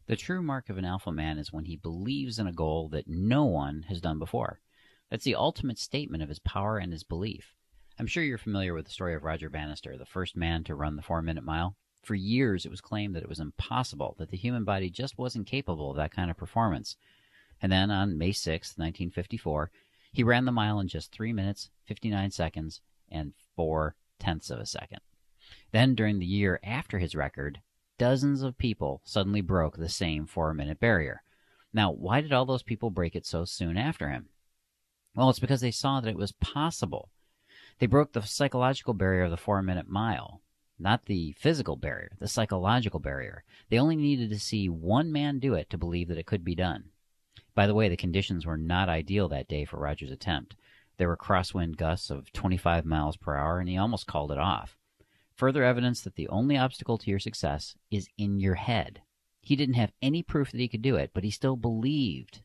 The true mark of an alpha man is when he believes in a goal that no one has done before. That's the ultimate statement of his power and his belief. I'm sure you're familiar with the story of Roger Bannister, the first man to run the 4-minute mile. For years, it was claimed that it was impossible, that the human body just wasn't capable of that kind of performance. And then on May 6, 1954, he ran the mile in just 3 minutes, 59 seconds, and 4/10 of a second. Then, during the year after his record, dozens of people suddenly broke the same 4-minute barrier. Now, why did all those people break it so soon after him? Well, it's because they saw that it was possible. They broke the psychological barrier of the 4-minute mile, not the physical barrier, the psychological barrier. They only needed to see one man do it to believe that it could be done. By the way, the conditions were not ideal that day for Roger's attempt. There were crosswind gusts of 25 miles per hour, and he almost called it off. Further evidence that the only obstacle to your success is in your head. He didn't have any proof that he could do it, but he still believed.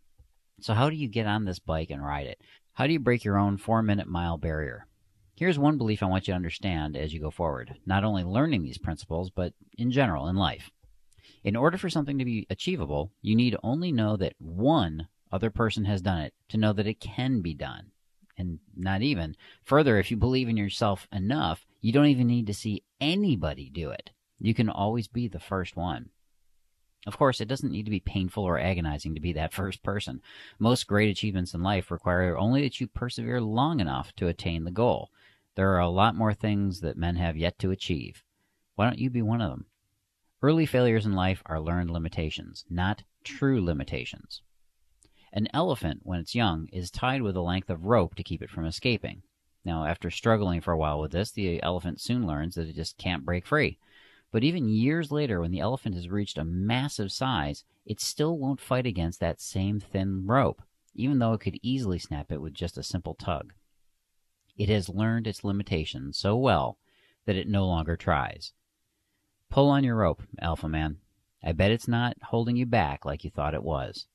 So how do you get on this bike and ride it? How do you break your own 4-minute mile barrier? Here's one belief I want you to understand as you go forward, not only learning these principles, but in general, in life. In order for something to be achievable, you need to only know that one other person has done it to know that it can be done. And not even. Further, if you believe in yourself enough, you don't even need to see anybody do it. You can always be the first one. Of course, it doesn't need to be painful or agonizing to be that first person. Most great achievements in life require only that you persevere long enough to attain the goal. There are a lot more things that men have yet to achieve. Why don't you be one of them? Early failures in life are learned limitations, not true limitations. An elephant, when it's young, is tied with a length of rope to keep it from escaping. Now, after struggling for a while with this, the elephant soon learns that it just can't break free. But even years later, when the elephant has reached a massive size, it still won't fight against that same thin rope, even though it could easily snap it with just a simple tug. It has learned its limitations so well that it no longer tries. Pull on your rope, Alpha Man. I bet it's not holding you back like you thought it was.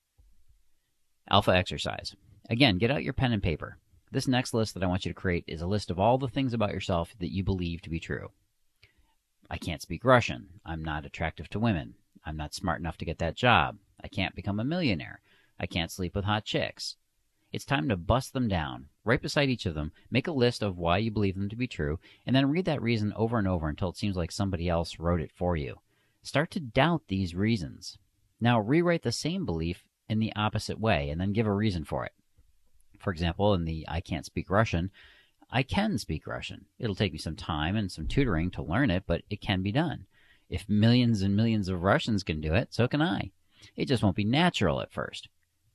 Alpha exercise. Again, get out your pen and paper. This next list that I want you to create is a list of all the things about yourself that you believe to be true. I can't speak Russian. I'm not attractive to women. I'm not smart enough to get that job. I can't become a millionaire. I can't sleep with hot chicks. It's time to bust them down. Right beside each of them, make a list of why you believe them to be true, and then read that reason over and over until it seems like somebody else wrote it for you. Start to doubt these reasons. Now rewrite the same belief in the opposite way, and then give a reason for it. For example, in the I can't speak Russian, I can speak Russian. It'll take me some time and some tutoring to learn it, but it can be done. If millions and millions of Russians can do it, so can I. It just won't be natural at first.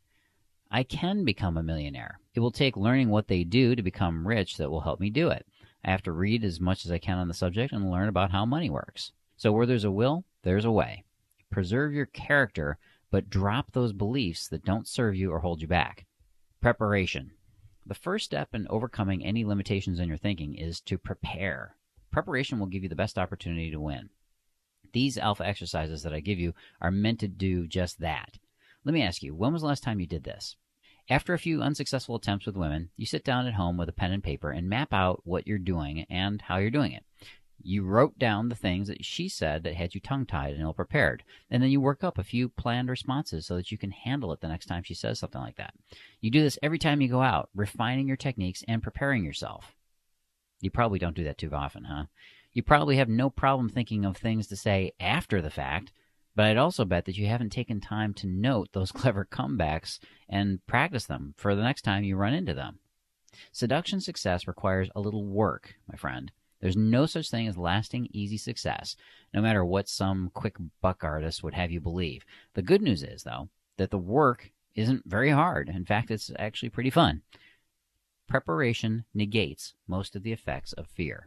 I can become a millionaire. It will take learning what they do to become rich that will help me do it. I have to read as much as I can on the subject and learn about how money works. So where there's a will, there's a way. Preserve your character, but drop those beliefs that don't serve you or hold you back. Preparation. The first step in overcoming any limitations in your thinking is to prepare. Preparation will give you the best opportunity to win. These alpha exercises that I give you are meant to do just that. Let me ask you, when was the last time you did this? After a few unsuccessful attempts with women, you sit down at home with a pen and paper and map out what you're doing and how you're doing it. You wrote down the things that she said that had you tongue-tied and ill-prepared, and then you work up a few planned responses so that you can handle it the next time she says something like that. You do this every time you go out, refining your techniques and preparing yourself. You probably don't do that too often, huh? You probably have no problem thinking of things to say after the fact, but I'd also bet that you haven't taken time to note those clever comebacks and practice them for the next time you run into them. Seduction success requires a little work, my friend. There's no such thing as lasting, easy success, no matter what some quick buck artist would have you believe. The good news is, though, that the work isn't very hard. In fact, it's actually pretty fun. Preparation negates most of the effects of fear.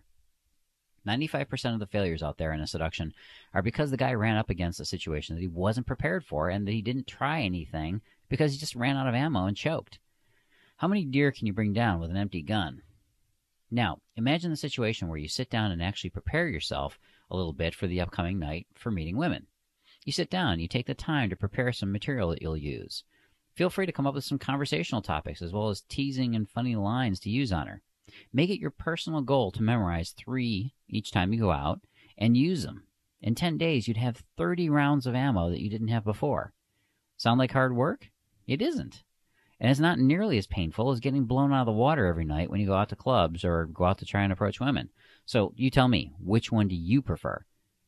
95% of the failures out there in a seduction are because the guy ran up against a situation that he wasn't prepared for and that he didn't try anything because he just ran out of ammo and choked. How many deer can you bring down with an empty gun? Now, imagine the situation where you sit down and actually prepare yourself a little bit for the upcoming night for meeting women. You sit down, you take the time to prepare some material that you'll use. Feel free to come up with some conversational topics as well as teasing and funny lines to use on her. Make it your personal goal to memorize 3 each time you go out and use them. In 10 days, you'd have 30 rounds of ammo that you didn't have before. Sound like hard work? It isn't. And it's not nearly as painful as getting blown out of the water every night when you go out to clubs or go out to try and approach women. So you tell me, which one do you prefer?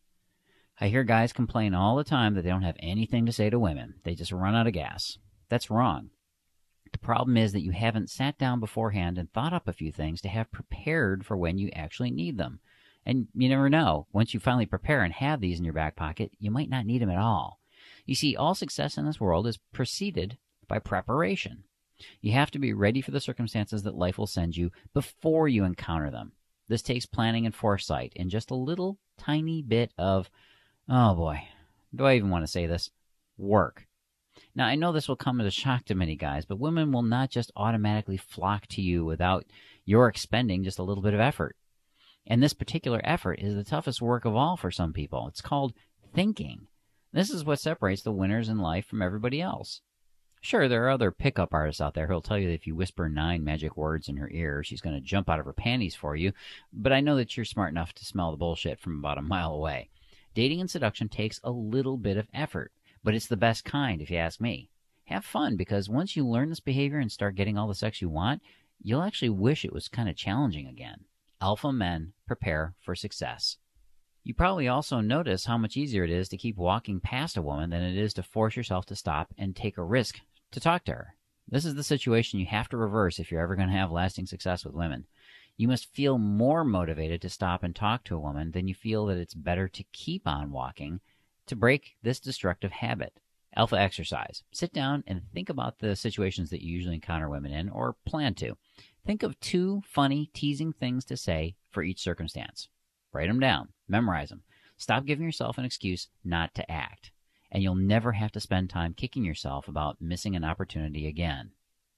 I hear guys complain all the time that they don't have anything to say to women. They just run out of gas. That's wrong. The problem is that you haven't sat down beforehand and thought up a few things to have prepared for when you actually need them. And you never know. Once you finally prepare and have these in your back pocket, you might not need them at all. You see, all success in this world is preceded by preparation. You have to be ready for the circumstances that life will send you before you encounter them. This takes planning and foresight and just a little tiny bit of, oh boy, do I even want to say this? Work. Now, I know this will come as a shock to many guys, but women will not just automatically flock to you without your expending just a little bit of effort. And this particular effort is the toughest work of all for some people. It's called thinking. This is what separates the winners in life from everybody else. Sure, there are other pickup artists out there who'll tell you that if you whisper 9 magic words in her ear, she's going to jump out of her panties for you, but I know that you're smart enough to smell the bullshit from about a mile away. Dating and seduction takes a little bit of effort, but it's the best kind if you ask me. Have fun, because once you learn this behavior and start getting all the sex you want, you'll actually wish it was kind of challenging again. Alpha men prepare for success. You probably also notice how much easier it is to keep walking past a woman than it is to force yourself to stop and take a risk to talk to her. This is the situation you have to reverse if you're ever going to have lasting success with women. You must feel more motivated to stop and talk to a woman than you feel that it's better to keep on walking to break this destructive habit. Alpha exercise. Sit down and think about the situations that you usually encounter women in, or plan to. Think of 2 funny, teasing things to say for each circumstance. Write them down. Memorize them. Stop giving yourself an excuse not to act, and you'll never have to spend time kicking yourself about missing an opportunity again.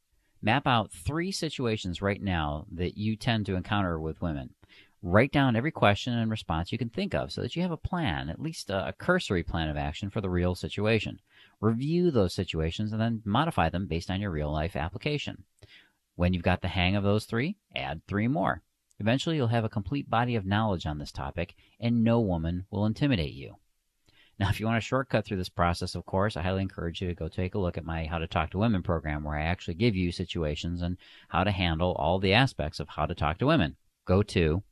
Map out 3 situations right now that you tend to encounter with women. Write down every question and response you can think of so that you have a plan, at least a cursory plan of action for the real situation. Review those situations and then modify them based on your real-life application. When you've got the hang of those 3, add 3 more. Eventually, you'll have a complete body of knowledge on this topic, and no woman will intimidate you. Now, if you want a shortcut through this process, of course, I highly encourage you to go take a look at my How to Talk to Women program, where I actually give you situations and how to handle all the aspects of how to talk to women. Go to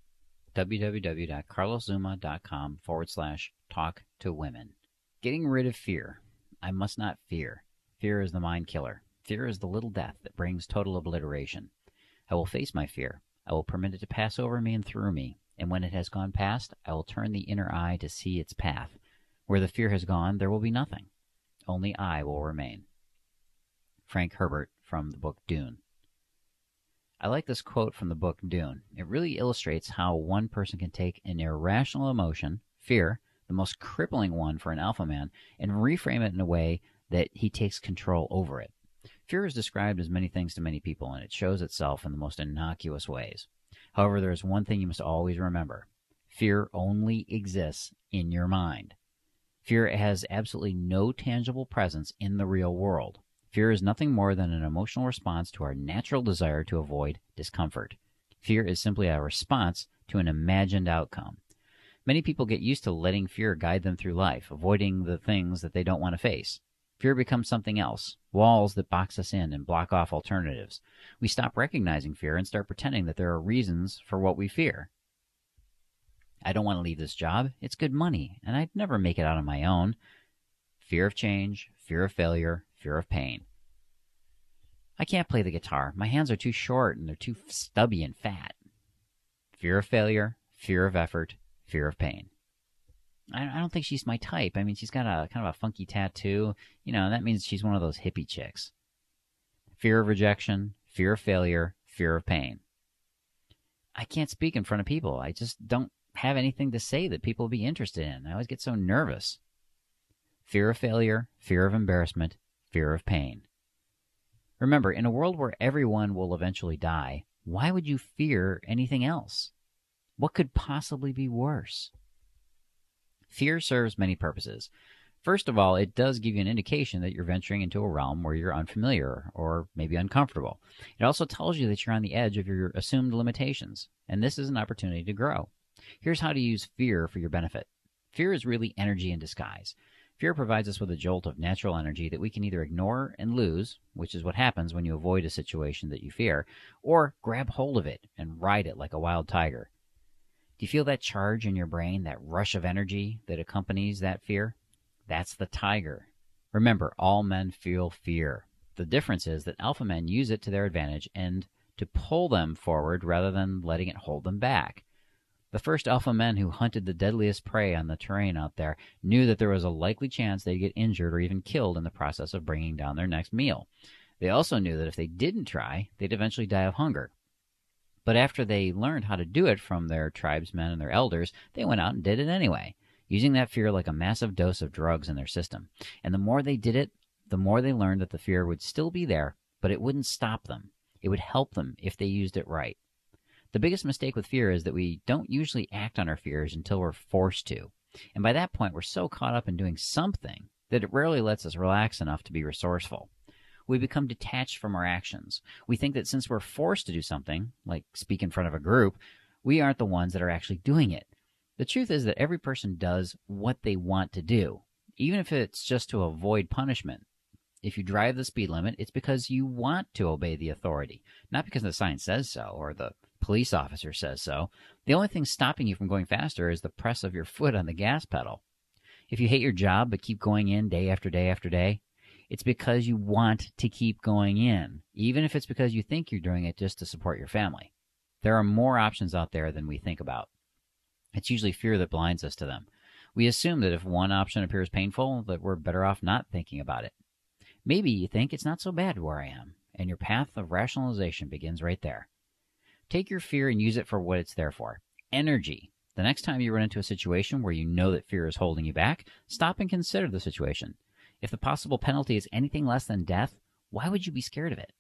www.carloszuma.com/talk-to-women. Getting rid of fear. I must not fear. Fear is the mind killer. Fear is the little death that brings total obliteration. I will face my fear. I will permit it to pass over me and through me, and when it has gone past, I will turn the inner eye to see its path. Where the fear has gone, there will be nothing. Only I will remain. Frank Herbert from the book Dune. I like this quote from the book Dune. It really illustrates how one person can take an irrational emotion, fear, the most crippling one for an alpha man, and reframe it in a way that he takes control over it. Fear is described as many things to many people, and it shows itself in the most innocuous ways. However, there is one thing you must always remember. Fear only exists in your mind. Fear has absolutely no tangible presence in the real world. Fear is nothing more than an emotional response to our natural desire to avoid discomfort. Fear is simply a response to an imagined outcome. Many people get used to letting fear guide them through life, avoiding the things that they don't want to face. Fear becomes something else, walls that box us in and block off alternatives. We stop recognizing fear and start pretending that there are reasons for what we fear. I don't want to leave this job. It's good money, and I'd never make it out on my own. Fear of change, fear of failure, fear of pain. I can't play the guitar. My hands are too short and they're too stubby and fat. Fear of failure, fear of effort, fear of pain. I don't think she's my type. I mean, she's got a kind of a funky tattoo. You know, that means she's one of those hippie chicks. Fear of rejection, fear of failure, fear of pain. I can't speak in front of people. I just don't have anything to say that people will be interested in. I always get so nervous. Fear of failure, fear of embarrassment, fear of pain. Remember, in a world where everyone will eventually die, why would you fear anything else? What could possibly be worse? Fear serves many purposes. First of all, it does give you an indication that you're venturing into a realm where you're unfamiliar or maybe uncomfortable. It also tells you that you're on the edge of your assumed limitations, and this is an opportunity to grow. Here's how to use fear for your benefit. Fear is really energy in disguise. Fear provides us with a jolt of natural energy that we can either ignore and lose, which is what happens when you avoid a situation that you fear, or grab hold of it and ride it like a wild tiger. Do you feel that charge in your brain, that rush of energy that accompanies that fear? That's the tiger. Remember, all men feel fear. The difference is that alpha men use it to their advantage and to pull them forward rather than letting it hold them back. The first alpha men who hunted the deadliest prey on the terrain out there knew that there was a likely chance they'd get injured or even killed in the process of bringing down their next meal. They also knew that if they didn't try, they'd eventually die of hunger. But after they learned how to do it from their tribesmen and their elders, they went out and did it anyway, using that fear like a massive dose of drugs in their system. And the more they did it, the more they learned that the fear would still be there, but it wouldn't stop them. It would help them if they used it right. The biggest mistake with fear is that we don't usually act on our fears until we're forced to. And by that point, we're so caught up in doing something that it rarely lets us relax enough to be resourceful. We become detached from our actions. We think that since we're forced to do something, like speak in front of a group, we aren't the ones that are actually doing it. The truth is that every person does what they want to do, even if it's just to avoid punishment. If you drive the speed limit, it's because you want to obey the authority, not because the sign says so or the police officer says so. The only thing stopping you from going faster is the press of your foot on the gas pedal. If you hate your job but keep going in day after day after day, it's because you want to keep going in, even if it's because you think you're doing it just to support your family. There are more options out there than we think about. It's usually fear that blinds us to them. We assume that if one option appears painful, that we're better off not thinking about it. Maybe you think it's not so bad where I am, and your path of rationalization begins right there. Take your fear and use it for what it's there for. Energy. The next time you run into a situation where you know that fear is holding you back, stop and consider the situation. If the possible penalty is anything less than death, why would you be scared of it?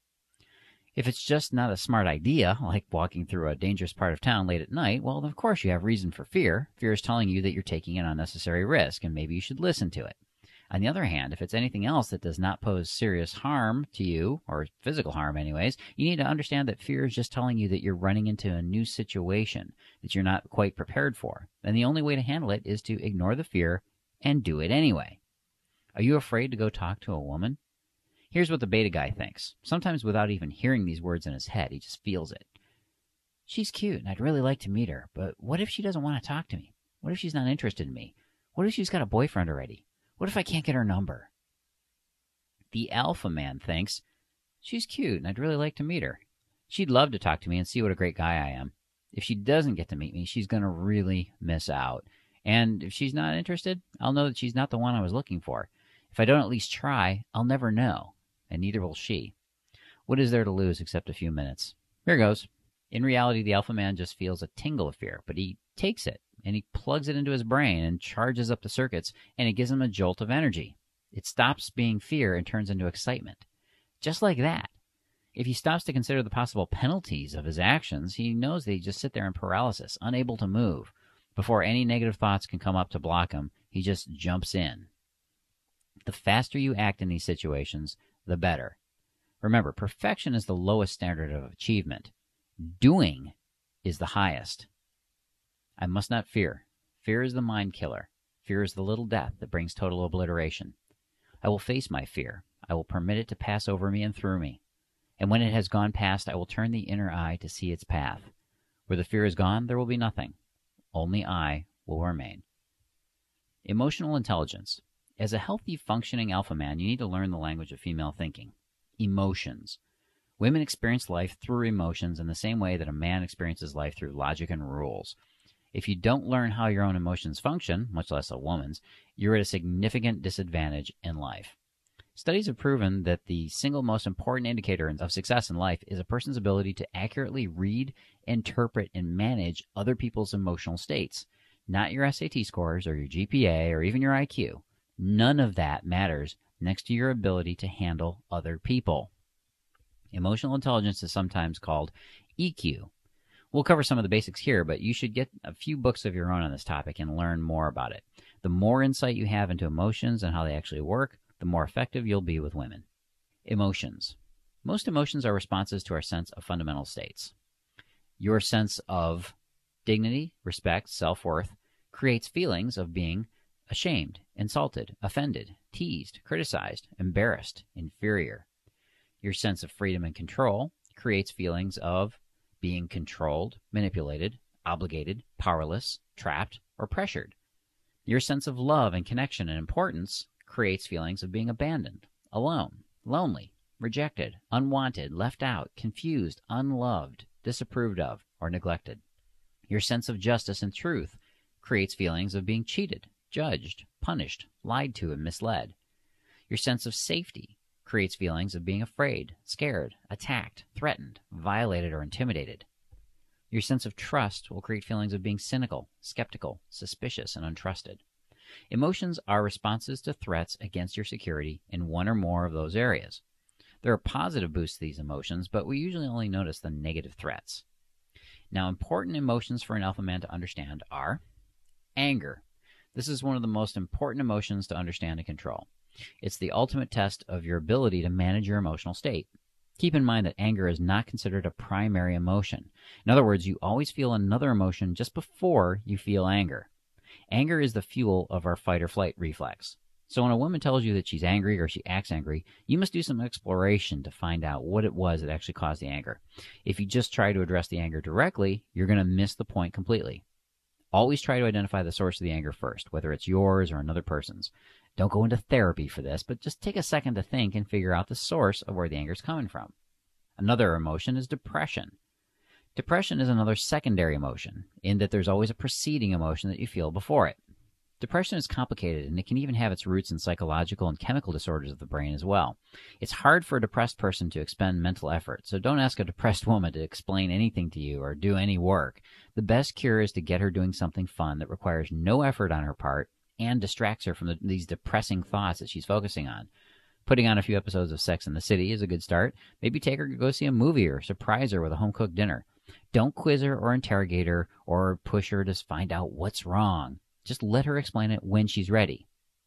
If it's just not a smart idea, like walking through a dangerous part of town late at night, well, of course you have reason for fear. Fear is telling you that you're taking an unnecessary risk, and maybe you should listen to it. On the other hand, if it's anything else that does not pose serious harm to you, or physical harm anyways, you need to understand that fear is just telling you that you're running into a new situation that you're not quite prepared for. And the only way to handle it is to ignore the fear and do it anyway. Are you afraid to go talk to a woman? Here's what the beta guy thinks. Sometimes without even hearing these words in his head, he just feels it. She's cute and I'd really like to meet her, but what if she doesn't want to talk to me? What if she's not interested in me? What if she's got a boyfriend already? What if I can't get her number? The alpha man thinks, she's cute and I'd really like to meet her. She'd love to talk to me and see what a great guy I am. If she doesn't get to meet me, she's going to really miss out. And if she's not interested, I'll know that she's not the one I was looking for. If I don't at least try, I'll never know, and neither will she. What is there to lose except a few minutes? Here goes. In reality, the alpha man just feels a tingle of fear, but he takes it and he plugs it into his brain and charges up the circuits, and it gives him a jolt of energy. It stops being fear and turns into excitement. Just like that. If he stops to consider the possible penalties of his actions, he knows that he just sit there in paralysis, unable to move. Before any negative thoughts can come up to block him, he just jumps in. The faster you act in these situations, the better. Remember, perfection is the lowest standard of achievement. Doing is the highest. I must not fear. Fear is the mind killer. Fear is the little death that brings total obliteration. I will face my fear. I will permit it to pass over me and through me. And when it has gone past, I will turn the inner eye to see its path. Where the fear is gone, there will be nothing. Only I will remain. Emotional intelligence. As a healthy, functioning alpha man, you need to learn the language of female thinking. Emotions. Women experience life through emotions in the same way that a man experiences life through logic and rules. If you don't learn how your own emotions function, much less a woman's, you're at a significant disadvantage in life. Studies have proven that the single most important indicator of success in life is a person's ability to accurately read, interpret, and manage other people's emotional states, not your SAT scores or your GPA or even your IQ. None of that matters next to your ability to handle other people. Emotional intelligence is sometimes called EQ. We'll cover some of the basics here, but you should get a few books of your own on this topic and learn more about it. The more insight you have into emotions and how they actually work, the more effective you'll be with women. Emotions. Most emotions are responses to our sense of fundamental states. Your sense of dignity, respect, self-worth creates feelings of being ashamed, insulted, offended, teased, criticized, embarrassed, inferior. Your sense of freedom and control creates feelings of being controlled, manipulated, obligated, powerless, trapped, or pressured. Your sense of love and connection and importance creates feelings of being abandoned, alone, lonely, rejected, unwanted, left out, confused, unloved, disapproved of, or neglected. Your sense of justice and truth creates feelings of being cheated, judged, punished, lied to, and misled. Your sense of safety creates feelings of being afraid, scared, attacked, threatened, violated, or intimidated. Your sense of trust will create feelings of being cynical, skeptical, suspicious, and untrusted. Emotions are responses to threats against your security in one or more of those areas. There are positive boosts to these emotions, but we usually only notice the negative threats. Now, important emotions for an alpha man to understand are anger. This is one of the most important emotions to understand and control. It's the ultimate test of your ability to manage your emotional state. Keep in mind that anger is not considered a primary emotion. In other words, you always feel another emotion just before you feel anger. Anger is the fuel of our fight or flight reflex. So when a woman tells you that she's angry or she acts angry, you must do some exploration to find out what it was that actually caused the anger. If you just try to address the anger directly, you're going to miss the point completely. Always try to identify the source of the anger first, whether it's yours or another person's. Don't go into therapy for this, but just take a second to think and figure out the source of where the anger is coming from. Another emotion is depression. Depression is another secondary emotion, in that there's always a preceding emotion that you feel before it. Depression is complicated, and it can even have its roots in psychological and chemical disorders of the brain as well. It's hard for a depressed person to expend mental effort, so don't ask a depressed woman to explain anything to you or do any work. The best cure is to get her doing something fun that requires no effort on her part and distracts her from these depressing thoughts that she's focusing on. Putting on a few episodes of Sex and the City is a good start. Maybe take her to go see a movie or surprise her with a home-cooked dinner. Don't quiz her or interrogate her or push her to find out what's wrong. Just let her explain it when she's ready.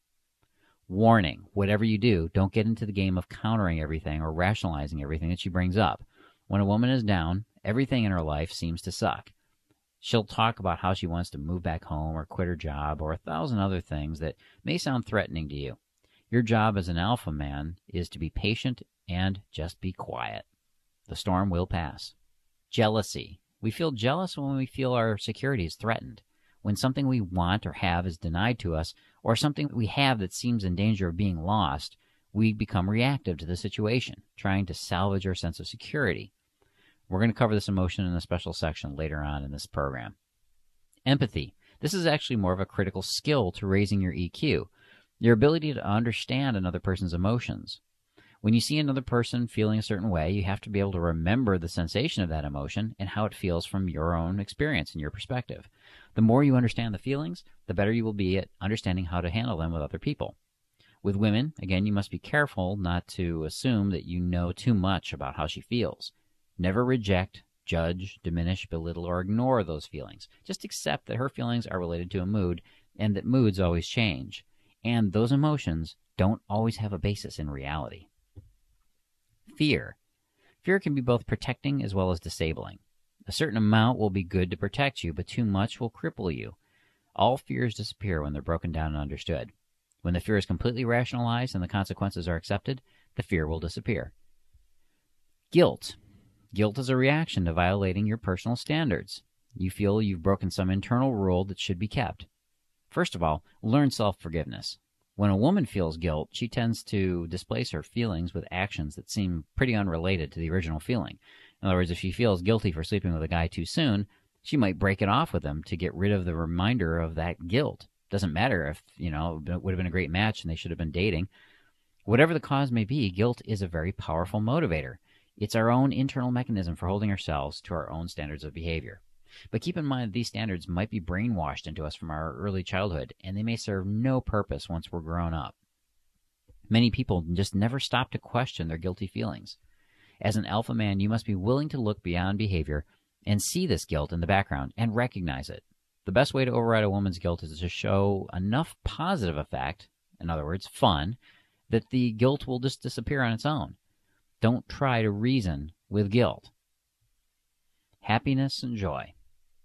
Warning, whatever you do, don't get into the game of countering everything or rationalizing everything that she brings up. When a woman is down, everything in her life seems to suck. She'll talk about how she wants to move back home or quit her job or 1,000 other things that may sound threatening to you. Your job as an alpha man is to be patient and just be quiet. The storm will pass. Jealousy. We feel jealous when we feel our security is threatened. When something we want or have is denied to us, or something we have that seems in danger of being lost, we become reactive to the situation, trying to salvage our sense of security. We're going to cover this emotion in a special section later on in this program. Empathy. This is actually more of a critical skill to raising your EQ, your ability to understand another person's emotions. When you see another person feeling a certain way, you have to be able to remember the sensation of that emotion and how it feels from your own experience and your perspective. The more you understand the feelings, the better you will be at understanding how to handle them with other people. With women, again, you must be careful not to assume that you know too much about how she feels. Never reject, judge, diminish, belittle, or ignore those feelings. Just accept that her feelings are related to a mood and that moods always change. And those emotions don't always have a basis in reality. Fear. Fear can be both protecting as well as disabling. A certain amount will be good to protect you, but too much will cripple you. All fears disappear when they're broken down and understood. When the fear is completely rationalized and the consequences are accepted, the fear will disappear. Guilt. Guilt is a reaction to violating your personal standards. You feel you've broken some internal rule that should be kept. First of all, learn self-forgiveness. When a woman feels guilt, she tends to displace her feelings with actions that seem pretty unrelated to the original feeling. In other words, if she feels guilty for sleeping with a guy too soon, she might break it off with him to get rid of the reminder of that guilt. Doesn't matter if, it would have been a great match and they should have been dating. Whatever the cause may be, guilt is a very powerful motivator. It's our own internal mechanism for holding ourselves to our own standards of behavior. But keep in mind that these standards might be brainwashed into us from our early childhood, and they may serve no purpose once we're grown up. Many people just never stop to question their guilty feelings. As an alpha man, you must be willing to look beyond behavior and see this guilt in the background and recognize it. The best way to override a woman's guilt is to show enough positive effect, in other words, fun, that the guilt will just disappear on its own. Don't try to reason with guilt. Happiness and joy.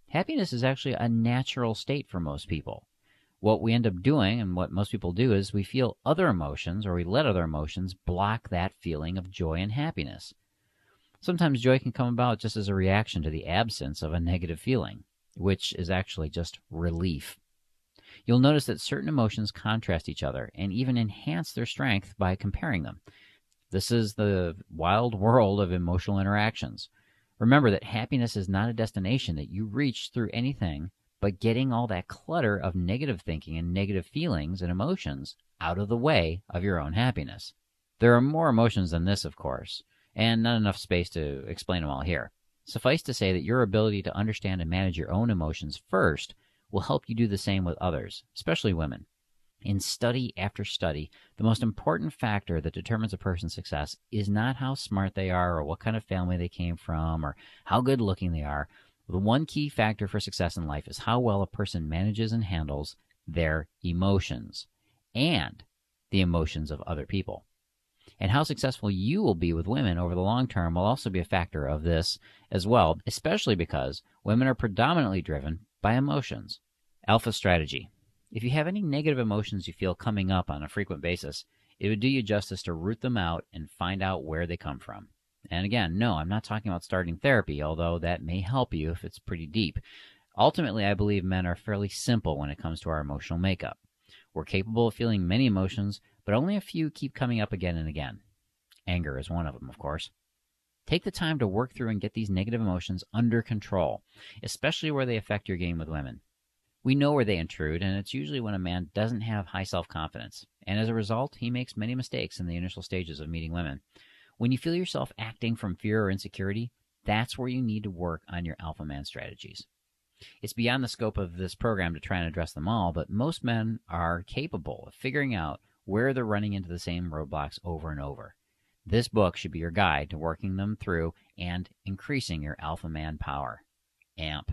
Happiness is actually a natural state for most people. What we end up doing, and what most people do, is we feel other emotions, or we let other emotions block that feeling of joy and happiness. Sometimes joy can come about just as a reaction to the absence of a negative feeling, which is actually just relief. You'll notice that certain emotions contrast each other and even enhance their strength by comparing them. This is the wild world of emotional interactions. Remember that happiness is not a destination that you reach through anything but getting all that clutter of negative thinking and negative feelings and emotions out of the way of your own happiness. There are more emotions than this, of course, and not enough space to explain them all here. Suffice to say that your ability to understand and manage your own emotions first will help you do the same with others, especially women. In study after study, the most important factor that determines a person's success is not how smart they are or what kind of family they came from or how good looking they are. The one key factor for success in life is how well a person manages and handles their emotions and the emotions of other people. And how successful you will be with women over the long term will also be a factor of this as well, especially because women are predominantly driven by emotions. Alpha strategy. If you have any negative emotions you feel coming up on a frequent basis, it would do you justice to root them out and find out where they come from. And again, no, I'm not talking about starting therapy, although that may help you if it's pretty deep. Ultimately, I believe men are fairly simple when it comes to our emotional makeup. We're capable of feeling many emotions, but only a few keep coming up again and again. Anger is one of them, of course. Take the time to work through and get these negative emotions under control, especially where they affect your game with women. We know where they intrude, and it's usually when a man doesn't have high self-confidence, and as a result, he makes many mistakes in the initial stages of meeting women. When you feel yourself acting from fear or insecurity, that's where you need to work on your alpha man strategies. It's beyond the scope of this program to try and address them all, but most men are capable of figuring out where they're running into the same roadblocks over and over. This book should be your guide to working them through and increasing your alpha man power. AMP.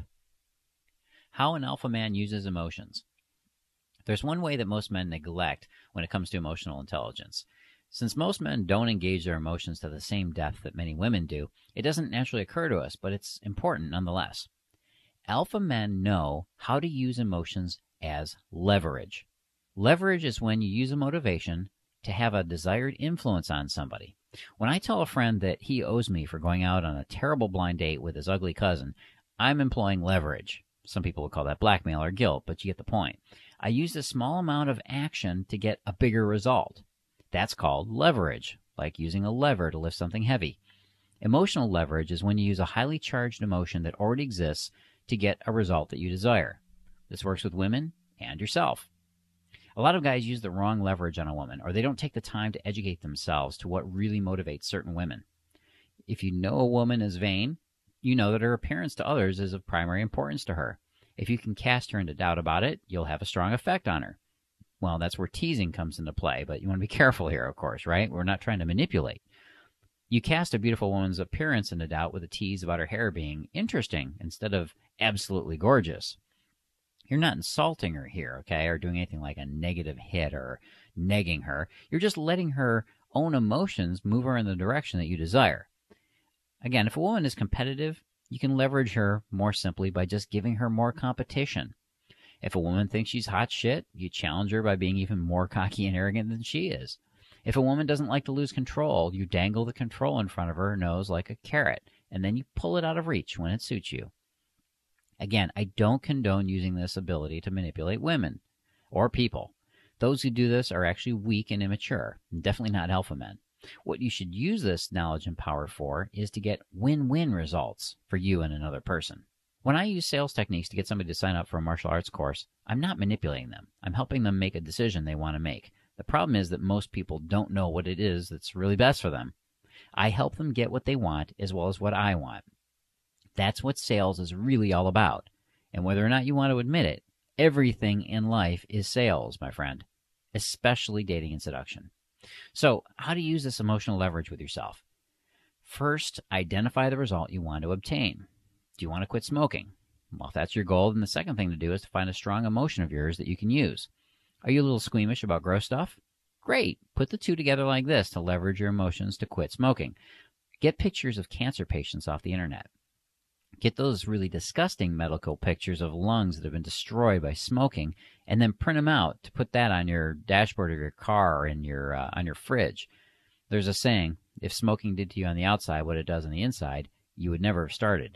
How an alpha man uses emotions. There's one way that most men neglect when it comes to emotional intelligence. Since most men don't engage their emotions to the same depth that many women do, it doesn't naturally occur to us, but it's important nonetheless. Alpha men know how to use emotions as leverage. Leverage is when you use a motivation to have a desired influence on somebody. When I tell a friend that he owes me for going out on a terrible blind date with his ugly cousin, I'm employing leverage. Some people would call that blackmail or guilt, but you get the point. I use a small amount of action to get a bigger result. That's called leverage, like using a lever to lift something heavy. Emotional leverage is when you use a highly charged emotion that already exists to get a result that you desire. This works with women and yourself. A lot of guys use the wrong leverage on a woman, or they don't take the time to educate themselves to what really motivates certain women. If you know a woman is vain, you know that her appearance to others is of primary importance to her. If you can cast her into doubt about it, you'll have a strong effect on her. Well, that's where teasing comes into play, but you want to be careful here, of course, right? We're not trying to manipulate. You cast a beautiful woman's appearance into doubt with a tease about her hair being interesting instead of absolutely gorgeous. You're not insulting her here, okay, or doing anything like a negative hit or negging her. You're just letting her own emotions move her in the direction that you desire. Again, if a woman is competitive, you can leverage her more simply by just giving her more competition. If a woman thinks she's hot shit, you challenge her by being even more cocky and arrogant than she is. If a woman doesn't like to lose control, you dangle the control in front of her nose like a carrot, and then you pull it out of reach when it suits you. Again, I don't condone using this ability to manipulate women or people. Those who do this are actually weak and immature, and definitely not alpha men. What you should use this knowledge and power for is to get win-win results for you and another person. When I use sales techniques to get somebody to sign up for a martial arts course, I'm not manipulating them. I'm helping them make a decision they want to make. The problem is that most people don't know what it is that's really best for them. I help them get what they want as well as what I want. That's what sales is really all about. And whether or not you want to admit it, everything in life is sales, my friend, especially dating and seduction. So, how to use this emotional leverage with yourself? First, identify the result you want to obtain. Do you want to quit smoking? Well, if that's your goal, then the second thing to do is to find a strong emotion of yours that you can use. Are you a little squeamish about gross stuff? Great. Put the two together like this to leverage your emotions to quit smoking. Get pictures of cancer patients off the internet. Get those really disgusting medical pictures of lungs that have been destroyed by smoking, and then print them out to put that on your dashboard of your car or in your on your fridge. There's a saying, if smoking did to you on the outside what it does on the inside, you would never have started.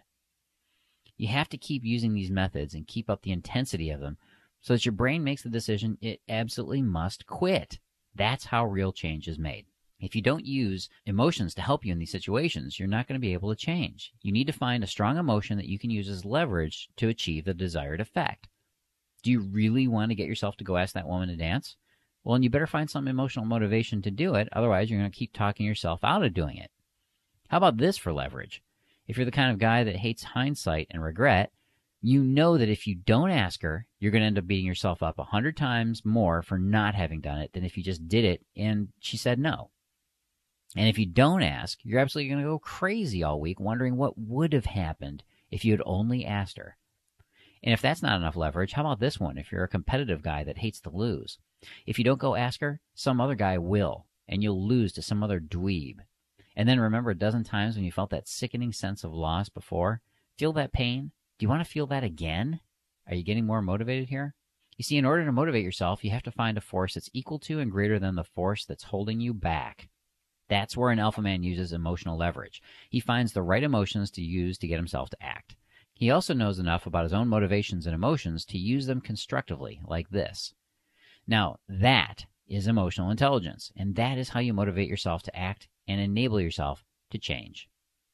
You have to keep using these methods and keep up the intensity of them so that your brain makes the decision it absolutely must quit. That's how real change is made. If you don't use emotions to help you in these situations, you're not going to be able to change. You need to find a strong emotion that you can use as leverage to achieve the desired effect. Do you really want to get yourself to go ask that woman to dance? Well, then you better find some emotional motivation to do it. Otherwise, you're going to keep talking yourself out of doing it. How about this for leverage? If you're the kind of guy that hates hindsight and regret, you know that if you don't ask her, you're going to end up beating yourself up 100 times more for not having done it than if you just did it and she said no. And if you don't ask, you're absolutely going to go crazy all week wondering what would have happened if you had only asked her. And if that's not enough leverage, how about this one if you're a competitive guy that hates to lose? If you don't go ask her, some other guy will, and you'll lose to some other dweeb. And then remember a dozen times when you felt that sickening sense of loss before? Feel that pain? Do you want to feel that again? Are you getting more motivated here? You see, in order to motivate yourself, you have to find a force that's equal to and greater than the force that's holding you back. That's where an alpha man uses emotional leverage. He finds the right emotions to use to get himself to act. He also knows enough about his own motivations and emotions to use them constructively, like this. Now, that is emotional intelligence, and that is how you motivate yourself to act and enable yourself to change.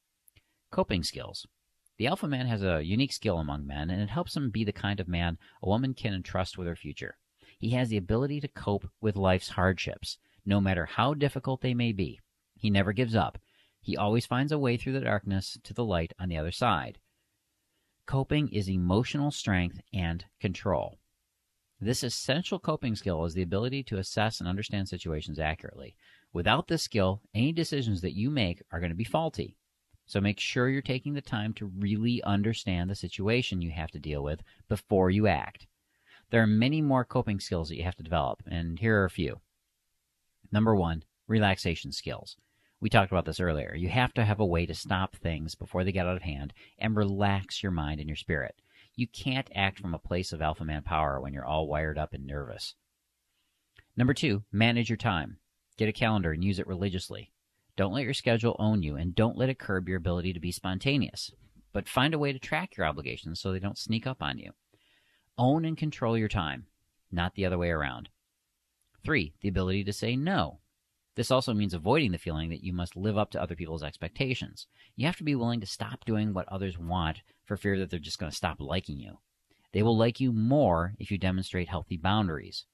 Coping skills. The alpha man has a unique skill among men, and it helps him be the kind of man a woman can entrust with her future. He has the ability to cope with life's hardships, no matter how difficult they may be. He never gives up. He always finds a way through the darkness to the light on the other side. Coping is emotional strength and control. This essential coping skill is the ability to assess and understand situations accurately. Without this skill, any decisions that you make are going to be faulty. So make sure you're taking the time to really understand the situation you have to deal with before you act. There are many more coping skills that you have to develop, and here are a few. Number 1, relaxation skills. We talked about this earlier. You have to have a way to stop things before they get out of hand and relax your mind and your spirit. You can't act from a place of alpha man power when you're all wired up and nervous. Number 2, manage your time. Get a calendar and use it religiously. Don't let your schedule own you, and don't let it curb your ability to be spontaneous. But find a way to track your obligations so they don't sneak up on you. Own and control your time, not the other way around. 3, the ability to say no. This also means avoiding the feeling that you must live up to other people's expectations. You have to be willing to stop doing what others want for fear that they're just going to stop liking you. They will like you more if you demonstrate healthy boundaries.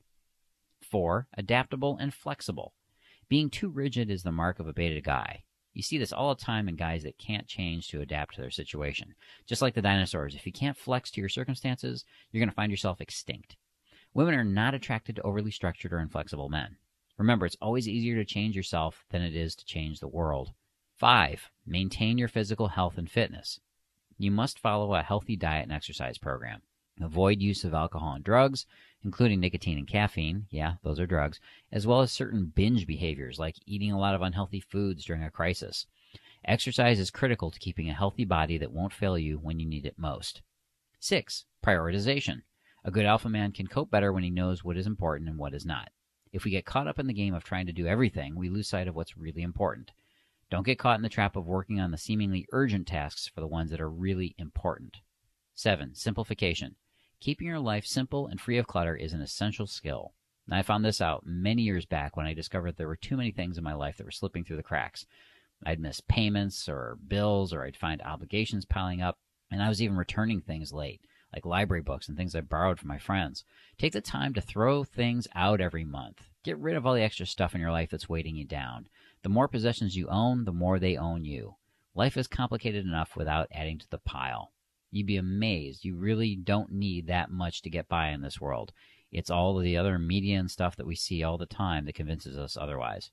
4, adaptable and flexible. Being too rigid is the mark of a beta guy. You see this all the time in guys that can't change to adapt to their situation. Just like the dinosaurs, if you can't flex to your circumstances, you're going to find yourself extinct. Women are not attracted to overly structured or inflexible men. Remember, it's always easier to change yourself than it is to change the world. 5, maintain your physical health and fitness. You must follow a healthy diet and exercise program. Avoid use of alcohol and drugs, including nicotine and caffeine, yeah, those are drugs, as well as certain binge behaviors like eating a lot of unhealthy foods during a crisis. Exercise is critical to keeping a healthy body that won't fail you when you need it most. 6, prioritization. A good alpha man can cope better when he knows what is important and what is not. If we get caught up in the game of trying to do everything, we lose sight of what's really important. Don't get caught in the trap of working on the seemingly urgent tasks for the ones that are really important. 7, simplification. Keeping your life simple and free of clutter is an essential skill. And I found this out many years back when I discovered there were too many things in my life that were slipping through the cracks. I'd miss payments or bills, or I'd find obligations piling up, and I was even returning things late, like library books and things I borrowed from my friends. Take the time to throw things out every month. Get rid of all the extra stuff in your life that's weighting you down. The more possessions you own, the more they own you. Life is complicated enough without adding to the pile. You'd be amazed. You really don't need that much to get by in this world. It's all of the other media and stuff that we see all the time that convinces us otherwise.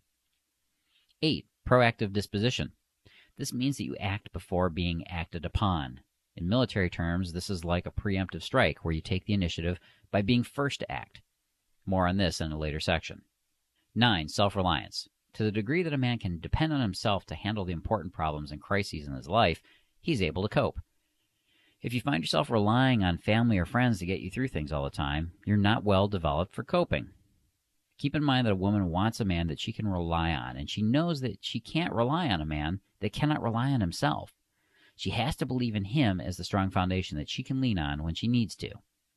8, proactive disposition. This means that you act before being acted upon. In military terms, this is like a preemptive strike where you take the initiative by being first to act. More on this in a later section. 9, self-reliance. To the degree that a man can depend on himself to handle the important problems and crises in his life, he's able to cope. If you find yourself relying on family or friends to get you through things all the time, you're not well developed for coping. Keep in mind that a woman wants a man that she can rely on, and she knows that she can't rely on a man that cannot rely on himself. She has to believe in him as the strong foundation that she can lean on when she needs to.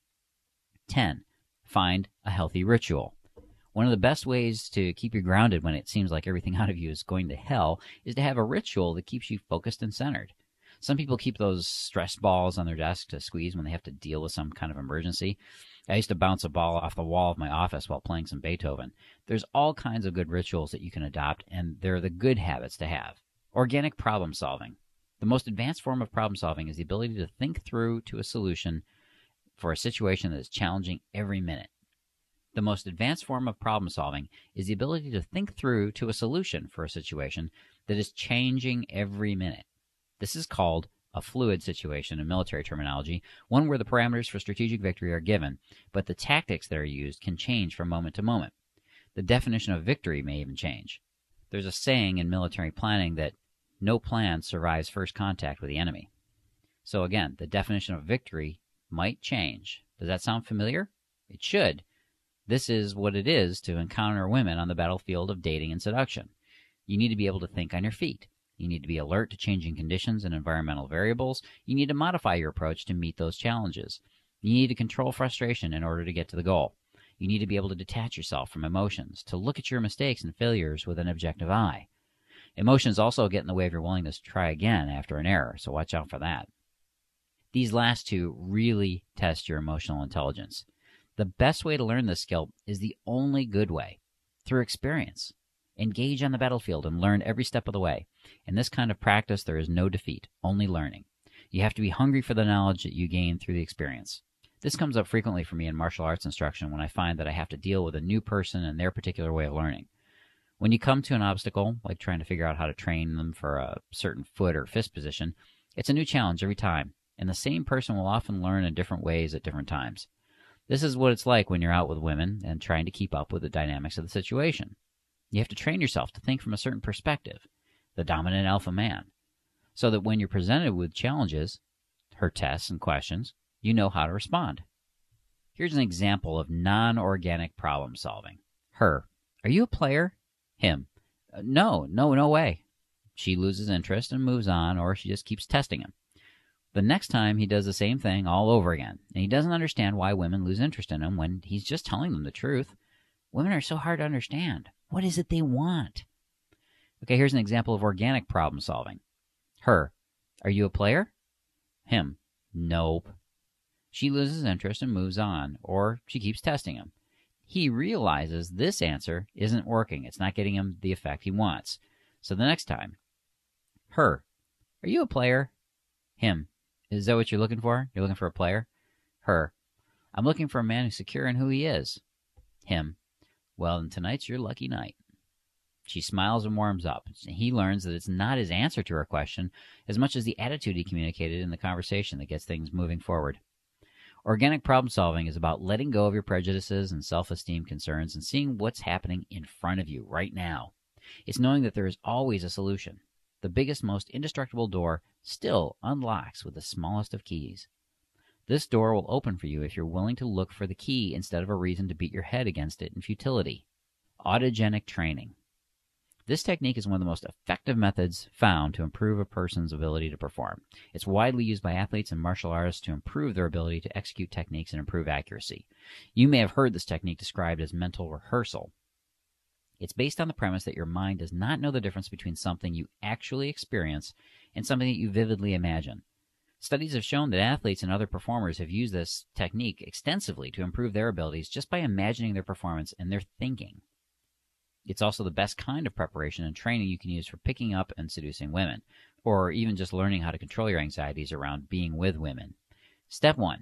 10. Find a healthy ritual. One of the best ways to keep you grounded when it seems like everything out of you is going to hell is to have a ritual that keeps you focused and centered. Some people keep those stress balls on their desk to squeeze when they have to deal with some kind of emergency. I used to bounce a ball off the wall of my office while playing some Beethoven. There's all kinds of good rituals that you can adopt, and they're the good habits to have. Organic problem solving. The most advanced form of problem solving is the ability to think through to a solution for a situation that is challenging every minute. The most advanced form of problem solving is the ability to think through to a solution for a situation that is changing every minute. This is called a fluid situation in military terminology, one where the parameters for strategic victory are given, but the tactics that are used can change from moment to moment. The definition of victory may even change. There's a saying in military planning that no plan survives first contact with the enemy. So again, the definition of victory might change. Does that sound familiar? It should. This is what it is to encounter women on the battlefield of dating and seduction. You need to be able to think on your feet. You need to be alert to changing conditions and environmental variables. You need to modify your approach to meet those challenges. You need to control frustration in order to get to the goal. You need to be able to detach yourself from emotions, to look at your mistakes and failures with an objective eye. Emotions also get in the way of your willingness to try again after an error, so watch out for that. These last two really test your emotional intelligence. The best way to learn this skill is the only good way, through experience. Engage on the battlefield and learn every step of the way. In this kind of practice, there is no defeat, only learning. You have to be hungry for the knowledge that you gain through the experience. This comes up frequently for me in martial arts instruction when I find that I have to deal with a new person and their particular way of learning. When you come to an obstacle, like trying to figure out how to train them for a certain foot or fist position, it's a new challenge every time, and the same person will often learn in different ways at different times. This is what it's like when you're out with women and trying to keep up with the dynamics of the situation. You have to train yourself to think from a certain perspective, the dominant alpha man, so that when you're presented with challenges, her tests and questions, you know how to respond. Here's an example of non-organic problem solving. Her: are you a player? Him: no way. She loses interest and moves on, or she just keeps testing him. The next time he does the same thing all over again, and he doesn't understand why women lose interest in him when he's just telling them the truth. Women are so hard to understand. What is it they want? Okay, here's an example of organic problem solving. Her: are you a player? Him: nope. She loses interest and moves on, or she keeps testing him. He realizes this answer isn't working. It's not getting him the effect he wants. So the next time: her: are you a player? Him: is that what you're looking for? You're looking for a player? Her: I'm looking for a man who's secure in who he is. Him: well, then tonight's your lucky night. She smiles and warms up. He learns that it's not his answer to her question as much as the attitude he communicated in the conversation that gets things moving forward. Organic problem solving is about letting go of your prejudices and self-esteem concerns and seeing what's happening in front of you right now. It's knowing that there is always a solution. The biggest, most indestructible door still unlocks with the smallest of keys. This door will open for you if you're willing to look for the key instead of a reason to beat your head against it in futility. Autogenic training. This technique is one of the most effective methods found to improve a person's ability to perform. It's widely used by athletes and martial artists to improve their ability to execute techniques and improve accuracy. You may have heard this technique described as mental rehearsal. It's based on the premise that your mind does not know the difference between something you actually experience and something that you vividly imagine. Studies have shown that athletes and other performers have used this technique extensively to improve their abilities just by imagining their performance and their thinking. It's also the best kind of preparation and training you can use for picking up and seducing women, or even just learning how to control your anxieties around being with women. Step 1.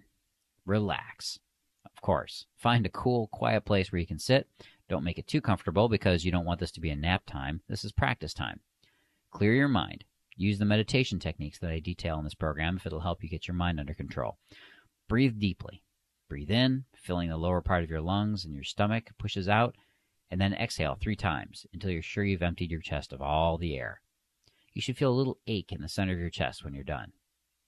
Relax. Of course, find a cool, quiet place where you can sit. Don't make it too comfortable because you don't want this to be a nap time. This is practice time. Clear your mind. Use the meditation techniques that I detail in this program if it'll help you get your mind under control. Breathe deeply. Breathe in, filling the lower part of your lungs and your stomach pushes out, and then exhale 3 times until you're sure you've emptied your chest of all the air. You should feel a little ache in the center of your chest when you're done.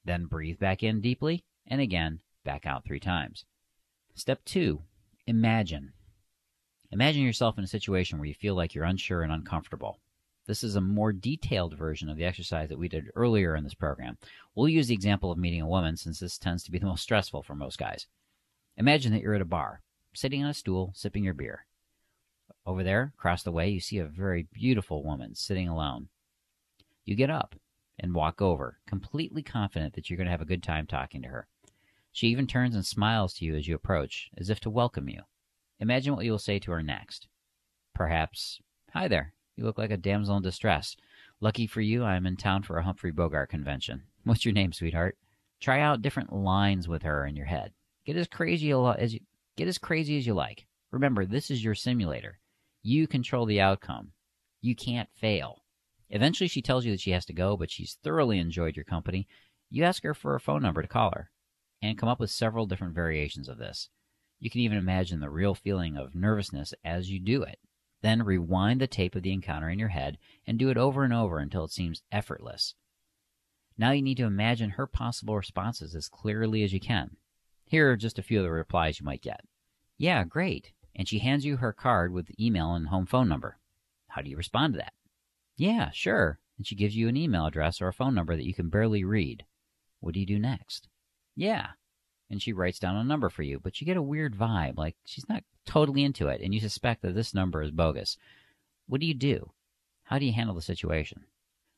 Then breathe back in deeply, and again, back out 3 times. Step 2, imagine. Imagine yourself in a situation where you feel like you're unsure and uncomfortable. This is a more detailed version of the exercise that we did earlier in this program. We'll use the example of meeting a woman since this tends to be the most stressful for most guys. Imagine that you're at a bar, sitting on a stool, sipping your beer. Over there, across the way, you see a very beautiful woman sitting alone. You get up and walk over, completely confident that you're going to have a good time talking to her. She even turns and smiles to you as you approach, as if to welcome you. Imagine what you will say to her next. Perhaps, "Hi there. You look like a damsel in distress. Lucky for you, I'm in town for a Humphrey Bogart convention. What's your name, sweetheart?" Try out different lines with her in your head. Get as crazy as you like. Remember, this is your simulator. You control the outcome. You can't fail. Eventually, she tells you that she has to go, but she's thoroughly enjoyed your company. You ask her for a phone number to call her, and come up with several different variations of this. You can even imagine the real feeling of nervousness as you do it. Then rewind the tape of the encounter in your head and do it over and over until it seems effortless. Now you need to imagine her possible responses as clearly as you can. Here are just a few of the replies you might get. "Yeah, great." And she hands you her card with email and home phone number. How do you respond to that? "Yeah, sure." And she gives you an email address or a phone number that you can barely read. What do you do next? "Yeah." And she writes down a number for you, but you get a weird vibe, like she's not totally into it, and you suspect that this number is bogus. What do you do? How do you handle the situation?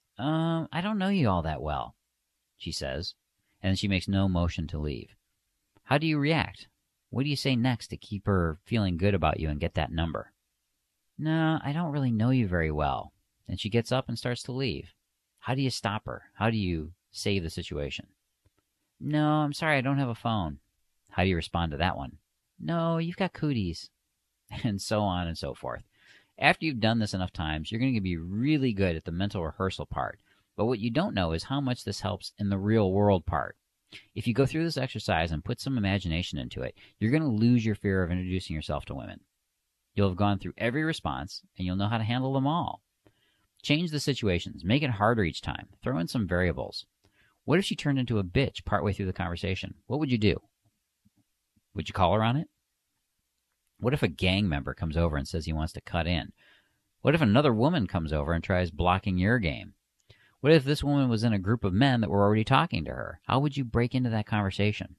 I don't know you all that well," she says, and then she makes no motion to leave. How do you react? What do you say next to keep her feeling good about you and get that number? "No, I don't really know you very well." And she gets up and starts to leave. How do you stop her? How do you save the situation? "No, I'm sorry, I don't have a phone." How do you respond to that one? "No, you've got cooties." And so on and so forth. After you've done this enough times, you're going to be really good at the mental rehearsal part. But what you don't know is how much this helps in the real world part. If you go through this exercise and put some imagination into it, you're going to lose your fear of introducing yourself to women. You'll have gone through every response, and you'll know how to handle them all. Change the situations. Make it harder each time. Throw in some variables. What if she turned into a bitch partway through the conversation? What would you do? Would you call her on it? What if a gang member comes over and says he wants to cut in? What if another woman comes over and tries blocking your game? What if this woman was in a group of men that were already talking to her? How would you break into that conversation?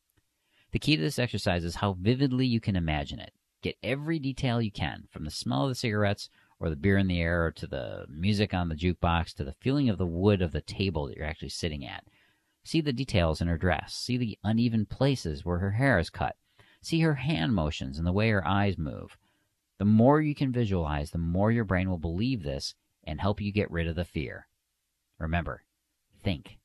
The key to this exercise is how vividly you can imagine it. Get every detail you can, from the smell of the cigarettes or the beer in the air to the music on the jukebox to the feeling of the wood of the table that you're actually sitting at. See the details in her dress. See the uneven places where her hair is cut. See her hand motions and the way her eyes move. The more you can visualize, the more your brain will believe this and help you get rid of the fear. Remember, think.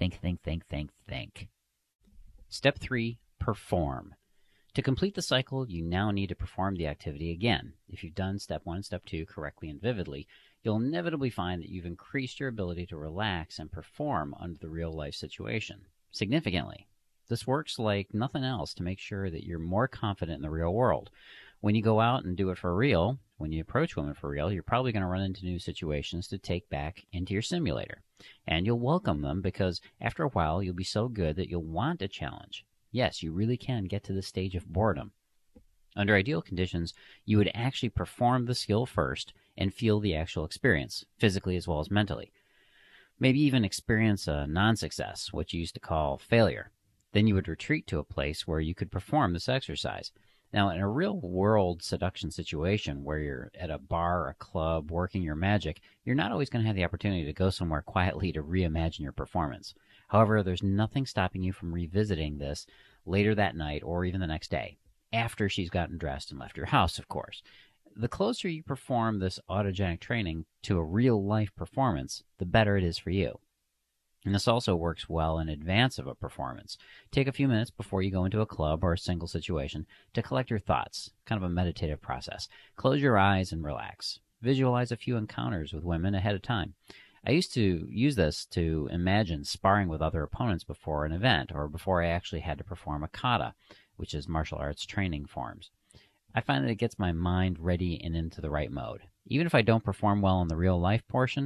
Step 3, perform. To complete the cycle, you now need to perform the activity again. If you've done step 1 and step 2 correctly and vividly, you'll inevitably find that you've increased your ability to relax and perform under the real-life situation significantly. This works like nothing else to make sure that you're more confident in the real world. When you go out and do it for real, when you approach women for real, you're probably going to run into new situations to take back into your simulator. And you'll welcome them because after a while, you'll be so good that you'll want a challenge. Yes, you really can get to the stage of boredom. Under ideal conditions, you would actually perform the skill first and feel the actual experience, physically as well as mentally. Maybe even experience a non-success, what you used to call failure. Then you would retreat to a place where you could perform this exercise. Now, in a real-world seduction situation where you're at a bar, a club, working your magic, you're not always going to have the opportunity to go somewhere quietly to reimagine your performance. However, there's nothing stopping you from revisiting this later that night or even the next day, after she's gotten dressed and left your house, of course. The closer you perform this autogenic training to a real-life performance, the better it is for you. And this also works well in advance of a performance. Take a few minutes before you go into a club or a single situation to collect your thoughts, kind of a meditative process. Close your eyes and relax. Visualize a few encounters with women ahead of time. I used to use this to imagine sparring with other opponents before an event or before I actually had to perform a kata, which is martial arts training forms. I find that it gets my mind ready and into the right mode. Even if I don't perform well in the real life portion,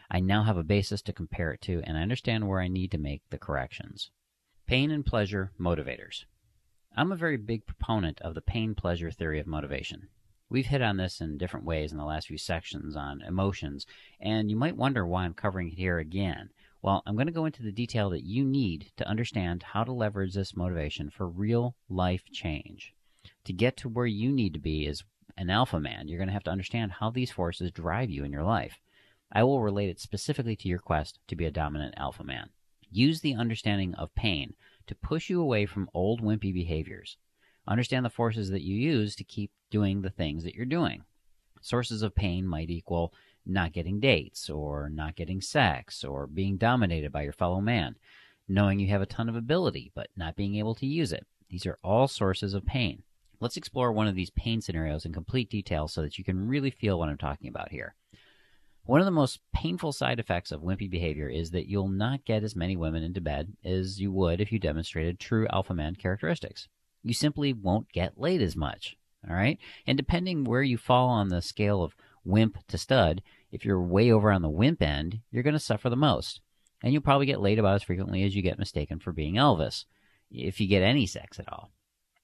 I now have a basis to compare it to, and I understand where I need to make the corrections. Pain and pleasure motivators. I'm a very big proponent of the pain-pleasure theory of motivation. We've hit on this in different ways in the last few sections on emotions, and you might wonder why I'm covering it here again. Well, I'm going to go into the detail that you need to understand how to leverage this motivation for real life change. To get to where you need to be as an alpha man, you're going to have to understand how these forces drive you in your life. I will relate it specifically to your quest to be a dominant alpha man. Use the understanding of pain to push you away from old wimpy behaviors. Understand the forces that you use to keep doing the things that you're doing. Sources of pain might equal not getting dates, or not getting sex, or being dominated by your fellow man, knowing you have a ton of ability but not being able to use it. These are all sources of pain. Let's explore one of these pain scenarios in complete detail so that you can really feel what I'm talking about here. One of the most painful side effects of wimpy behavior is that you'll not get as many women into bed as you would if you demonstrated true alpha man characteristics. You simply won't get laid as much, all right? And depending where you fall on the scale of wimp to stud, if you're way over on the wimp end, you're going to suffer the most. And you'll probably get laid about as frequently as you get mistaken for being Elvis, if you get any sex at all.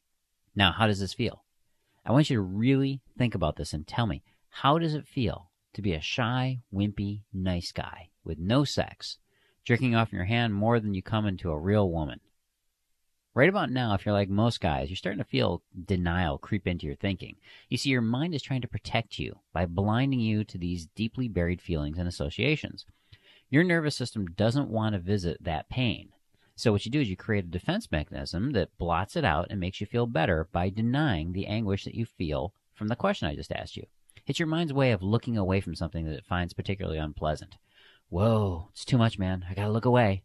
Now, how does this feel? I want you to really think about this and tell me, how does it feel to be a shy, wimpy, nice guy with no sex, jerking off in your hand more than you come into a real woman? Right about now, if you're like most guys, you're starting to feel denial creep into your thinking. You see, your mind is trying to protect you by blinding you to these deeply buried feelings and associations. Your nervous system doesn't want to visit that pain. So what you do is you create a defense mechanism that blots it out and makes you feel better by denying the anguish that you feel from the question I just asked you. It's your mind's way of looking away from something that it finds particularly unpleasant. Whoa, it's too much, man. I gotta look away.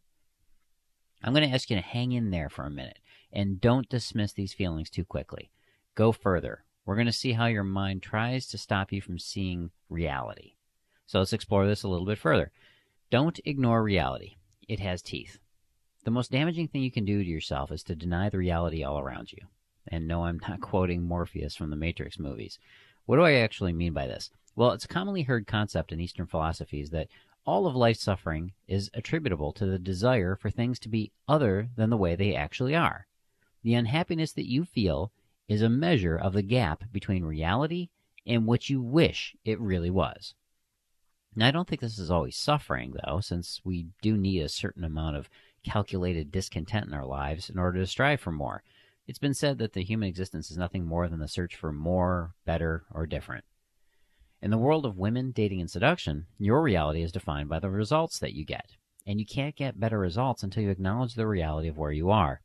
I'm going to ask you to hang in there for a minute and don't dismiss these feelings too quickly. Go further. We're going to see how your mind tries to stop you from seeing reality. So let's explore this a little bit further. Don't ignore reality. It has teeth. The most damaging thing you can do to yourself is to deny the reality all around you. And no, I'm not quoting Morpheus from the Matrix movies. What do I actually mean by this? Well, it's a commonly heard concept in Eastern philosophies that all of life's suffering is attributable to the desire for things to be other than the way they actually are. The unhappiness that you feel is a measure of the gap between reality and what you wish it really was. Now, I don't think this is always suffering, though, since we do need a certain amount of calculated discontent in our lives in order to strive for more. It's been said that the human existence is nothing more than the search for more, better, or different. In the world of women, dating, and seduction, your reality is defined by the results that you get. And you can't get better results until you acknowledge the reality of where you are.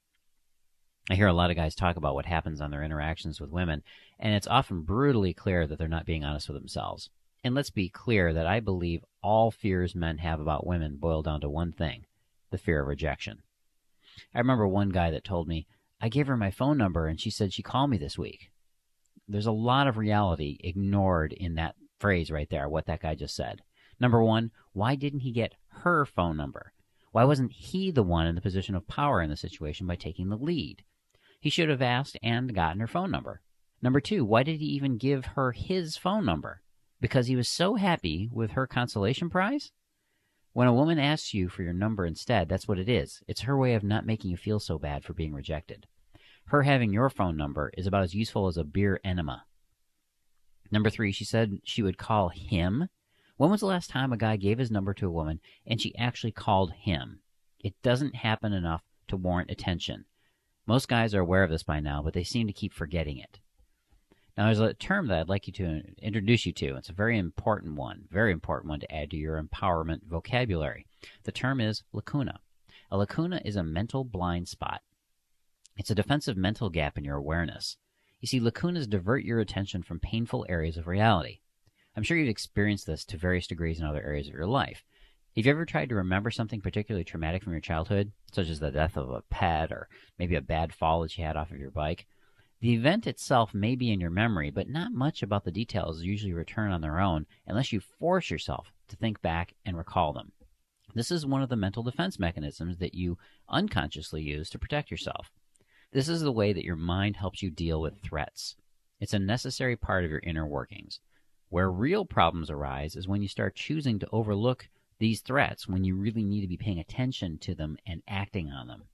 I hear a lot of guys talk about what happens on their interactions with women, and it's often brutally clear that they're not being honest with themselves. And let's be clear that I believe all fears men have about women boil down to one thing: the fear of rejection. I remember one guy that told me, I gave her my phone number and she said she called me this week. There's a lot of reality ignored in that phrase right there, what that guy just said. Number one, why didn't he get her phone number? Why wasn't he the one in the position of power in the situation by taking the lead? He should have asked and gotten her phone number. Number two, why did he even give her his phone number? Because he was so happy with her consolation prize? When a woman asks you for your number instead, that's what it is. It's her way of not making you feel so bad for being rejected. Her having your phone number is about as useful as a beer enema. Number three, she said she would call him. When was the last time a guy gave his number to a woman and she actually called him? It doesn't happen enough to warrant attention. Most guys are aware of this by now, but they seem to keep forgetting it. Now, there's a term that I'd like you to introduce you to. It's a very important one to add to your empowerment vocabulary. The term is lacuna. A lacuna is a mental blind spot. It's a defensive mental gap in your awareness. You see, lacunas divert your attention from painful areas of reality. I'm sure you've experienced this to various degrees in other areas of your life. Have you ever tried to remember something particularly traumatic from your childhood, such as the death of a pet or maybe a bad fall that you had off of your bike? The event itself may be in your memory, but not much about the details usually return on their own unless you force yourself to think back and recall them. This is one of the mental defense mechanisms that you unconsciously use to protect yourself. This is the way that your mind helps you deal with threats. It's a necessary part of your inner workings. Where real problems arise is when you start choosing to overlook these threats when you really need to be paying attention to them and acting on them.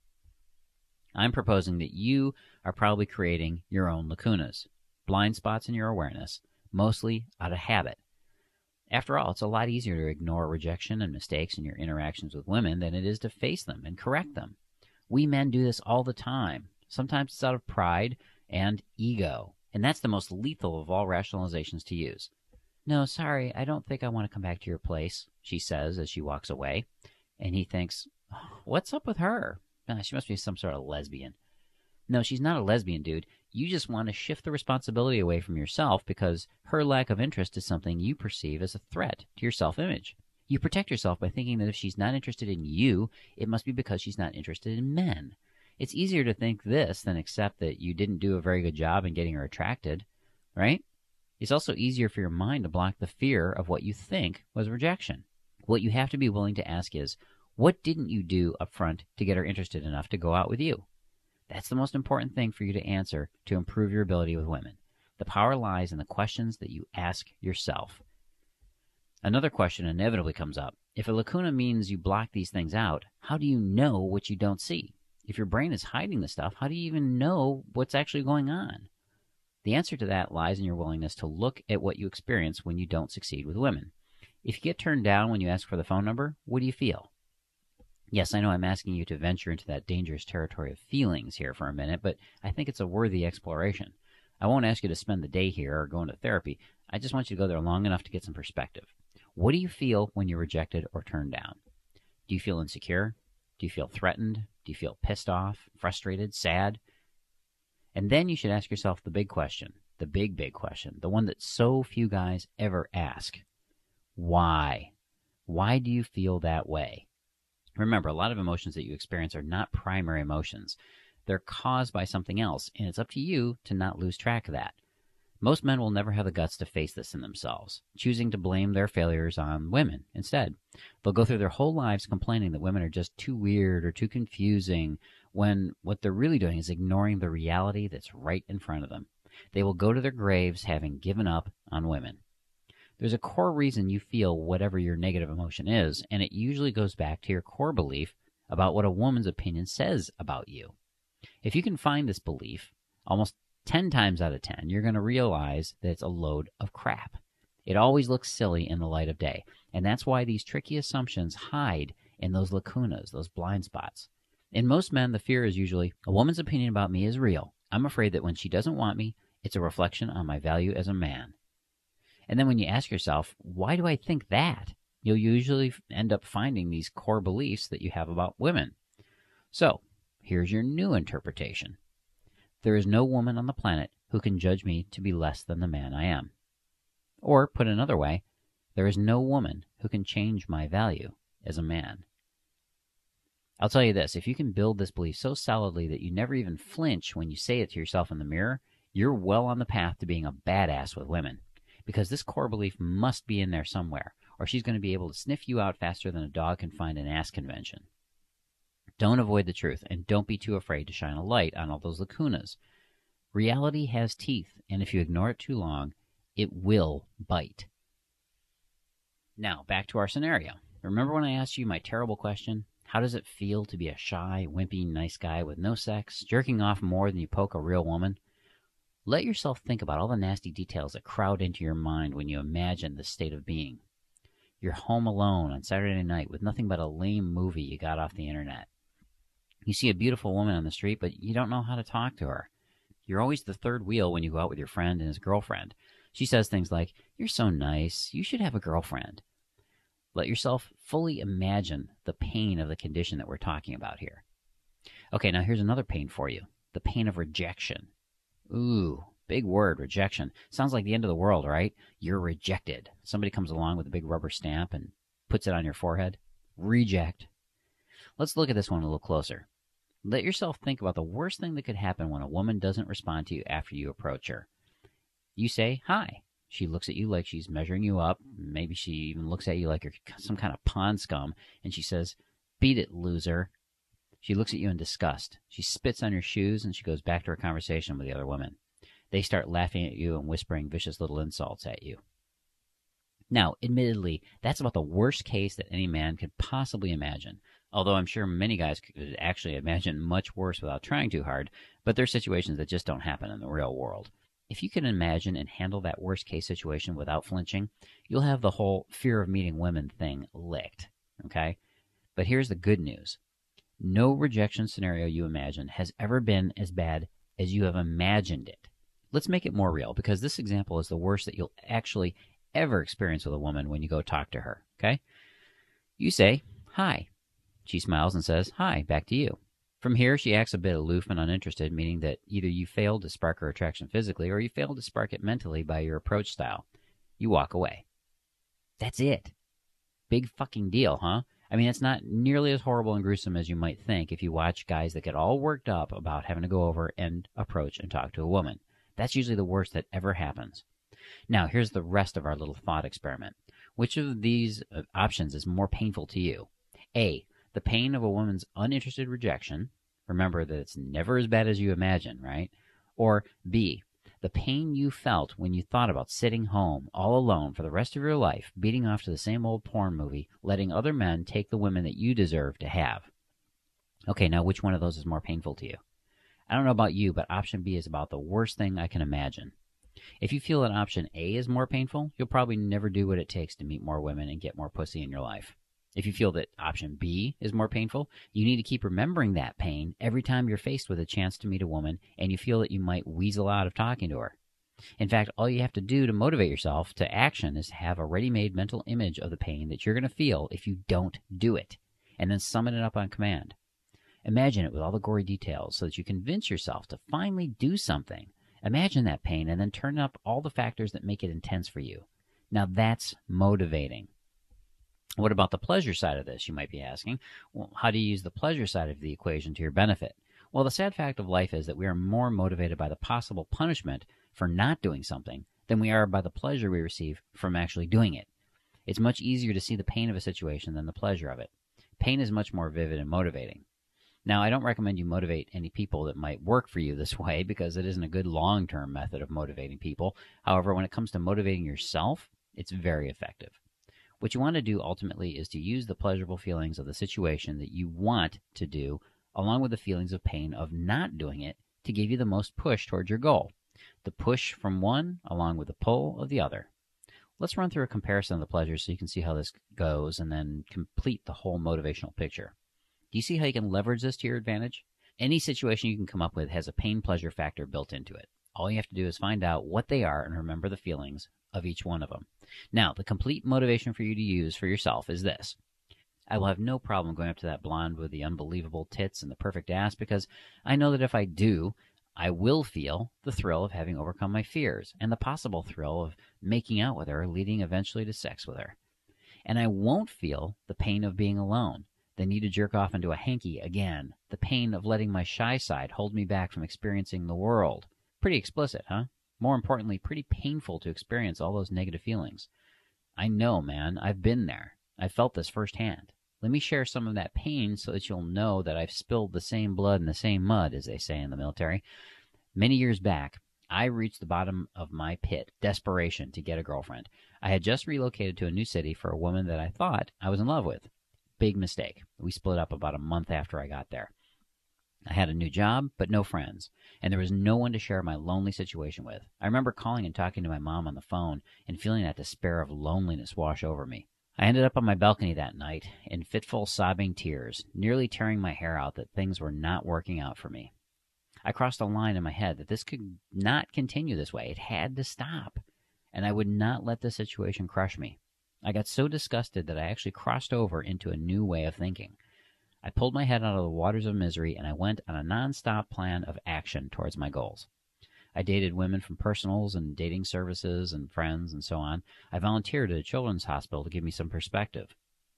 I'm proposing that you are probably creating your own lacunas, blind spots in your awareness, mostly out of habit. After all, it's a lot easier to ignore rejection and mistakes in your interactions with women than it is to face them and correct them. We men do this all the time. Sometimes it's out of pride and ego, and that's the most lethal of all rationalizations to use. No, sorry, I don't think I want to come back to your place, she says as she walks away. And he thinks, what's up with her? She must be some sort of lesbian. No, she's not a lesbian, dude. You just want to shift the responsibility away from yourself because her lack of interest is something you perceive as a threat to your self-image. You protect yourself by thinking that if she's not interested in you, it must be because she's not interested in men. It's easier to think this than accept that you didn't do a very good job in getting her attracted, right? It's also easier for your mind to block the fear of what you think was rejection. What you have to be willing to ask is, what didn't you do up front to get her interested enough to go out with you? That's the most important thing for you to answer to improve your ability with women. The power lies in the questions that you ask yourself. Another question inevitably comes up. If a lacuna means you block these things out, how do you know what you don't see? If your brain is hiding the stuff, how do you even know what's actually going on? The answer to that lies in your willingness to look at what you experience when you don't succeed with women. If you get turned down when you ask for the phone number, what do you feel? Yes, I know I'm asking you to venture into that dangerous territory of feelings here for a minute, but I think it's a worthy exploration. I won't ask you to spend the day here or go into therapy. I just want you to go there long enough to get some perspective. What do you feel when you're rejected or turned down? Do you feel insecure? Do you feel threatened? Do you feel pissed off, frustrated, sad? And then you should ask yourself the big question, the big question, the one that so few guys ever ask. Why? Why do you feel that way? Remember, a lot of emotions that you experience are not primary emotions. They're caused by something else, and it's up to you to not lose track of that. Most men will never have the guts to face this in themselves, choosing to blame their failures on women instead. They'll go through their whole lives complaining that women are just too weird or too confusing, when what they're really doing is ignoring the reality that's right in front of them. They will go to their graves having given up on women. There's a core reason you feel whatever your negative emotion is, and it usually goes back to your core belief about what a woman's opinion says about you. If you can find this belief, almost 10 times out of 10, you're going to realize that it's a load of crap. It always looks silly in the light of day, and that's why these tricky assumptions hide in those lacunas, those blind spots. In most men, the fear is usually, a woman's opinion about me is real. I'm afraid that when she doesn't want me, it's a reflection on my value as a man. And then when you ask yourself, why do I think that? You'll usually end up finding these core beliefs that you have about women. So, here's your new interpretation. There is no woman on the planet who can judge me to be less than the man I am. Or, put another way, there is no woman who can change my value as a man. I'll tell you this, if you can build this belief so solidly that you never even flinch when you say it to yourself in the mirror, you're well on the path to being a badass with women. Because this core belief must be in there somewhere, or she's going to be able to sniff you out faster than a dog can find an ass convention. Don't avoid the truth, and don't be too afraid to shine a light on all those lacunas. Reality has teeth, and if you ignore it too long, it will bite. Now, back to our scenario. Remember when I asked you my terrible question? How does it feel to be a shy, wimpy, nice guy with no sex, jerking off more than you poke a real woman? Let yourself think about all the nasty details that crowd into your mind when you imagine this state of being. You're home alone on Saturday night with nothing but a lame movie you got off the internet. You see a beautiful woman on the street, but you don't know how to talk to her. You're always the third wheel when you go out with your friend and his girlfriend. She says things like, "You're so nice, you should have a girlfriend." Let yourself fully imagine the pain of the condition that we're talking about here. Okay, now here's another pain for you. The pain of rejection. Ooh, big word, rejection. Sounds like the end of the world, right? You're rejected. Somebody comes along with a big rubber stamp and puts it on your forehead. Reject. Let's look at this one a little closer. Let yourself think about the worst thing that could happen when a woman doesn't respond to you after you approach her. You say, "Hi." She looks at you like she's measuring you up. Maybe she even looks at you like you're some kind of pond scum, and she says, "Beat it, loser." She looks at you in disgust. She spits on your shoes, and she goes back to her conversation with the other women. They start laughing at you and whispering vicious little insults at you. Now, admittedly, that's about the worst case that any man could possibly imagine. Although I'm sure many guys could actually imagine much worse without trying too hard, but there's situations that just don't happen in the real world. If you can imagine and handle that worst case situation without flinching, you'll have the whole fear of meeting women thing licked. Okay? But here's the good news. No rejection scenario you imagine has ever been as bad as you have imagined it. Let's make it more real, because this example is the worst that you'll actually ever experience with a woman when you go talk to her. Okay? You say, "Hi." She smiles and says, "Hi," back to you. From here, she acts a bit aloof and uninterested, meaning that either you failed to spark her attraction physically or you failed to spark it mentally by your approach style. You walk away. That's it. Big fucking deal, huh? I mean, it's not nearly as horrible and gruesome as you might think if you watch guys that get all worked up about having to go over and approach and talk to a woman. That's usually the worst that ever happens. Now, here's the rest of our little thought experiment. Which of these options is more painful to you? A, the pain of a woman's uninterested rejection. Remember that it's never as bad as you imagine, right? Or B, the pain you felt when you thought about sitting home all alone for the rest of your life, beating off to the same old porn movie, letting other men take the women that you deserve to have. Okay, now which one of those is more painful to you? I don't know about you, but option B is about the worst thing I can imagine. If you feel that option A is more painful, you'll probably never do what it takes to meet more women and get more pussy in your life. If you feel that option B is more painful, you need to keep remembering that pain every time you're faced with a chance to meet a woman and you feel that you might weasel out of talking to her. In fact, all you have to do to motivate yourself to action is to have a ready-made mental image of the pain that you're going to feel if you don't do it, and then summon it up on command. Imagine it with all the gory details so that you convince yourself to finally do something. Imagine that pain and then turn up all the factors that make it intense for you. Now that's motivating. What about the pleasure side of this, you might be asking? Well, how do you use the pleasure side of the equation to your benefit? Well, the sad fact of life is that we are more motivated by the possible punishment for not doing something than we are by the pleasure we receive from actually doing it. It's much easier to see the pain of a situation than the pleasure of it. Pain is much more vivid and motivating. Now, I don't recommend you motivate any people that might work for you this way because it isn't a good long-term method of motivating people. However, when it comes to motivating yourself, it's very effective. What you want to do ultimately is to use the pleasurable feelings of the situation that you want to do along with the feelings of pain of not doing it to give you the most push towards your goal. The push from one along with the pull of the other. Let's run through a comparison of the pleasures so you can see how this goes and then complete the whole motivational picture. Do you see how you can leverage this to your advantage? Any situation you can come up with has a pain-pleasure factor built into it. All you have to do is find out what they are and remember the feelings of each one of them. Now, the complete motivation for you to use for yourself is this. I will have no problem going up to that blonde with the unbelievable tits and the perfect ass because I know that if I do, I will feel the thrill of having overcome my fears and the possible thrill of making out with her, leading eventually to sex with her. And I won't feel the pain of being alone, the need to jerk off into a hanky again, the pain of letting my shy side hold me back from experiencing the world. Pretty explicit, huh? More importantly, pretty painful to experience all those negative feelings. I know, man. I've been there. I've felt this firsthand. Let me share some of that pain so that you'll know that I've spilled the same blood in the same mud, as they say in the military. Many years back, I reached the bottom of my pit, desperation to get a girlfriend. I had just relocated to a new city for a woman that I thought I was in love with. Big mistake. We split up about a month after I got there. I had a new job, but no friends, and there was no one to share my lonely situation with. I remember calling and talking to my mom on the phone and feeling that despair of loneliness wash over me. I ended up on my balcony that night in fitful, sobbing tears, nearly tearing my hair out that things were not working out for me. I crossed a line in my head that this could not continue this way. It had to stop, and I would not let this situation crush me. I got so disgusted that I actually crossed over into a new way of thinking. I pulled my head out of the waters of misery, and I went on a non-stop plan of action towards my goals. I dated women from personals and dating services and friends and so on. I volunteered at a children's hospital to give me some perspective.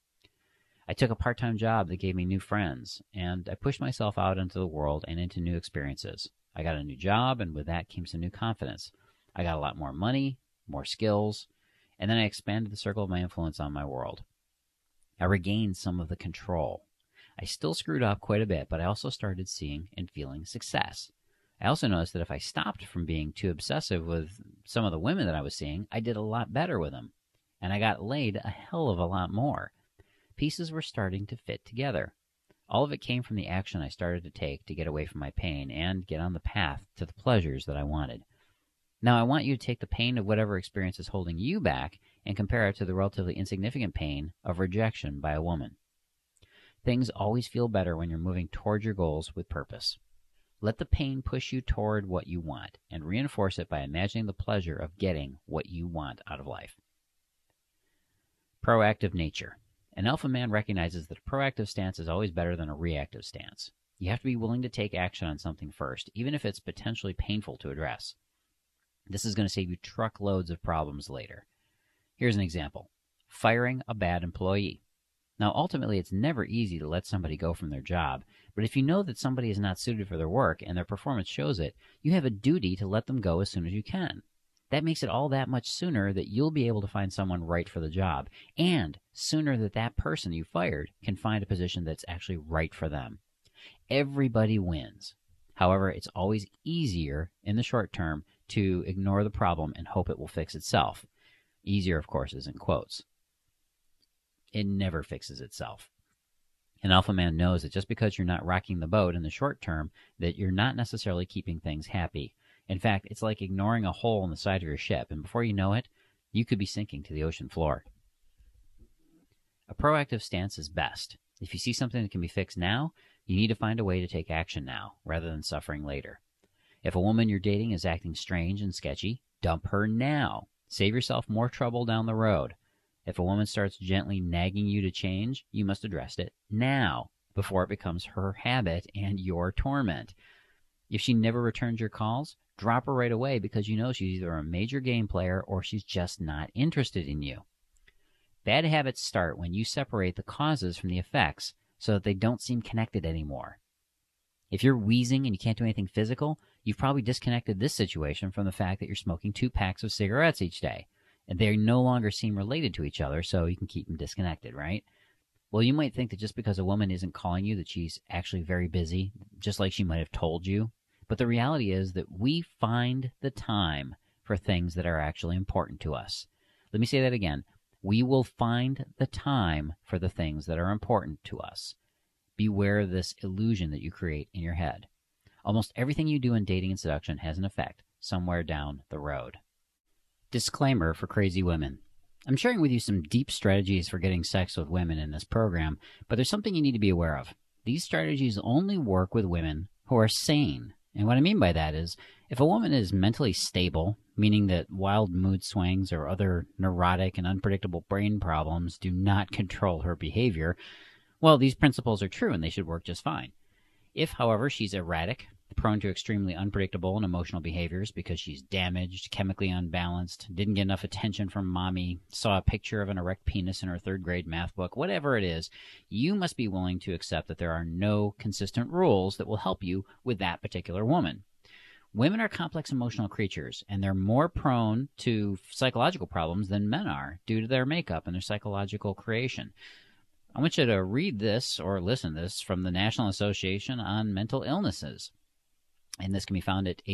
I took a part-time job that gave me new friends, and I pushed myself out into the world and into new experiences. I got a new job, and with that came some new confidence. I got a lot more money, more skills, and then I expanded the circle of my influence on my world. I regained some of the control. I still screwed up quite a bit, but I also started seeing and feeling success. I also noticed that if I stopped from being too obsessive with some of the women that I was seeing, I did a lot better with them. and I got laid a hell of a lot more. Pieces were starting to fit together. All of it came from the action I started to take to get away from my pain and get on the path to the pleasures that I wanted. Now, I want you to take the pain of whatever experience is holding you back and compare it to the relatively insignificant pain of rejection by a woman. Things always feel better when you're moving toward your goals with purpose. Let the pain push you toward what you want and reinforce it by imagining the pleasure of getting what you want out of life. Proactive nature. An alpha man recognizes that a proactive stance is always better than a reactive stance. You have to be willing to take action on something first, even if it's potentially painful to address. This is going to save you truckloads of problems later. Here's an example. Firing a bad employee. Now, ultimately, it's never easy to let somebody go from their job, but if you know that somebody is not suited for their work and their performance shows it, you have a duty to let them go as soon as you can. That makes it all that much sooner that you'll be able to find someone right for the job, and sooner that that person you fired can find a position that's actually right for them. Everybody wins. However, it's always easier in the short term to ignore the problem and hope it will fix itself. Easier, of course, is in quotes. It never fixes itself. An alpha man knows that just because you're not rocking the boat in the short term, that you're not necessarily keeping things happy. In fact, it's like ignoring a hole in the side of your ship, and before you know it, you could be sinking to the ocean floor. A proactive stance is best. If you see something that can be fixed now, you need to find a way to take action now, rather than suffering later. If a woman you're dating is acting strange and sketchy, dump her now. Save yourself more trouble down the road. If a woman starts gently nagging you to change, you must address it now, before it becomes her habit and your torment. If she never returns your calls, drop her right away because you know she's either a major game player or she's just not interested in you. Bad habits start when you separate the causes from the effects so that they don't seem connected anymore. If you're wheezing and you can't do anything physical, you've probably disconnected this situation from the fact that you're smoking 2 packs of cigarettes each day. And they no longer seem related to each other, so you can keep them disconnected, right? Well, you might think that just because a woman isn't calling you that she's actually very busy, just like she might have told you. But the reality is that we find the time for things that are actually important to us. Let me say that again. We will find the time for the things that are important to us. Beware of this illusion that you create in your head. Almost everything you do in dating and seduction has an effect somewhere down the road. Disclaimer for crazy women. I'm sharing with you some deep strategies for getting sex with women in this program, but there's something you need to be aware of. These strategies only work with women who are sane. And what I mean by that is, if a woman is mentally stable, meaning that wild mood swings or other neurotic and unpredictable brain problems do not control her behavior, well, these principles are true and they should work just fine. If, however, she's erratic, prone to extremely unpredictable and emotional behaviors because she's damaged, chemically unbalanced, didn't get enough attention from mommy, saw a picture of an erect penis in her 3rd grade math book, whatever it is, you must be willing to accept that there are no consistent rules that will help you with that particular woman. Women are complex emotional creatures, and they're more prone to psychological problems than men are due to their makeup and their psychological creation. I want you to read this or listen to this from the National Association on Mental Illnesses. And this can be found at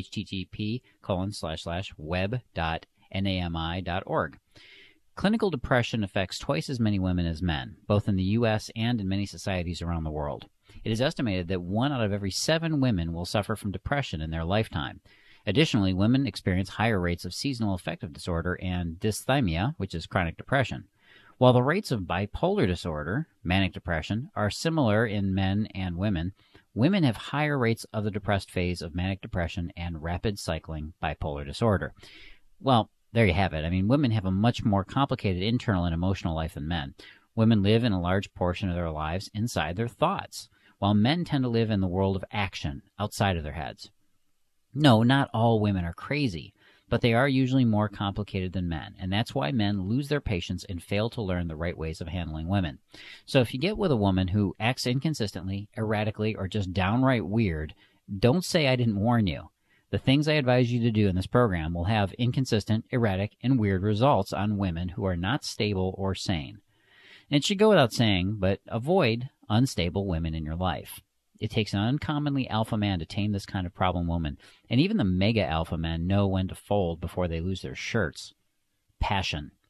http://web.nami.org. Clinical depression affects twice as many women as men, both in the U.S. and in many societies around the world. It is estimated that 1 out of every 7 women will suffer from depression in their lifetime. Additionally, women experience higher rates of seasonal affective disorder and dysthymia, which is chronic depression. While the rates of bipolar disorder, manic depression, are similar in men and women, women have higher rates of the depressed phase of manic depression and rapid cycling bipolar disorder. Well, there you have it. I mean, women have a much more complicated internal and emotional life than men. Women live in a large portion of their lives inside their thoughts, while men tend to live in the world of action outside of their heads. No, not all women are crazy, but they are usually more complicated than men, and that's why men lose their patience and fail to learn the right ways of handling women. So if you get with a woman who acts inconsistently, erratically, or just downright weird, don't say I didn't warn you. The things I advise you to do in this program will have inconsistent, erratic, and weird results on women who are not stable or sane. And it should go without saying, but avoid unstable women in your life. It takes an uncommonly alpha man to tame this kind of problem woman, and even the mega alpha men know when to fold before they lose their shirts. Passion.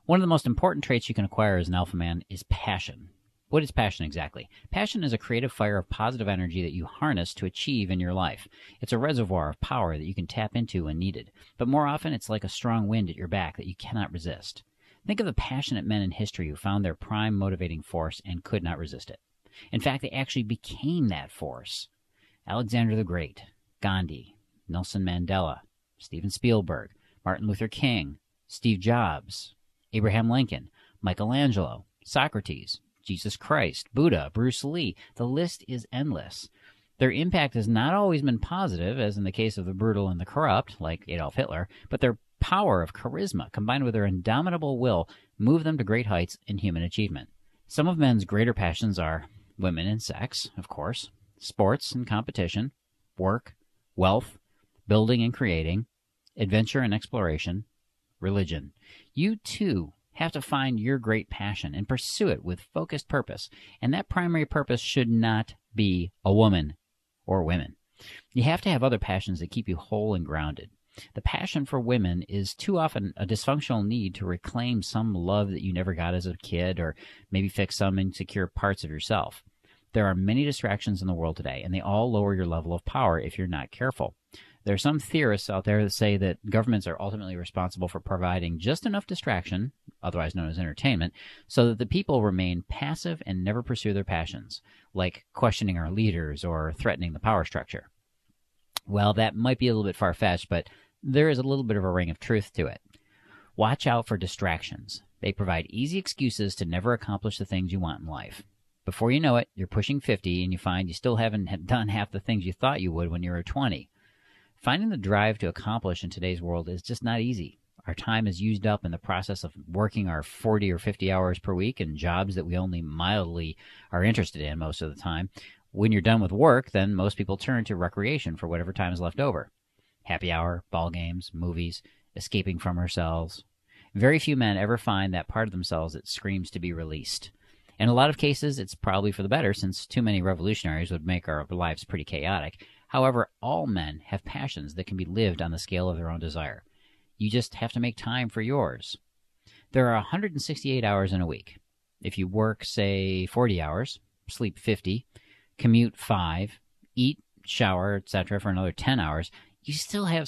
One of the most important traits you can acquire as an alpha man is passion. What is passion exactly? Passion is a creative fire of positive energy that you harness to achieve in your life. It's a reservoir of power that you can tap into when needed, but more often it's like a strong wind at your back that you cannot resist. Think of the passionate men in history who found their prime motivating force and could not resist it. In fact, they actually became that force. Alexander the Great, Gandhi, Nelson Mandela, Steven Spielberg, Martin Luther King, Steve Jobs, Abraham Lincoln, Michelangelo, Socrates, Jesus Christ, Buddha, Bruce Lee. The list is endless. Their impact has not always been positive, as in the case of the brutal and the corrupt, like Adolf Hitler, but their power of charisma, combined with their indomitable will, move them to great heights in human achievement. Some of men's greater passions are women and sex, of course, sports and competition, work, wealth, building and creating, adventure and exploration, religion. You, too, have to find your great passion and pursue it with focused purpose, and that primary purpose should not be a woman or women. You have to have other passions that keep you whole and grounded. The passion for women is too often a dysfunctional need to reclaim some love that you never got as a kid, or maybe fix some insecure parts of yourself. There are many distractions in the world today, and they all lower your level of power if you're not careful. There are some theorists out there that say that governments are ultimately responsible for providing just enough distraction, otherwise known as entertainment, so that the people remain passive and never pursue their passions, like questioning our leaders or threatening the power structure. Well, that might be a little bit far-fetched, but there is a little bit of a ring of truth to it. Watch out for distractions. They provide easy excuses to never accomplish the things you want in life. Before you know it, you're pushing 50 and you find you still haven't done half the things you thought you would when you were 20. Finding the drive to accomplish in today's world is just not easy. Our time is used up in the process of working our 40 or 50 hours per week in jobs that we only mildly are interested in most of the time. When you're done with work, then most people turn to recreation for whatever time is left over. Happy hour, ball games, movies, escaping from ourselves. Very few men ever find that part of themselves that screams to be released. In a lot of cases, it's probably for the better, since too many revolutionaries would make our lives pretty chaotic. However, all men have passions that can be lived on the scale of their own desire. You just have to make time for yours. There are 168 hours in a week. If you work, say, 40 hours, sleep 50, commute 5, eat, shower, etc. for another 10 hours, you still have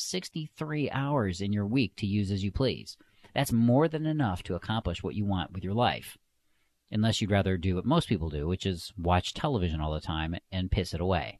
63 hours in your week to use as you please. That's more than enough to accomplish what you want with your life. Unless you'd rather do what most people do, which is watch television all the time and piss it away.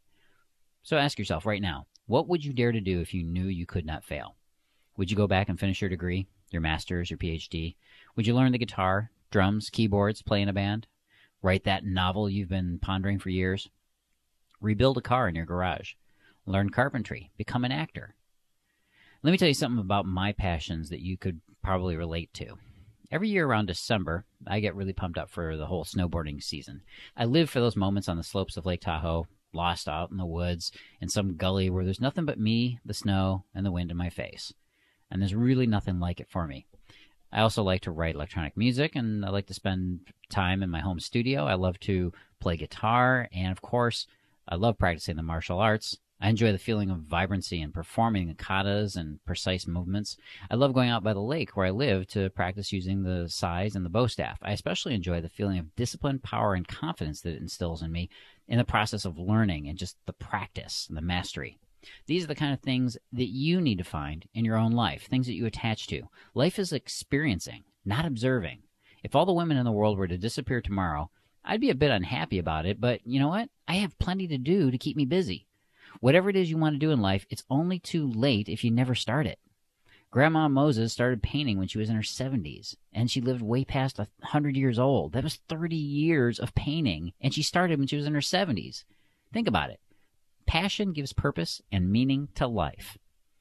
So ask yourself right now, what would you dare to do if you knew you could not fail? Would you go back and finish your degree, your master's, your PhD? Would you learn the guitar, drums, keyboards, play in a band? Write that novel you've been pondering for years? Rebuild a car in your garage? Learn carpentry? Become an actor? Let me tell you something about my passions that you could probably relate to. Every year around December, I get really pumped up for the whole snowboarding season. I live for those moments on the slopes of Lake Tahoe, lost out in the woods, in some gully where there's nothing but me, the snow, and the wind in my face. And there's really nothing like it for me. I also like to write electronic music, and I like to spend time in my home studio. I love to play guitar, and of course, I love practicing the martial arts. I enjoy the feeling of vibrancy and performing katas and precise movements. I love going out by the lake where I live to practice using the sais and the bow staff. I especially enjoy the feeling of discipline, power, and confidence that it instills in me in the process of learning and just the practice and the mastery. These are the kind of things that you need to find in your own life, things that you attach to. Life is experiencing, not observing. If all the women in the world were to disappear tomorrow, I'd be a bit unhappy about it, but you know what? I have plenty to do to keep me busy. Whatever it is you want to do in life, it's only too late if you never start it. Grandma Moses started painting when she was in her 70s, and she lived way past 100 years old. That was 30 years of painting, and she started when she was in her 70s. Think about it. Passion gives purpose and meaning to life.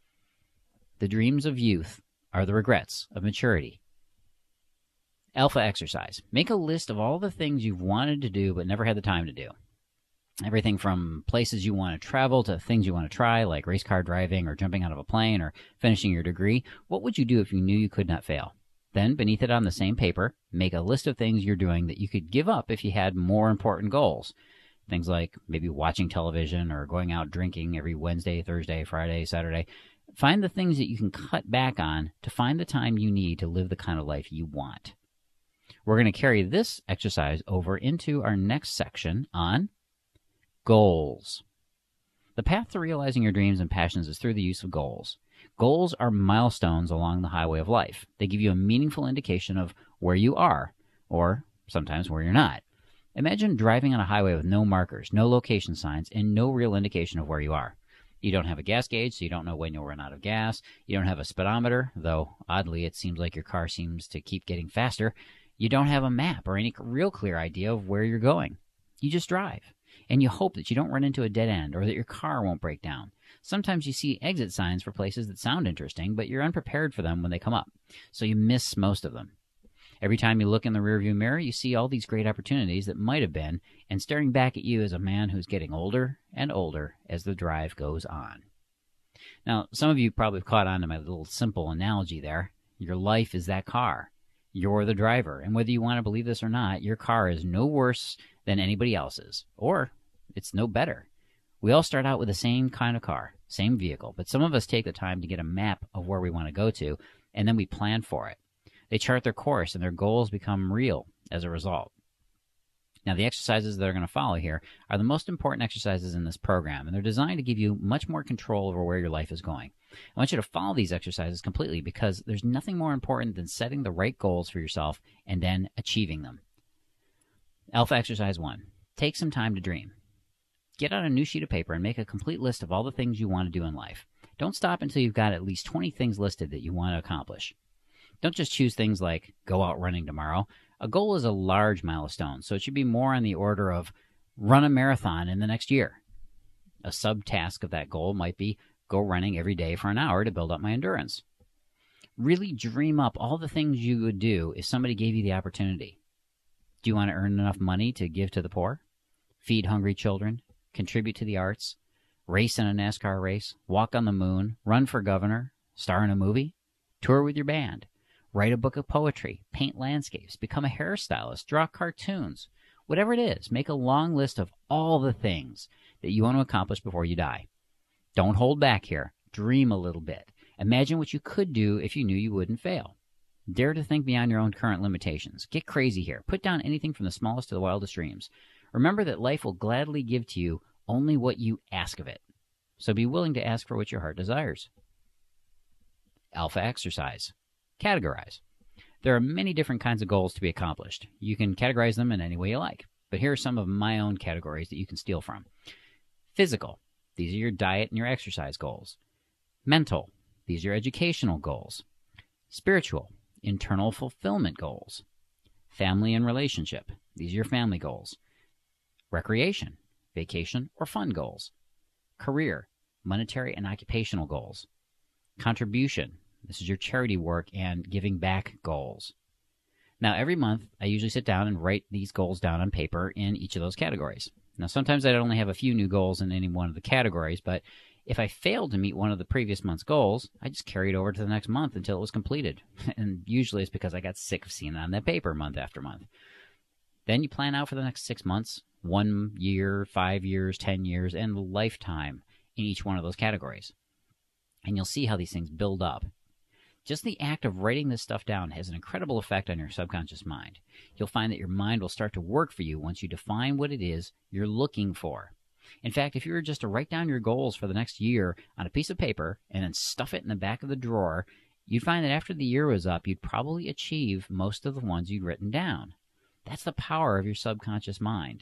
The dreams of youth are the regrets of maturity. Alpha exercise. Make a list of all the things you've wanted to do but never had the time to do. Everything from places you want to travel to things you want to try, like race car driving or jumping out of a plane or finishing your degree. What would you do if you knew you could not fail? Then, beneath it on the same paper, make a list of things you're doing that you could give up if you had more important goals. Things like maybe watching television or going out drinking every Wednesday, Thursday, Friday, Saturday. Find the things that you can cut back on to find the time you need to live the kind of life you want. We're going to carry this exercise over into our next section on goals. The path to realizing your dreams and passions is through the use of goals. Goals are milestones along the highway of life. They give you a meaningful indication of where you are, or sometimes where you're not. Imagine driving on a highway with no markers, no location signs, and no real indication of where you are. You don't have a gas gauge, so you don't know when you'll run out of gas. You don't have a speedometer, though oddly it seems like your car seems to keep getting faster. You don't have a map or any real clear idea of where you're going. You just drive, and you hope that you don't run into a dead end or that your car won't break down. Sometimes you see exit signs for places that sound interesting, but you're unprepared for them when they come up, so you miss most of them. Every time you look in the rearview mirror, you see all these great opportunities that might have been, and staring back at you is a man who's getting older and older as the drive goes on. Now, some of you probably caught on to my little simple analogy there. Your life is that car. You're the driver, and whether you want to believe this or not, your car is no worse than anybody else's, or it's no better. We all start out with the same kind of car, same vehicle, but some of us take the time to get a map of where we want to go to, and then we plan for it. They chart their course, and their goals become real as a result. Now, the exercises that are going to follow here are the most important exercises in this program, and they're designed to give you much more control over where your life is going. I want you to follow these exercises completely because there's nothing more important than setting the right goals for yourself and then achieving them. Alpha Exercise 1. Take some time to dream. Get out a new sheet of paper and make a complete list of all the things you want to do in life. Don't stop until you've got at least 20 things listed that you want to accomplish. Don't just choose things like go out running tomorrow. A goal is a large milestone, so it should be more on the order of run a marathon in the next year. A subtask of that goal might be go running every day for an hour to build up my endurance. Really dream up all the things you would do if somebody gave you the opportunity. Do you want to earn enough money to give to the poor? Feed hungry children? Contribute to the arts? Race in a NASCAR race? Walk on the moon? Run for governor? Star in a movie? Tour with your band? Write a book of poetry, paint landscapes, become a hairstylist, draw cartoons. Whatever it is, make a long list of all the things that you want to accomplish before you die. Don't hold back here. Dream a little bit. Imagine what you could do if you knew you wouldn't fail. Dare to think beyond your own current limitations. Get crazy here. Put down anything from the smallest to the wildest dreams. Remember that life will gladly give to you only what you ask of it. So be willing to ask for what your heart desires. Alpha Exercise. Categorize. There are many different kinds of goals to be accomplished. You can categorize them in any way you like, but here are some of my own categories that you can steal from. Physical. These are your diet and your exercise goals. Mental. These are your educational goals. Spiritual. Internal fulfillment goals. Family and relationship. These are your family goals. Recreation. Vacation or fun goals. Career. Monetary and occupational goals. Contribution. This is your charity work and giving back goals. Now, every month, I usually sit down and write these goals down on paper in each of those categories. Now, sometimes I'd only have a few new goals in any one of the categories, but if I failed to meet one of the previous month's goals, I just carried it over to the next month until it was completed. And usually it's because I got sick of seeing it on that paper month after month. Then you plan out for the next 6 months, 1 year, 5 years, 10 years, and a lifetime in each one of those categories. And you'll see how these things build up. Just the act of writing this stuff down has an incredible effect on your subconscious mind. You'll find that your mind will start to work for you once you define what it is you're looking for. In fact, if you were just to write down your goals for the next year on a piece of paper and then stuff it in the back of the drawer, you'd find that after the year was up, you'd probably achieve most of the ones you'd written down. That's the power of your subconscious mind.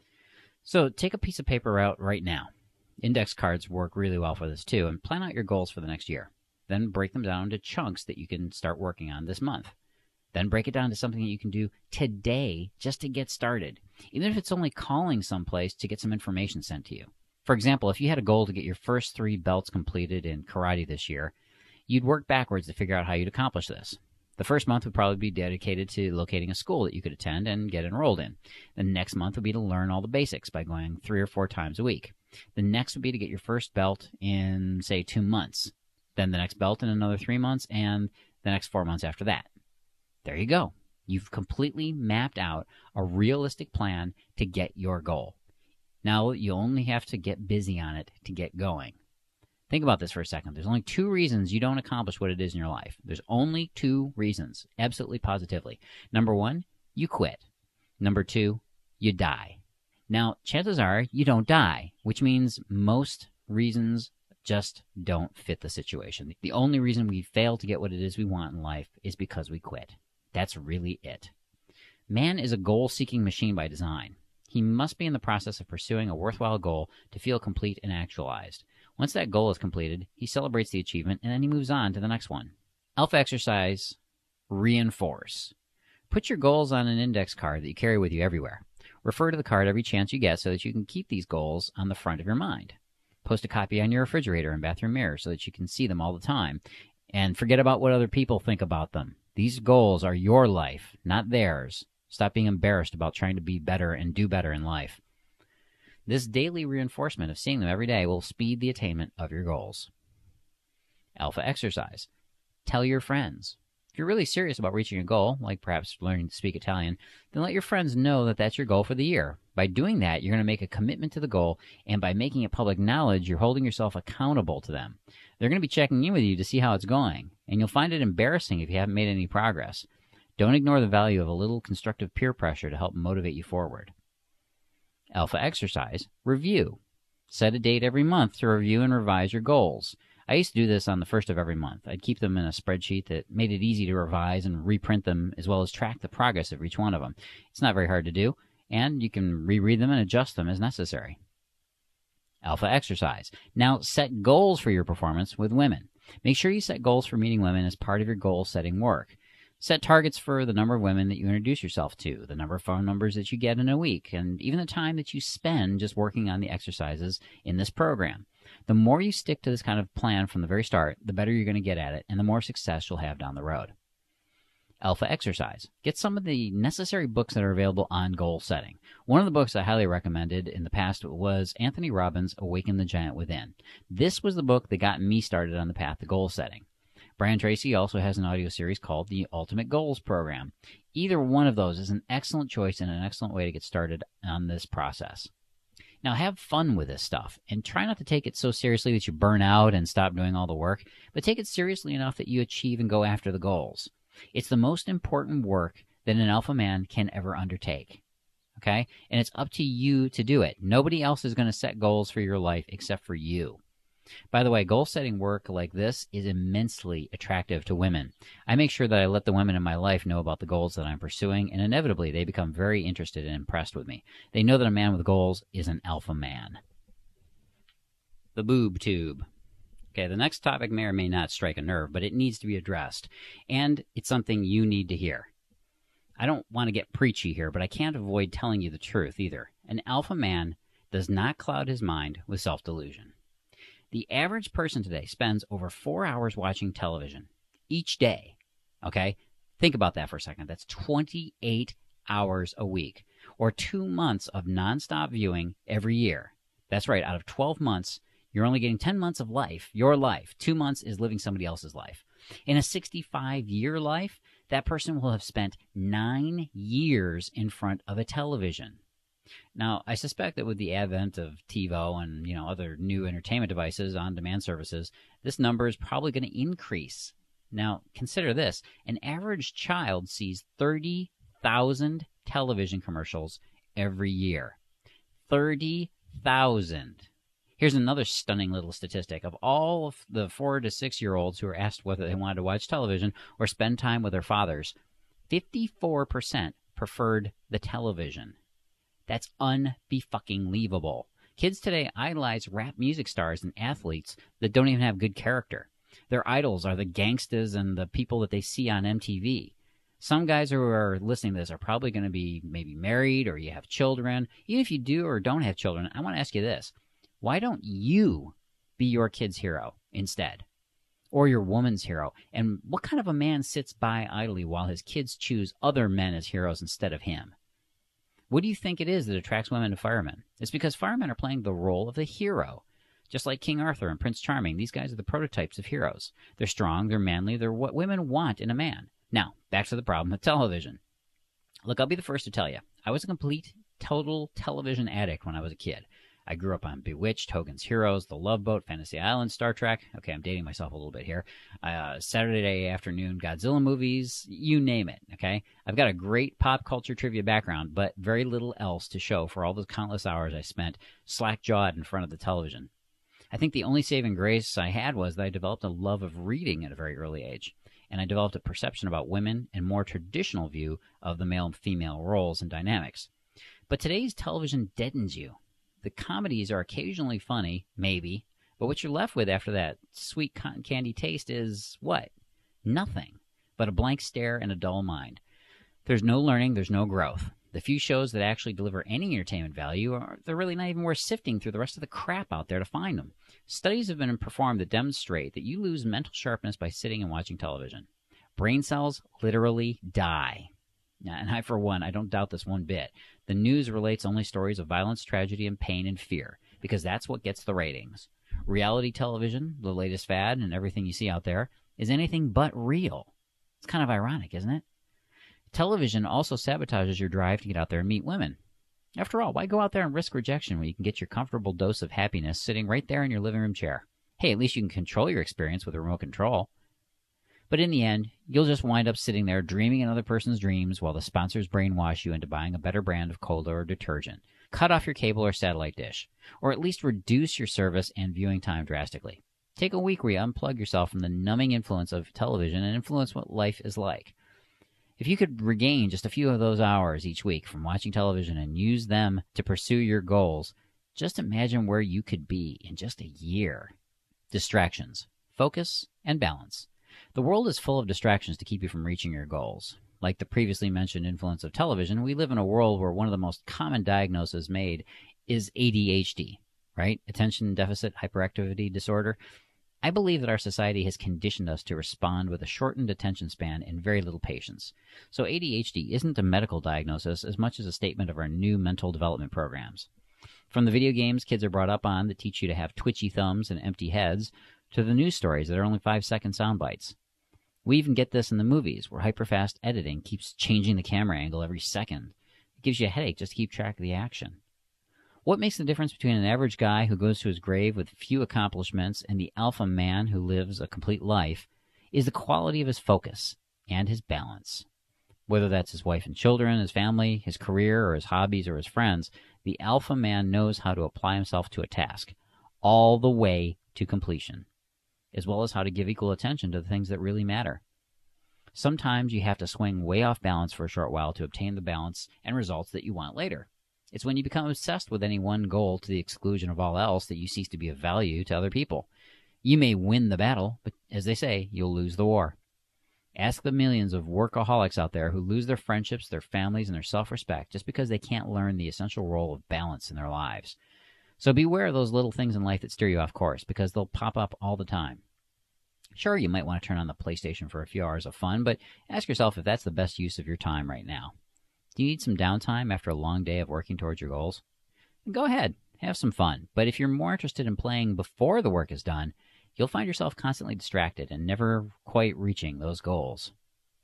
So take a piece of paper out right now. Index cards work really well for this too, and plan out your goals for the next year. Then break them down into chunks that you can start working on this month. Then break it down to something that you can do today just to get started, even if it's only calling someplace to get some information sent to you. For example, if you had a goal to get your first 3 belts completed in karate this year, you'd work backwards to figure out how you'd accomplish this. The first month would probably be dedicated to locating a school that you could attend and get enrolled in. The next month would be to learn all the basics by going 3 or 4 times a week. The next would be to get your first belt in, say, 2 months. Then the next belt in another 3 months, and the next 4 months after that. There you go. You've completely mapped out a realistic plan to get your goal. Now you only have to get busy on it to get going. Think about this for a second. There's only 2 reasons you don't accomplish what it is in your life. There's only 2 reasons, absolutely positively. Number 1, you quit. Number 2, you die. Now, chances are you don't die, which means most reasons just don't fit the situation. The only reason we fail to get what it is we want in life is because we quit. That's really it. Man is a goal-seeking machine by design. He must be in the process of pursuing a worthwhile goal to feel complete and actualized. Once that goal is completed, he celebrates the achievement and then he moves on to the next one. Alpha exercise, reinforce. Put your goals on an index card that you carry with you everywhere. Refer to the card every chance you get so that you can keep these goals on the front of your mind. Post a copy on your refrigerator and bathroom mirror so that you can see them all the time. And forget about what other people think about them. These goals are your life, not theirs. Stop being embarrassed about trying to be better and do better in life. This daily reinforcement of seeing them every day will speed the attainment of your goals. Alpha exercise. Tell your friends. If you're really serious about reaching a goal, like perhaps learning to speak Italian, then let your friends know that that's your goal for the year. By doing that, you're going to make a commitment to the goal, and by making it public knowledge, you're holding yourself accountable to them. They're going to be checking in with you to see how it's going, and you'll find it embarrassing if you haven't made any progress. Don't ignore the value of a little constructive peer pressure to help motivate you forward. Alpha exercise, review. Set a date every month to review and revise your goals. I used to do this on the first of every month. I'd keep them in a spreadsheet that made it easy to revise and reprint them, as well as track the progress of each one of them. It's not very hard to do, and you can reread them and adjust them as necessary. Alpha exercise. Now set goals for your performance with women. Make sure you set goals for meeting women as part of your goal-setting work. Set targets for the number of women that you introduce yourself to, the number of phone numbers that you get in a week, and even the time that you spend just working on the exercises in this program. The more you stick to this kind of plan from the very start, the better you're going to get at it, and the more success you'll have down the road. Alpha exercise. Get some of the necessary books that are available on goal setting. One of the books I highly recommended in the past was Anthony Robbins' Awaken the Giant Within. This was the book that got me started on the path to goal setting. Brian Tracy also has an audio series called The Ultimate Goals Program. Either one of those is an excellent choice and an excellent way to get started on this process. Now, have fun with this stuff, and try not to take it so seriously that you burn out and stop doing all the work, but take it seriously enough that you achieve and go after the goals. It's the most important work that an alpha man can ever undertake, okay? And it's up to you to do it. Nobody else is going to set goals for your life except for you. By the way, goal-setting work like this is immensely attractive to women. I make sure that I let the women in my life know about the goals that I'm pursuing, and inevitably they become very interested and impressed with me. They know that a man with goals is an alpha man. The boob tube. Okay, the next topic may or may not strike a nerve, but it needs to be addressed, and it's something you need to hear. I don't want to get preachy here, but I can't avoid telling you the truth either. An alpha man does not cloud his mind with self-delusion. The average person today spends over 4 hours watching television each day, okay? Think about that for a second. That's 28 hours a week, or 2 months of nonstop viewing every year. That's right, out of 12 months, you're only getting 10 months of life, your life. 2 months is living somebody else's life. In a 65-year life, that person will have spent 9 years in front of a television. Now, I suspect that with the advent of TiVo and, other new entertainment devices, on-demand services, this number is probably going to increase. Now, consider this. An average child sees 30,000 television commercials every year. 30,000. Here's another stunning little statistic. Of all of the 4 to 6-year-olds who were asked whether they wanted to watch television or spend time with their fathers, 54% preferred the television. That's unbe-fucking-lievable. Kids today idolize rap music stars and athletes that don't even have good character. Their idols are the gangstas and the people that they see on MTV. Some guys who are listening to this are probably going to be maybe married or you have children. Even if you do or don't have children, I want to ask you this. Why don't you be your kid's hero instead? Or your woman's hero? And what kind of a man sits by idly while his kids choose other men as heroes instead of him? What do you think it is that attracts women to firemen? It's because firemen are playing the role of the hero. Just like King Arthur and Prince Charming, these guys are the prototypes of heroes. They're strong, they're manly, they're what women want in a man. Now, back to the problem with television. Look, I'll be the first to tell you, I was a complete, total television addict when I was a kid. I grew up on Bewitched, Hogan's Heroes, The Love Boat, Fantasy Island, Star Trek. Okay, I'm dating myself a little bit here. Saturday afternoon Godzilla movies, you name it, okay? I've got a great pop culture trivia background, but very little else to show for all those countless hours I spent slack-jawed in front of the television. I think the only saving grace I had was that I developed a love of reading at a very early age, and I developed a perception about women and more traditional view of the male and female roles and dynamics. But today's television deadens you. The comedies are occasionally funny, maybe, but what you're left with after that sweet cotton candy taste is what? Nothing but a blank stare and a dull mind. There's no learning, there's no growth. The few shows that actually deliver any entertainment value, they're really not even worth sifting through the rest of the crap out there to find them. Studies have been performed that demonstrate that you lose mental sharpness by sitting and watching television. Brain cells literally die. And I, for one, I don't doubt this one bit. The news relates only stories of violence, tragedy, and pain and fear, because that's what gets the ratings. Reality television, the latest fad, and everything you see out there, is anything but real. It's kind of ironic, isn't it? Television also sabotages your drive to get out there and meet women. After all, why go out there and risk rejection when you can get your comfortable dose of happiness sitting right there in your living room chair? Hey, at least you can control your experience with a remote control. But in the end, you'll just wind up sitting there dreaming another person's dreams while the sponsors brainwash you into buying a better brand of cola or detergent. Cut off your cable or satellite dish, or at least reduce your service and viewing time drastically. Take a week where you unplug yourself from the numbing influence of television and influence what life is like. If you could regain just a few of those hours each week from watching television and use them to pursue your goals, just imagine where you could be in just a year. Distractions, focus, and balance. The world is full of distractions to keep you from reaching your goals. Like the previously mentioned influence of television, we live in a world where one of the most common diagnoses made is ADHD, right? Attention Deficit Hyperactivity Disorder. I believe that our society has conditioned us to respond with a shortened attention span and very little patience. So ADHD isn't a medical diagnosis as much as a statement of our new mental development programs. From the video games kids are brought up on that teach you to have twitchy thumbs and empty heads, to the news stories that are only 5-second sound bites. We even get this in the movies, where hyperfast editing keeps changing the camera angle every second. It gives you a headache just to keep track of the action. What makes the difference between an average guy who goes to his grave with few accomplishments and the alpha man who lives a complete life is the quality of his focus and his balance. Whether that's his wife and children, his family, his career, or his hobbies, or his friends, the alpha man knows how to apply himself to a task, all the way to completion, as well as how to give equal attention to the things that really matter. Sometimes you have to swing way off balance for a short while to obtain the balance and results that you want later. It's when you become obsessed with any one goal to the exclusion of all else that you cease to be of value to other people. You may win the battle, but as they say, you'll lose the war. Ask the millions of workaholics out there who lose their friendships, their families, and their self-respect just because they can't learn the essential role of balance in their lives. So beware of those little things in life that steer you off course, because they'll pop up all the time. Sure, you might want to turn on the PlayStation for a few hours of fun, but ask yourself if that's the best use of your time right now. Do you need some downtime after a long day of working towards your goals? Then go ahead, have some fun. But if you're more interested in playing before the work is done, you'll find yourself constantly distracted and never quite reaching those goals.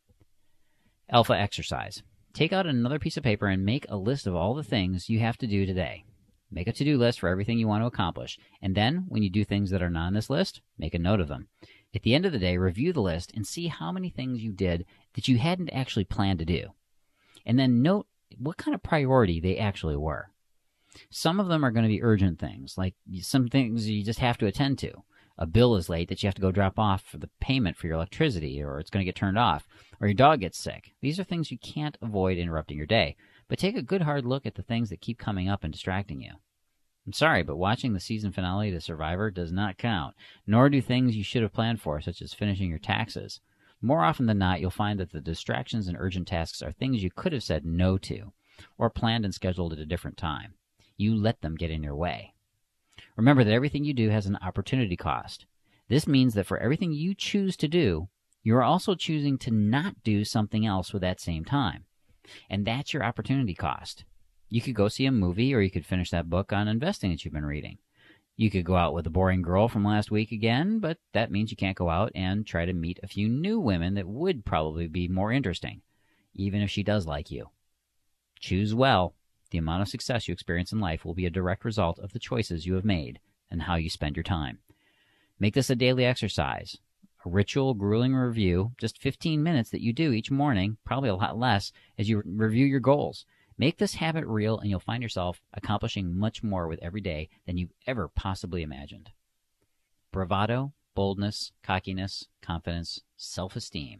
Alpha exercise. Take out another piece of paper and make a list of all the things you have to do today. Make a to-do list for everything you want to accomplish. And then, when you do things that are not on this list, make a note of them. At the end of the day, review the list and see how many things you did that you hadn't actually planned to do. And then note what kind of priority they actually were. Some of them are going to be urgent things, like some things you just have to attend to. A bill is late that you have to go drop off for the payment for your electricity, or it's going to get turned off, or your dog gets sick. These are things you can't avoid interrupting your day. But take a good hard look at the things that keep coming up and distracting you. I'm sorry, but watching the season finale to Survivor does not count, nor do things you should have planned for, such as finishing your taxes. More often than not, you'll find that the distractions and urgent tasks are things you could have said no to, or planned and scheduled at a different time. You let them get in your way. Remember that everything you do has an opportunity cost. This means that for everything you choose to do, you are also choosing to not do something else with that same time. And that's your opportunity cost. You could go see a movie, or you could finish that book on investing that you've been reading. You could go out with the boring girl from last week again, but that means you can't go out and try to meet a few new women that would probably be more interesting, even if she does like you. Choose well. The amount of success you experience in life will be a direct result of the choices you have made and how you spend your time. Make this a daily exercise, a ritual, grueling review, just 15 minutes that you do each morning, probably a lot less, as you review your goals. Make this habit real, and you'll find yourself accomplishing much more with every day than you ever possibly imagined. Bravado, boldness, cockiness, confidence, self-esteem.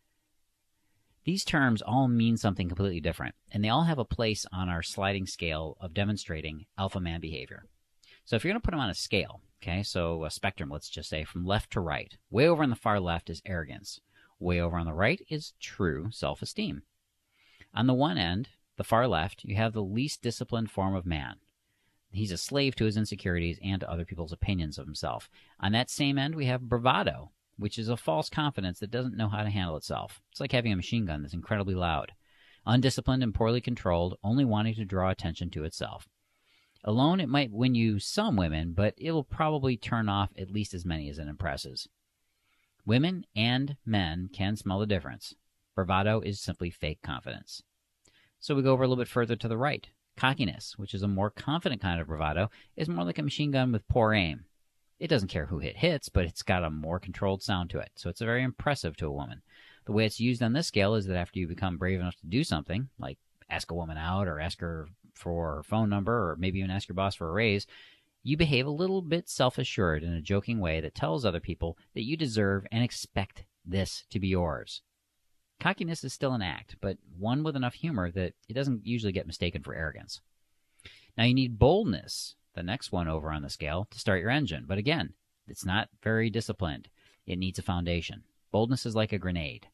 These terms all mean something completely different, and they all have a place on our sliding scale of demonstrating alpha man behavior. So if you're going to put them on a scale, okay, so a spectrum, let's just say, from left to right, way over on the far left is arrogance. Way over on the right is true self-esteem. On the one end, the far left, you have the least disciplined form of man. He's a slave to his insecurities and to other people's opinions of himself. On that same end, we have bravado, which is a false confidence that doesn't know how to handle itself. It's like having a machine gun that's incredibly loud. Undisciplined and poorly controlled, only wanting to draw attention to itself. Alone, it might win you some women, but it will probably turn off at least as many as it impresses. Women and men can smell the difference. Bravado is simply fake confidence. So we go over a little bit further to the right. Cockiness, which is a more confident kind of bravado, is more like a machine gun with poor aim. It doesn't care who it hits, but it's got a more controlled sound to it, so it's very impressive to a woman. The way it's used on this scale is that after you become brave enough to do something, like ask a woman out or ask her for her phone number or maybe even ask your boss for a raise, you behave a little bit self-assured in a joking way that tells other people that you deserve and expect this to be yours. Cockiness is still an act, but one with enough humor that it doesn't usually get mistaken for arrogance. Now you need boldness, the next one over on the scale, to start your engine. But again, it's not very disciplined. It needs a foundation. Boldness is like a grenade.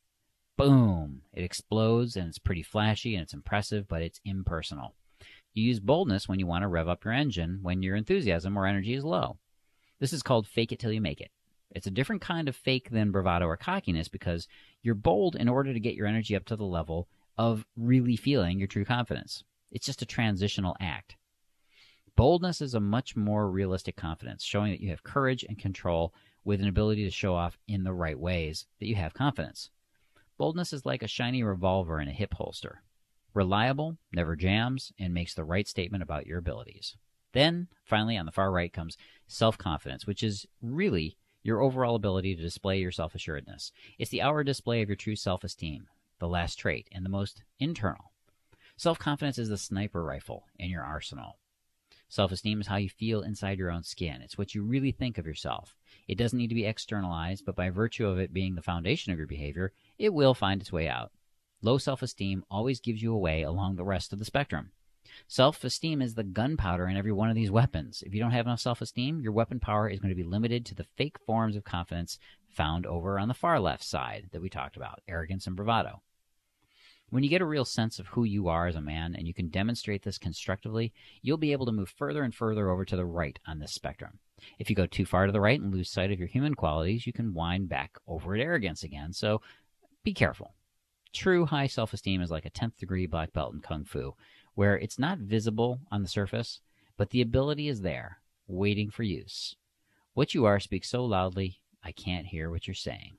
Boom! It explodes, and it's pretty flashy, and it's impressive, but it's impersonal. You use boldness when you want to rev up your engine when your enthusiasm or energy is low. This is called fake it till you make it. It's a different kind of fake than bravado or cockiness because you're bold in order to get your energy up to the level of really feeling your true confidence. It's just a transitional act. Boldness is a much more realistic confidence, showing that you have courage and control with an ability to show off in the right ways that you have confidence. Boldness is like a shiny revolver in a hip holster. Reliable, never jams, and makes the right statement about your abilities. Then, finally, on the far right comes self-confidence, which is really your overall ability to display your self-assuredness. It's the outward display of your true self-esteem, the last trait, and the most internal. Self-confidence is the sniper rifle in your arsenal. Self-esteem is how you feel inside your own skin. It's what you really think of yourself. It doesn't need to be externalized, but by virtue of it being the foundation of your behavior, it will find its way out. Low self-esteem always gives you away along the rest of the spectrum. Self-esteem is the gunpowder in every one of these weapons. If you don't have enough self-esteem, your weapon power is going to be limited to the fake forms of confidence found over on the far left side that we talked about, arrogance and bravado. When you get a real sense of who you are as a man and you can demonstrate this constructively, you'll be able to move further and further over to the right on this spectrum. If you go too far to the right and lose sight of your human qualities, you can wind back over at arrogance again, so be careful. True high self-esteem is like a 10th degree black belt in Kung Fu, where it's not visible on the surface, but the ability is there, waiting for use. What you are speaks so loudly, I can't hear what you're saying.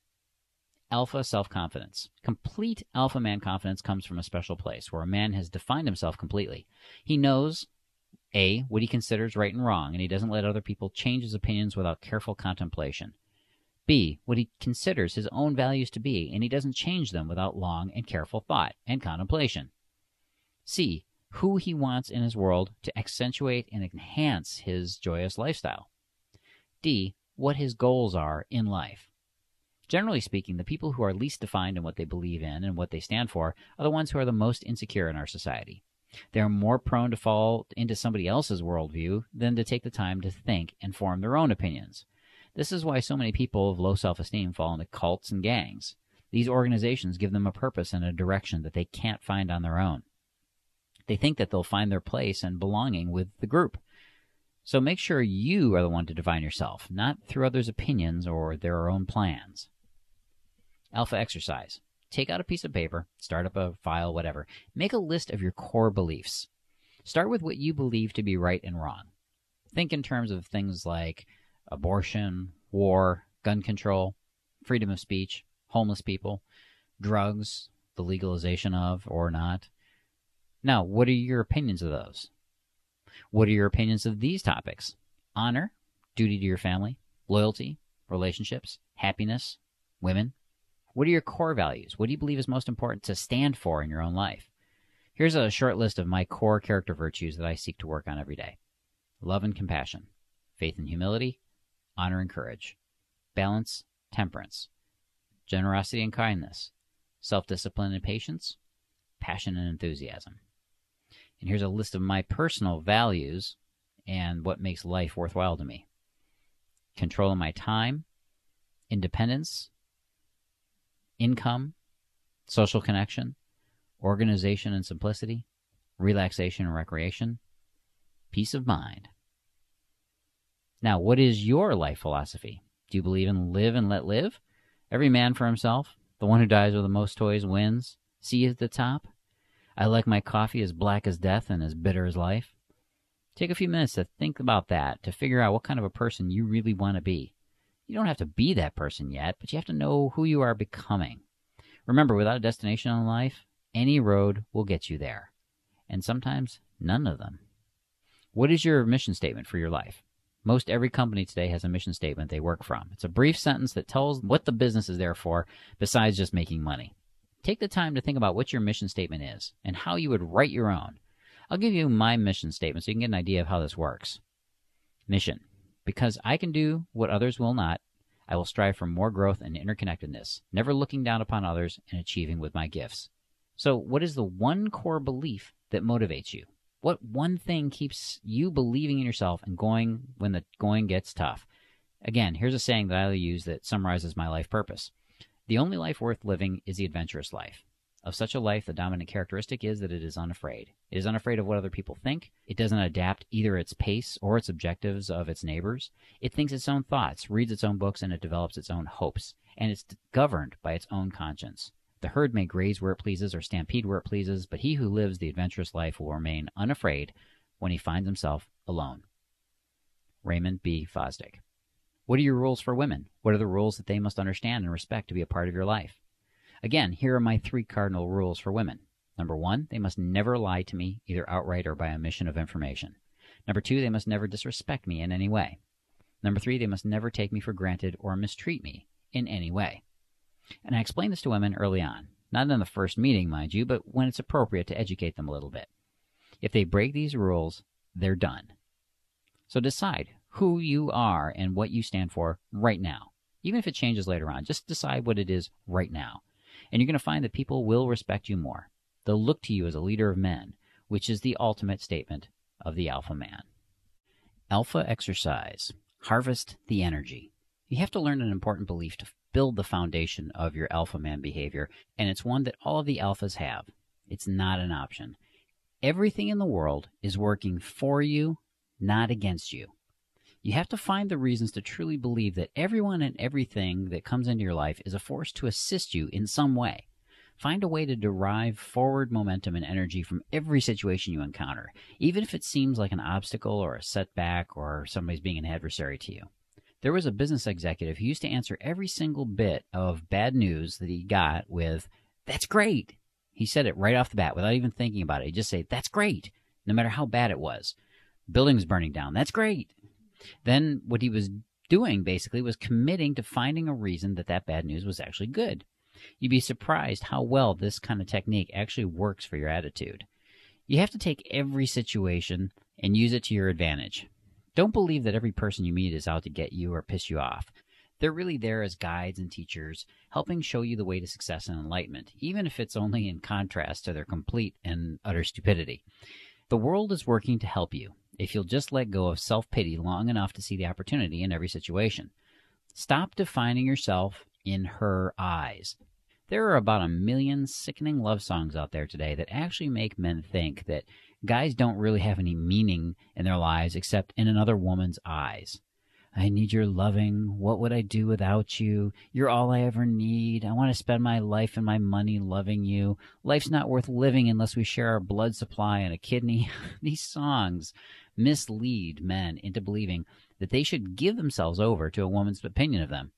Alpha self-confidence. Complete alpha man confidence comes from a special place, where a man has defined himself completely. He knows, A, what he considers right and wrong, and he doesn't let other people change his opinions without careful contemplation. B, what he considers his own values to be, and he doesn't change them without long and careful thought and contemplation. C, who he wants in his world to accentuate and enhance his joyous lifestyle. D, what his goals are in life. Generally speaking, the people who are least defined in what they believe in and what they stand for are the ones who are the most insecure in our society. They are more prone to fall into somebody else's worldview than to take the time to think and form their own opinions. This is why so many people of low self-esteem fall into cults and gangs. These organizations give them a purpose and a direction that they can't find on their own. They think that they'll find their place and belonging with the group. So make sure you are the one to define yourself, not through others' opinions or their own plans. Alpha exercise. Take out a piece of paper, start up a file, whatever. Make a list of your core beliefs. Start with what you believe to be right and wrong. Think in terms of things like abortion, war, gun control, freedom of speech, homeless people, drugs, the legalization of or not, Now, what are your opinions of those? What are your opinions of these topics? Honor, duty to your family, loyalty, relationships, happiness, women. What are your core values? What do you believe is most important to stand for in your own life? Here's a short list of my core character virtues that I seek to work on every day. Love and compassion, faith and humility, honor and courage, balance, temperance, generosity and kindness, self-discipline and patience, passion and enthusiasm. And here's a list of my personal values and what makes life worthwhile to me. Control of my time, independence, income, social connection, organization and simplicity, relaxation and recreation, peace of mind. Now, what is your life philosophy? Do you believe in live and let live? Every man for himself? The one who dies with the most toys wins? See at the top? I like my coffee as black as death and as bitter as life. Take a few minutes to think about that, to figure out what kind of a person you really want to be. You don't have to be that person yet, but you have to know who you are becoming. Remember, without a destination in life, any road will get you there. And sometimes, none of them. What is your mission statement for your life? Most every company today has a mission statement they work from. It's a brief sentence that tells what the business is there for, besides just making money. Take the time to think about what your mission statement is and how you would write your own. I'll give you my mission statement so you can get an idea of how this works. Mission. Because I can do what others will not, I will strive for more growth and interconnectedness, never looking down upon others and achieving with my gifts. So what is the one core belief that motivates you? What one thing keeps you believing in yourself and going when the going gets tough? Again, here's a saying that I use that summarizes my life purpose. The only life worth living is the adventurous life. Of such a life, the dominant characteristic is that it is unafraid. It is unafraid of what other people think. It doesn't adapt either its pace or its objectives of its neighbors. It thinks its own thoughts, reads its own books, and it develops its own hopes. And it's governed by its own conscience. The herd may graze where it pleases or stampede where it pleases, but he who lives the adventurous life will remain unafraid when he finds himself alone. Raymond B. Fosdick. What are your rules for women? What are the rules that they must understand and respect to be a part of your life? Again, here are my 3 cardinal rules for women. Number 1, they must never lie to me, either outright or by omission of information. Number 2, they must never disrespect me in any way. Number 3, they must never take me for granted or mistreat me in any way. And I explain this to women early on. Not in the first meeting, mind you, but when it's appropriate to educate them a little bit. If they break these rules, they're done. So decide who you are and what you stand for right now. Even if it changes later on, just decide what it is right now. And you're going to find that people will respect you more. They'll look to you as a leader of men, which is the ultimate statement of the alpha man. Alpha exercise. Harvest the energy. You have to learn an important belief to build the foundation of your alpha man behavior, and it's one that all of the alphas have. It's not an option. Everything in the world is working for you, not against you. You have to find the reasons to truly believe that everyone and everything that comes into your life is a force to assist you in some way. Find a way to derive forward momentum and energy from every situation you encounter, even if it seems like an obstacle or a setback or somebody's being an adversary to you. There was a business executive who used to answer every single bit of bad news that he got with, "That's great." He said it right off the bat without even thinking about it. He'd just say, "That's great," no matter how bad it was. Buildings burning down, "That's great." Then what he was doing basically was committing to finding a reason that that bad news was actually good. You'd be surprised how well this kind of technique actually works for your attitude. You have to take every situation and use it to your advantage. Don't believe that every person you meet is out to get you or piss you off. They're really there as guides and teachers, helping show you the way to success and enlightenment, even if it's only in contrast to their complete and utter stupidity. The world is working to help you, if you'll just let go of self-pity long enough to see the opportunity in every situation. Stop defining yourself in her eyes. There are about 1 million sickening love songs out there today that actually make men think that guys don't really have any meaning in their lives except in another woman's eyes. I need your loving. What would I do without you? You're all I ever need. I want to spend my life and my money loving you. Life's not worth living unless we share our blood supply and a kidney. These songs mislead men into believing that they should give themselves over to a woman's opinion of them.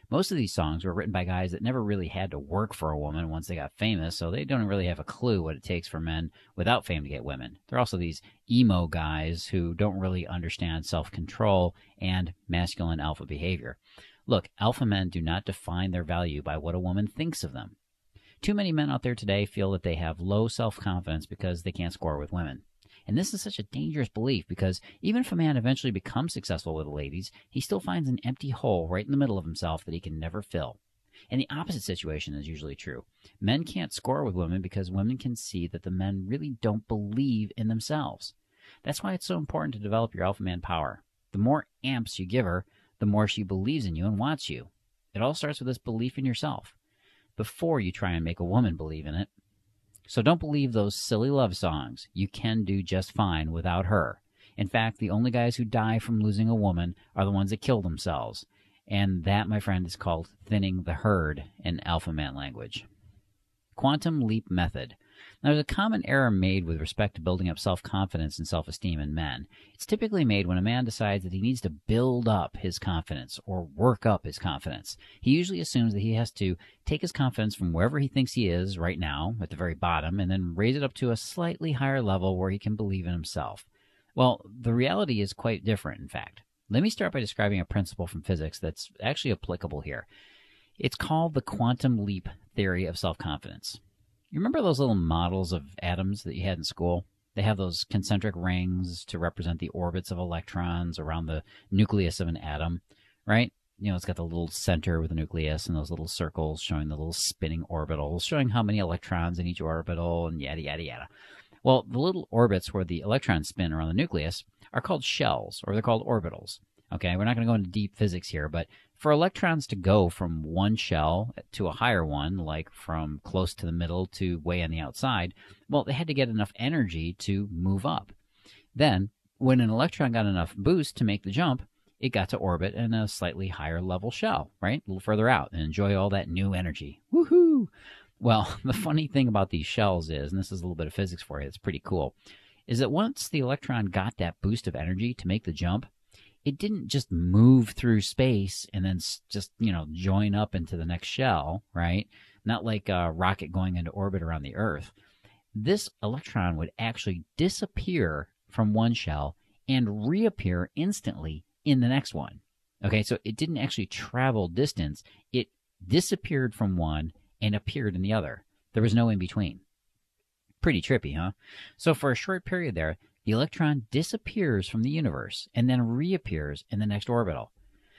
Most of these songs were written by guys that never really had to work for a woman once they got famous, so they don't really have a clue what it takes for men without fame to get women. They're also these emo guys who don't really understand self-control and masculine alpha behavior. Look, alpha men do not define their value by what a woman thinks of them. Too many men out there today feel that they have low self-confidence because they can't score with women. And this is such a dangerous belief because even if a man eventually becomes successful with the ladies, he still finds an empty hole right in the middle of himself that he can never fill. And the opposite situation is usually true. Men can't score with women because women can see that the men really don't believe in themselves. That's why it's so important to develop your alpha man power. The more amps you give her, the more she believes in you and wants you. It all starts with this belief in yourself before you try and make a woman believe in it. So don't believe those silly love songs. You can do just fine without her. In fact, the only guys who die from losing a woman are the ones that kill themselves. And that, my friend, is called thinning the herd in alpha man language. Quantum leap method. Now, there's a common error made with respect to building up self-confidence and self-esteem in men. It's typically made when a man decides that he needs to build up his confidence or work up his confidence. He usually assumes that he has to take his confidence from wherever he thinks he is right now, at the very bottom, and then raise it up to a slightly higher level where he can believe in himself. Well, the reality is quite different, in fact. Let me start by describing a principle from physics that's actually applicable here. It's called the quantum leap theory of self-confidence. You remember those little models of atoms that you had in school? They have those concentric rings to represent the orbits of electrons around the nucleus of an atom, right? You know, it's got the little center with the nucleus and those little circles showing the little spinning orbitals, showing how many electrons in each orbital and yada, yada, yada. Well, the little orbits where the electrons spin around the nucleus are called shells, or they're called orbitals. Okay, we're not going to go into deep physics here, but for electrons to go from one shell to a higher one, like from close to the middle to way on the outside, well, they had to get enough energy to move up. Then, when an electron got enough boost to make the jump, it got to orbit in a slightly higher level shell, right? A little further out and enjoy all that new energy. Woohoo! Well, the funny thing about these shells is, and this is a little bit of physics for you, it's pretty cool, is that once the electron got that boost of energy to make the jump, it didn't just move through space and then just, join up into the next shell, right? Not like a rocket going into orbit around the Earth. This electron would actually disappear from one shell and reappear instantly in the next one. Okay, so it didn't actually travel distance. It disappeared from one and appeared in the other. There was no in between. Pretty trippy, huh? So for a short period there, the electron disappears from the universe and then reappears in the next orbital.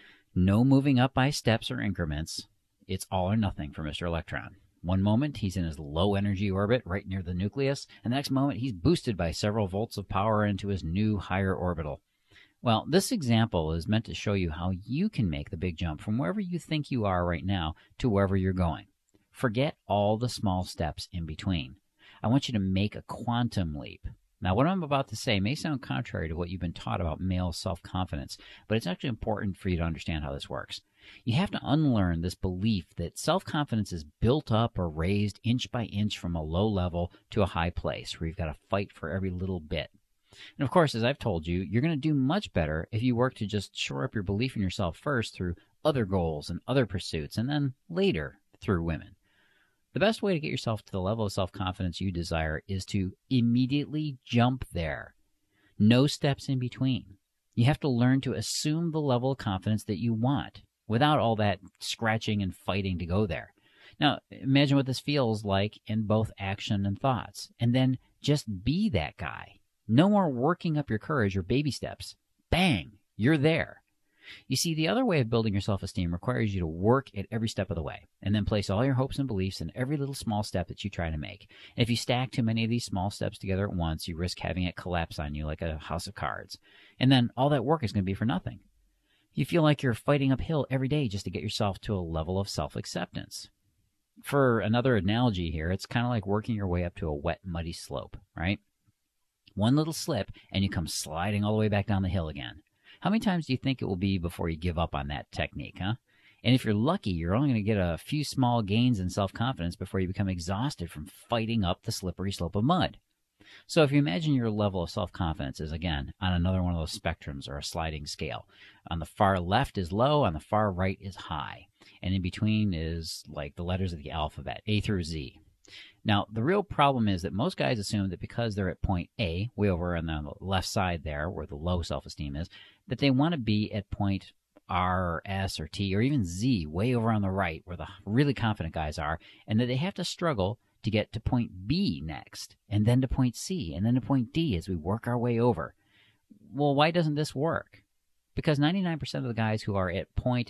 No moving up by steps or increments. It's all or nothing for Mr. Electron. One moment, he's in his low-energy orbit right near the nucleus, and the next moment, he's boosted by several volts of power into his new higher orbital. Well, this example is meant to show you how you can make the big jump from wherever you think you are right now to wherever you're going. Forget all the small steps in between. I want you to make a quantum leap. Now, what I'm about to say may sound contrary to what you've been taught about male self-confidence, but it's actually important for you to understand how this works. You have to unlearn this belief that self-confidence is built up or raised inch by inch from a low level to a high place where you've got to fight for every little bit. And of course, as I've told you, you're going to do much better if you work to just shore up your belief in yourself first through other goals and other pursuits, and then later through women. The best way to get yourself to the level of self-confidence you desire is to immediately jump there. No steps in between. You have to learn to assume the level of confidence that you want without all that scratching and fighting to go there. Now, imagine what this feels like in both action and thoughts, and then just be that guy. No more working up your courage or baby steps. Bang! You're there. You see, the other way of building your self-esteem requires you to work at every step of the way and then place all your hopes and beliefs in every little small step that you try to make. And if you stack too many of these small steps together at once, you risk having it collapse on you like a house of cards. And then all that work is going to be for nothing. You feel like you're fighting uphill every day just to get yourself to a level of self-acceptance. For another analogy here, it's kind of like working your way up to a wet, muddy slope, right? One little slip and you come sliding all the way back down the hill again. How many times do you think it will be before you give up on that technique, huh? And if you're lucky, you're only going to get a few small gains in self-confidence before you become exhausted from fighting up the slippery slope of mud. So if you imagine your level of self-confidence is, again, on another one of those spectrums or a sliding scale. On the far left is low, on the far right is high. And in between is like the letters of the alphabet, A through Z. Now, the real problem is that most guys assume that because they're at point A, way over on the left side there, where the low self-esteem is, that they want to be at point R, S, or T, or even Z, way over on the right, where the really confident guys are, and that they have to struggle to get to point B next, and then to point C, and then to point D as we work our way over. Well, why doesn't this work? Because 99% of the guys who are at point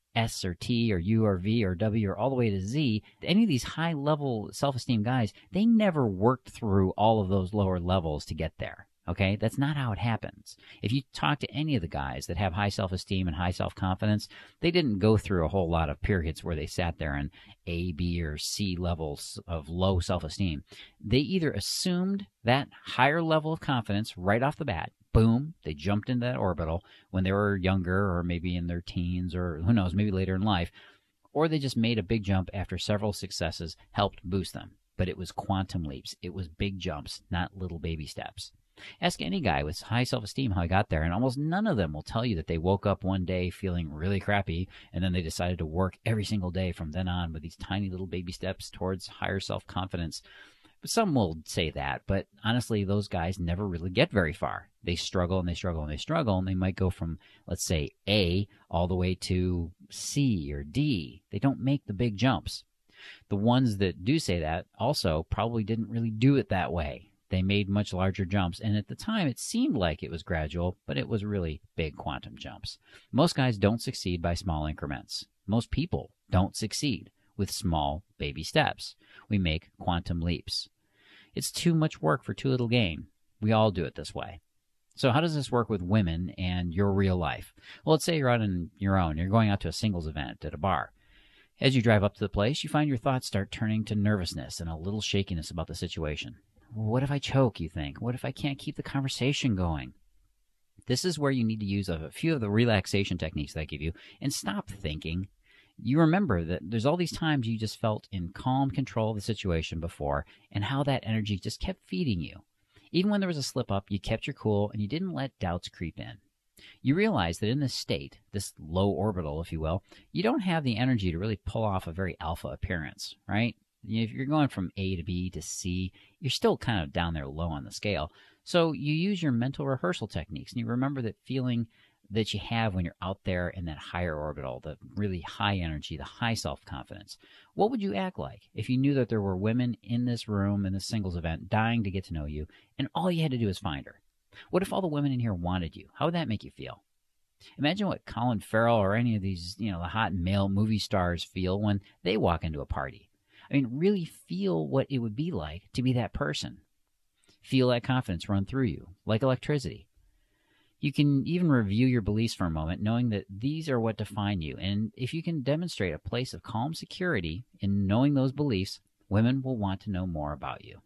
S or T or U or V or W or all the way to Z, any of these high-level self-esteem guys, they never worked through all of those lower levels to get there. Okay? That's not how it happens. If you talk to any of the guys that have high self-esteem and high self-confidence, they didn't go through a whole lot of periods where they sat there in A, B, or C levels of low self-esteem. They either assumed that higher level of confidence right off the bat, boom, they jumped into that orbital when they were younger or maybe in their teens or who knows, maybe later in life, or they just made a big jump after several successes helped boost them. But it was quantum leaps. It was big jumps, not little baby steps. Ask any guy with high self-esteem how he got there, and almost none of them will tell you that they woke up one day feeling really crappy, and then they decided to work every single day from then on with these tiny little baby steps towards higher self-confidence. Some will say that, but honestly, those guys never really get very far. They struggle and they struggle and they struggle, and they might go from, let's say, A all the way to C or D. They don't make the big jumps. The ones that do say that also probably didn't really do it that way. They made much larger jumps, and at the time it seemed like it was gradual, but it was really big quantum jumps. Most guys don't succeed by small increments. Most people don't succeed with small baby steps. We make quantum leaps. It's too much work for too little gain. We all do it this way. So how does this work with women and your real life? Well, let's say you're out on your own. You're going out to a singles event at a bar. As you drive up to the place, you find your thoughts start turning to nervousness and a little shakiness about the situation. What if I choke, you think? What if I can't keep the conversation going? This is where you need to use a few of the relaxation techniques that I give you and stop thinking. You remember that there's all these times you just felt in calm control of the situation before and how that energy just kept feeding you. Even when there was a slip-up, you kept your cool and you didn't let doubts creep in. You realize that in this state, this low orbital, if you will, you don't have the energy to really pull off a very alpha appearance, right? If you're going from A to B to C, you're still kind of down there low on the scale. So you use your mental rehearsal techniques, and you remember that feeling that you have when you're out there in that higher orbital, the really high energy, the high self-confidence. What would you act like if you knew that there were women in this room, in this singles event, dying to get to know you, and all you had to do is find her? What if all the women in here wanted you? How would that make you feel? Imagine what Colin Farrell or any of these, the hot male movie stars feel when they walk into a party. I mean, really feel what it would be like to be that person. Feel that confidence run through you, like electricity. You can even review your beliefs for a moment, knowing that these are what define you. And if you can demonstrate a place of calm security in knowing those beliefs, women will want to know more about you.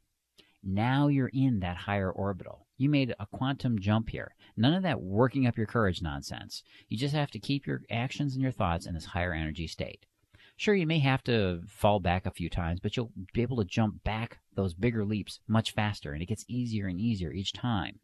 Now you're in that higher orbital. You made a quantum jump here. None of that working up your courage nonsense. You just have to keep your actions and your thoughts in this higher energy state. Sure, you may have to fall back a few times, but you'll be able to jump back those bigger leaps much faster, and it gets easier and easier each time.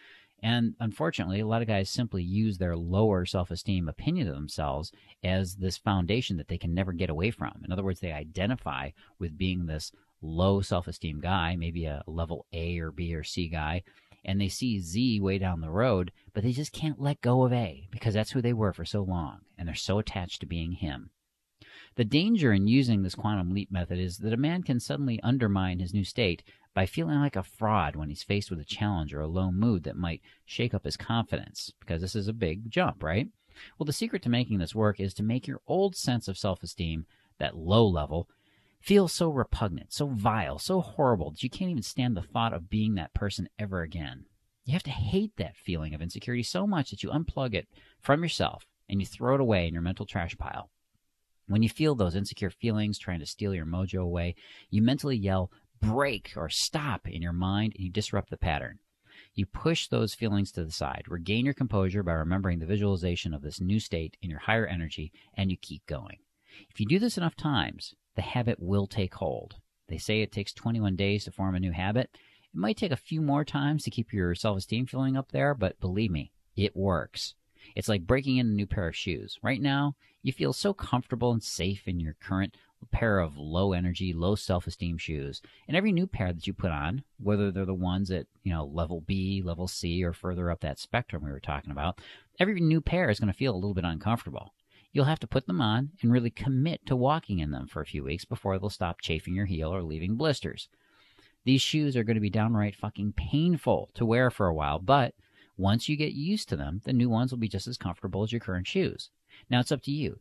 And unfortunately, a lot of guys simply use their lower self-esteem opinion of themselves as this foundation that they can never get away from. In other words, they identify with being this low self-esteem guy, maybe a level A or B or C guy, and they see Z way down the road, but they just can't let go of A because that's who they were for so long, and they're so attached to being him. The danger in using this quantum leap method is that a man can suddenly undermine his new state by feeling like a fraud when he's faced with a challenge or a low mood that might shake up his confidence, because this is a big jump, right? Well, the secret to making this work is to make your old sense of self-esteem, that low level, feel so repugnant, so vile, so horrible that you can't even stand the thought of being that person ever again. You have to hate that feeling of insecurity so much that you unplug it from yourself and you throw it away in your mental trash pile. When you feel those insecure feelings trying to steal your mojo away, you mentally yell, break or stop in your mind, and you disrupt the pattern. You push those feelings to the side, regain your composure by remembering the visualization of this new state in your higher energy, and you keep going. If you do this enough times, the habit will take hold. They say it takes 21 days to form a new habit. It might take a few more times to keep your self-esteem feeling up there, but believe me, it works. It's like breaking in a new pair of shoes. Right now, you feel so comfortable and safe in your current pair of low energy, low self-esteem shoes. And every new pair that you put on, whether they're the ones at, level B, level C, or further up that spectrum we were talking about, every new pair is going to feel a little bit uncomfortable. You'll have to put them on and really commit to walking in them for a few weeks before they'll stop chafing your heel or leaving blisters. These shoes are going to be downright fucking painful to wear for a while, but once you get used to them, the new ones will be just as comfortable as your current shoes. Now it's up to you.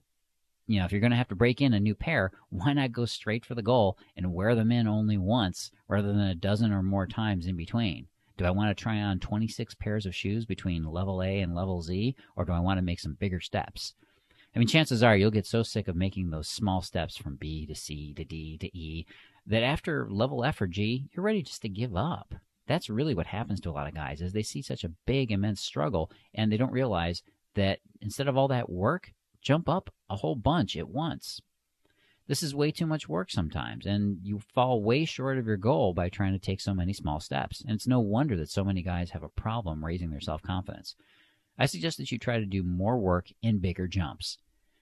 If you're going to have to break in a new pair, why not go straight for the goal and wear them in only once rather than a dozen or more times in between? Do I want to try on 26 pairs of shoes between level A and level Z, or do I want to make some bigger steps? Chances are you'll get so sick of making those small steps from B to C to D to E that after level F or G, you're ready just to give up. That's really what happens to a lot of guys, is they see such a big, immense struggle, and they don't realize that instead of all that work, jump up a whole bunch at once. This is way too much work sometimes, and you fall way short of your goal by trying to take so many small steps. And it's no wonder that so many guys have a problem raising their self-confidence. I suggest that you try to do more work in bigger jumps.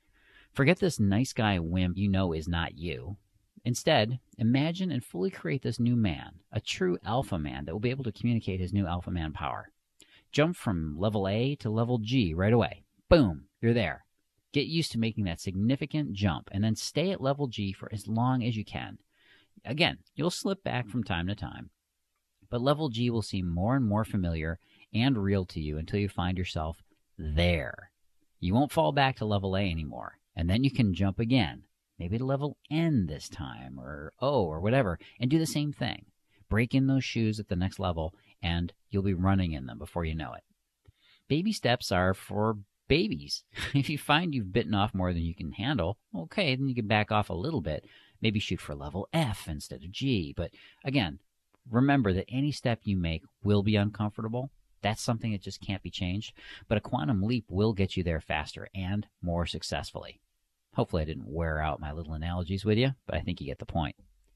Forget this nice guy wimp is not you. Instead, imagine and fully create this new man, a true alpha man that will be able to communicate his new alpha man power. Jump from level A to level G right away. Boom, you're there. Get used to making that significant jump and then stay at level G for as long as you can. Again, you'll slip back from time to time, but level G will seem more and more familiar and real to you until you find yourself there. You won't fall back to level A anymore, and then you can jump again. Maybe to level N this time, or O, or whatever, and do the same thing. Break in those shoes at the next level, and you'll be running in them before you know it. Baby steps are for babies. If you find you've bitten off more than you can handle, okay, then you can back off a little bit. Maybe shoot for level F instead of G. But again, remember that any step you make will be uncomfortable. That's something that just can't be changed. But a quantum leap will get you there faster and more successfully. Hopefully I didn't wear out my little analogies with you, but I think you get the point.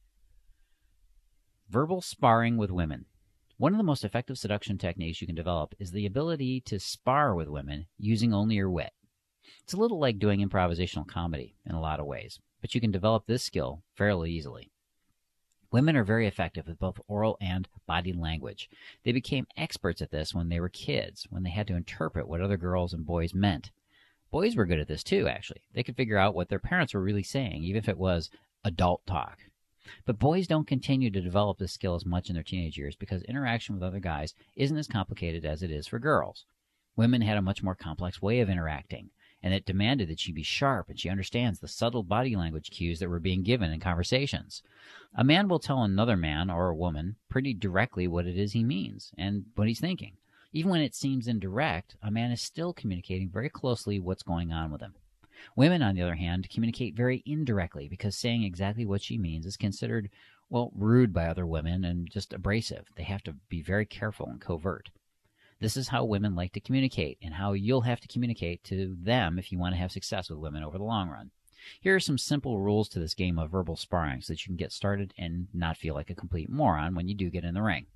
Verbal sparring with women. One of the most effective seduction techniques you can develop is the ability to spar with women using only your wit. It's a little like doing improvisational comedy in a lot of ways, but you can develop this skill fairly easily. Women are very effective with both oral and body language. They became experts at this when they were kids, when they had to interpret what other girls and boys meant. Boys were good at this too, actually. They could figure out what their parents were really saying, even if it was adult talk. But boys don't continue to develop this skill as much in their teenage years because interaction with other guys isn't as complicated as it is for girls. Women had a much more complex way of interacting, and it demanded that she be sharp and she understands the subtle body language cues that were being given in conversations. A man will tell another man or a woman pretty directly what it is he means and what he's thinking. Even when it seems indirect, a man is still communicating very closely what's going on with him. Women, on the other hand, communicate very indirectly because saying exactly what she means is considered, rude by other women and just abrasive. They have to be very careful and covert. This is how women like to communicate and how you'll have to communicate to them if you want to have success with women over the long run. Here are some simple rules to this game of verbal sparring so that you can get started and not feel like a complete moron when you do get in the ring.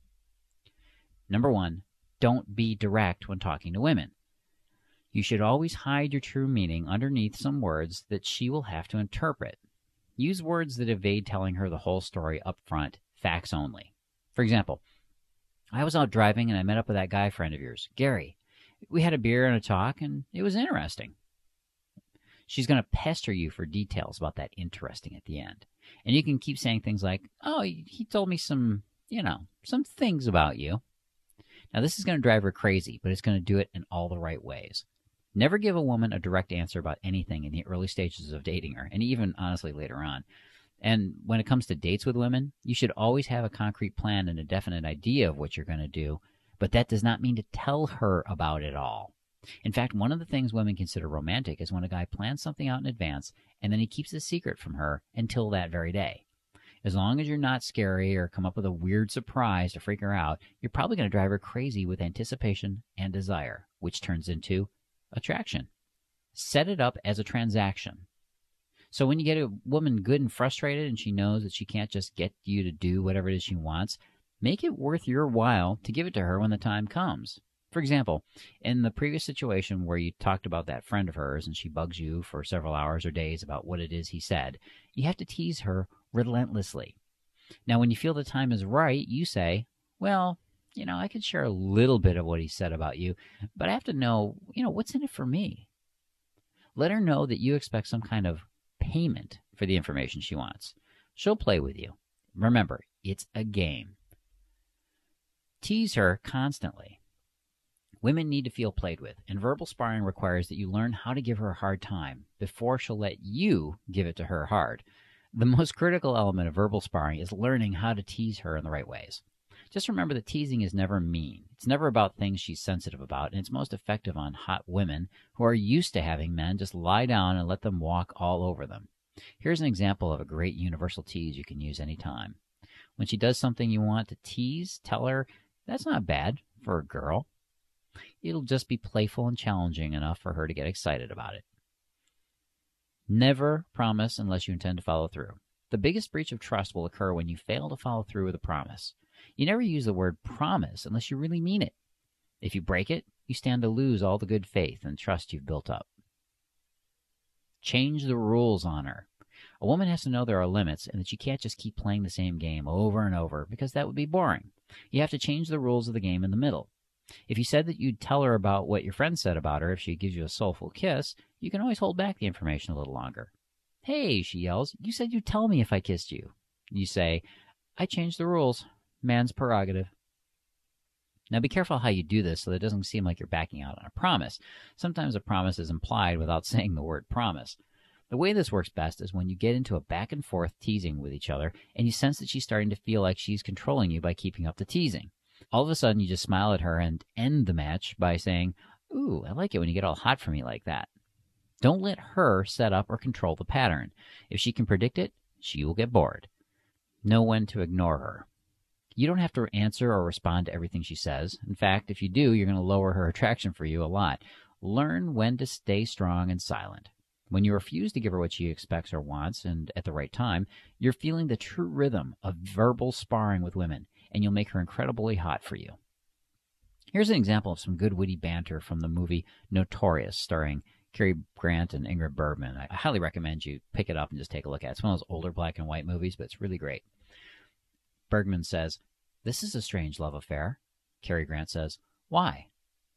Number 1. Don't be direct when talking to women. You should always hide your true meaning underneath some words that she will have to interpret. Use words that evade telling her the whole story up front, facts only. For example, I was out driving and I met up with that guy friend of yours, Gary. We had a beer and a talk, and it was interesting. She's going to pester you for details about that interesting at the end. And you can keep saying things like, oh, he told me some things about you. Now, this is going to drive her crazy, but it's going to do it in all the right ways. Never give a woman a direct answer about anything in the early stages of dating her, and even, honestly, later on. And when it comes to dates with women, you should always have a concrete plan and a definite idea of what you're going to do, but that does not mean to tell her about it all. In fact, one of the things women consider romantic is when a guy plans something out in advance, and then he keeps it secret from her until that very day. As long as you're not scary or come up with a weird surprise to freak her out, you're probably going to drive her crazy with anticipation and desire, which turns into attraction. Set it up as a transaction. So when you get a woman good and frustrated and she knows that she can't just get you to do whatever it is she wants, make it worth your while to give it to her when the time comes. For example, in the previous situation where you talked about that friend of hers and she bugs you for several hours or days about what it is he said, you have to tease her relentlessly. Now, when you feel the time is right, you say, well, I could share a little bit of what he said about you, but I have to know, what's in it for me? Let her know that you expect some kind of payment for the information she wants. She'll play with you. Remember, it's a game. Tease her constantly. Women need to feel played with, and verbal sparring requires that you learn how to give her a hard time before she'll let you give it to her hard. The most critical element of verbal sparring is learning how to tease her in the right ways. Just remember that teasing is never mean. It's never about things she's sensitive about, and it's most effective on hot women who are used to having men just lie down and let them walk all over them. Here's an example of a great universal tease you can use anytime. When she does something you want to tease, tell her, that's not bad for a girl. It'll just be playful and challenging enough for her to get excited about it. Never promise unless you intend to follow through. The biggest breach of trust will occur when you fail to follow through with a promise. You never use the word promise unless you really mean it. If you break it, you stand to lose all the good faith and trust you've built up. Change the rules on her. A woman has to know there are limits and that you can't just keep playing the same game over and over because that would be boring. You have to change the rules of the game in the middle. If you said that you'd tell her about what your friend said about her if she gives you a soulful kiss, you can always hold back the information a little longer. Hey, she yells, you said you'd tell me if I kissed you. You say, I changed the rules. Man's prerogative. Now be careful how you do this so that it doesn't seem like you're backing out on a promise. Sometimes a promise is implied without saying the word promise. The way this works best is when you get into a back and forth teasing with each other and you sense that she's starting to feel like she's controlling you by keeping up the teasing. All of a sudden you just smile at her and end the match by saying, ooh, I like it when you get all hot for me like that. Don't let her set up or control the pattern. If she can predict it, she will get bored. Know when to ignore her. You don't have to answer or respond to everything she says. In fact, if you do, you're going to lower her attraction for you a lot. Learn when to stay strong and silent. When you refuse to give her what she expects or wants, and at the right time, you're feeling the true rhythm of verbal sparring with women, and you'll make her incredibly hot for you. Here's an example of some good witty banter from the movie Notorious, starring Cary Grant and Ingrid Bergman. I highly recommend you pick it up and just take a look at it. It's one of those older black and white movies, but it's really great. Bergman says, this is a strange love affair. Cary Grant says, why?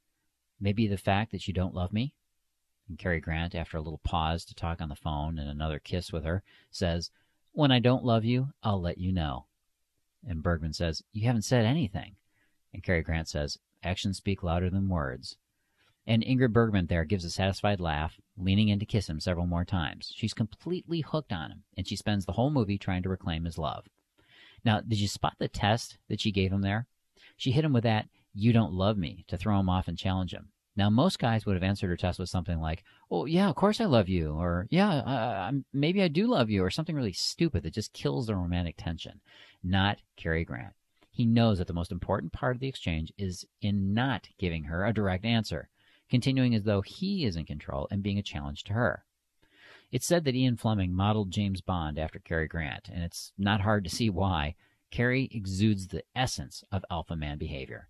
Maybe the fact that you don't love me? And Cary Grant, after a little pause to talk on the phone and another kiss with her, says, when I don't love you, I'll let you know. And Bergman says, you haven't said anything. And Cary Grant says, actions speak louder than words. And Ingrid Bergman there gives a satisfied laugh, leaning in to kiss him several more times. She's completely hooked on him, and she spends the whole movie trying to reclaim his love. Now, did you spot the test that she gave him there? She hit him with that, you don't love me, to throw him off and challenge him. Now, most guys would have answered her test with something like, oh, yeah, of course I love you, or yeah, maybe I do love you, or something really stupid that just kills the romantic tension. Not Cary Grant. He knows that the most important part of the exchange is in not giving her a direct answer, continuing as though he is in control and being a challenge to her. It's said that Ian Fleming modeled James Bond after Cary Grant, and it's not hard to see why. Cary exudes the essence of alpha man behavior.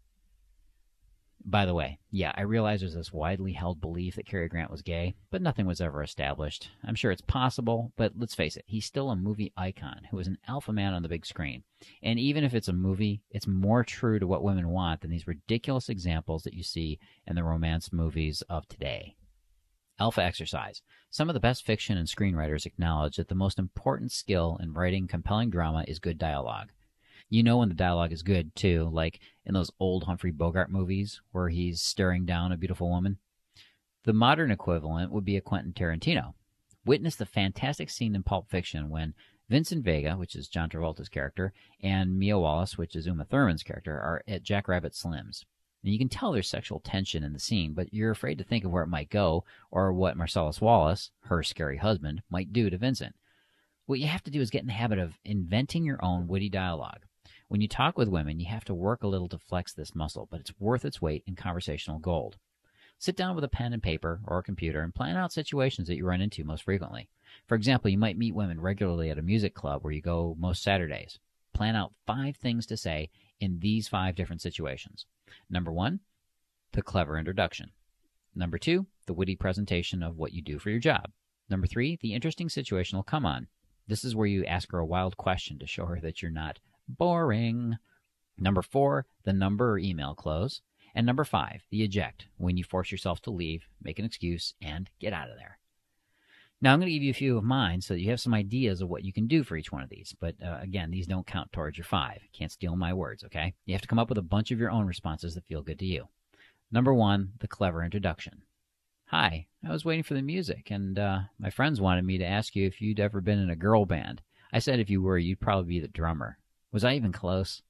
By the way, yeah, I realize there's this widely held belief that Cary Grant was gay, but nothing was ever established. I'm sure it's possible, but let's face it, he's still a movie icon who is an alpha man on the big screen. And even if it's a movie, it's more true to what women want than these ridiculous examples that you see in the romance movies of today. Alpha exercise. Some of the best fiction and screenwriters acknowledge that the most important skill in writing compelling drama is good dialogue. You know when the dialogue is good, too, like in those old Humphrey Bogart movies where he's staring down a beautiful woman. The modern equivalent would be a Quentin Tarantino. Witness the fantastic scene in Pulp Fiction when Vincent Vega, which is John Travolta's character, and Mia Wallace, which is Uma Thurman's character, are at Jack Rabbit Slim's. And you can tell there's sexual tension in the scene, but you're afraid to think of where it might go or what Marcellus Wallace, her scary husband, might do to Vincent. What you have to do is get in the habit of inventing your own witty dialogue. When you talk with women, you have to work a little to flex this muscle, but it's worth its weight in conversational gold. Sit down with a pen and paper or a computer and plan out situations that you run into most frequently. For example, you might meet women regularly at a music club where you go most Saturdays. Plan out 5 things to say in these 5 different situations. Number 1, the clever introduction. Number 2, the witty presentation of what you do for your job. Number 3, the interesting situation will come on. This is where you ask her a wild question to show her that you're not boring. Number 4, the number or email close. And number 5, the eject, when you force yourself to leave, make an excuse, and get out of there. Now, I'm going to give you a few of mine so that you have some ideas of what you can do for each one of these. But again, these don't count towards your 5. Can't steal my words, okay? You have to come up with a bunch of your own responses that feel good to you. Number 1, the clever introduction. Hi, I was waiting for the music, and my friends wanted me to ask you if you'd ever been in a girl band. I said if you were, you'd probably be the drummer. Was I even close?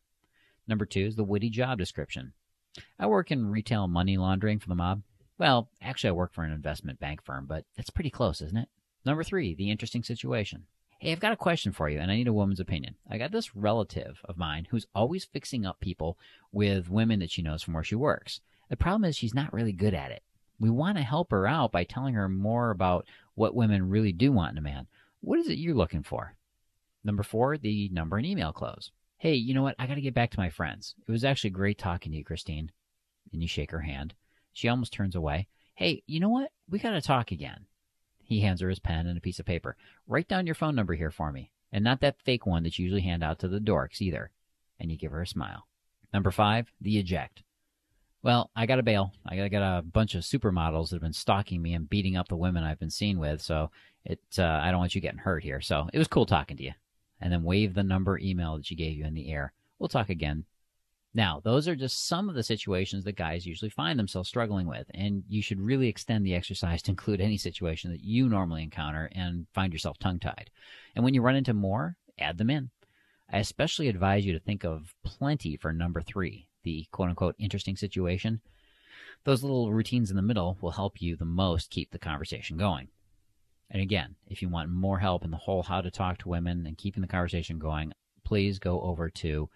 Number 2 is the witty job description. I work in retail money laundering for the mob. Well, actually, I work for an investment bank firm, but that's pretty close, isn't it? Number 3, the interesting situation. Hey, I've got a question for you, and I need a woman's opinion. I got this relative of mine who's always fixing up people with women that she knows from where she works. The problem is she's not really good at it. We want to help her out by telling her more about what women really do want in a man. What is it you're looking for? Number 4, the number and email close. Hey, you know what? I got to get back to my friends. It was actually great talking to you, Christine. And you shake her hand. She almost turns away. Hey, you know what? We got to talk again. He hands her his pen and a piece of paper. Write down your phone number here for me. And not that fake one that you usually hand out to the dorks either. And you give her a smile. Number 5, the eject. Well, I got to bail. I got a bunch of supermodels that have been stalking me and beating up the women I've been seen with, so I don't want you getting hurt here. So it was cool talking to you. And then wave the number email that she gave you in the air. We'll talk again. Now, those are just some of the situations that guys usually find themselves struggling with, and you should really extend the exercise to include any situation that you normally encounter and find yourself tongue-tied. And when you run into more, add them in. I especially advise you to think of plenty for number 3, the quote-unquote interesting situation. Those little routines in the middle will help you the most keep the conversation going. And again, if you want more help in the whole how to talk to women and keeping the conversation going, please go over to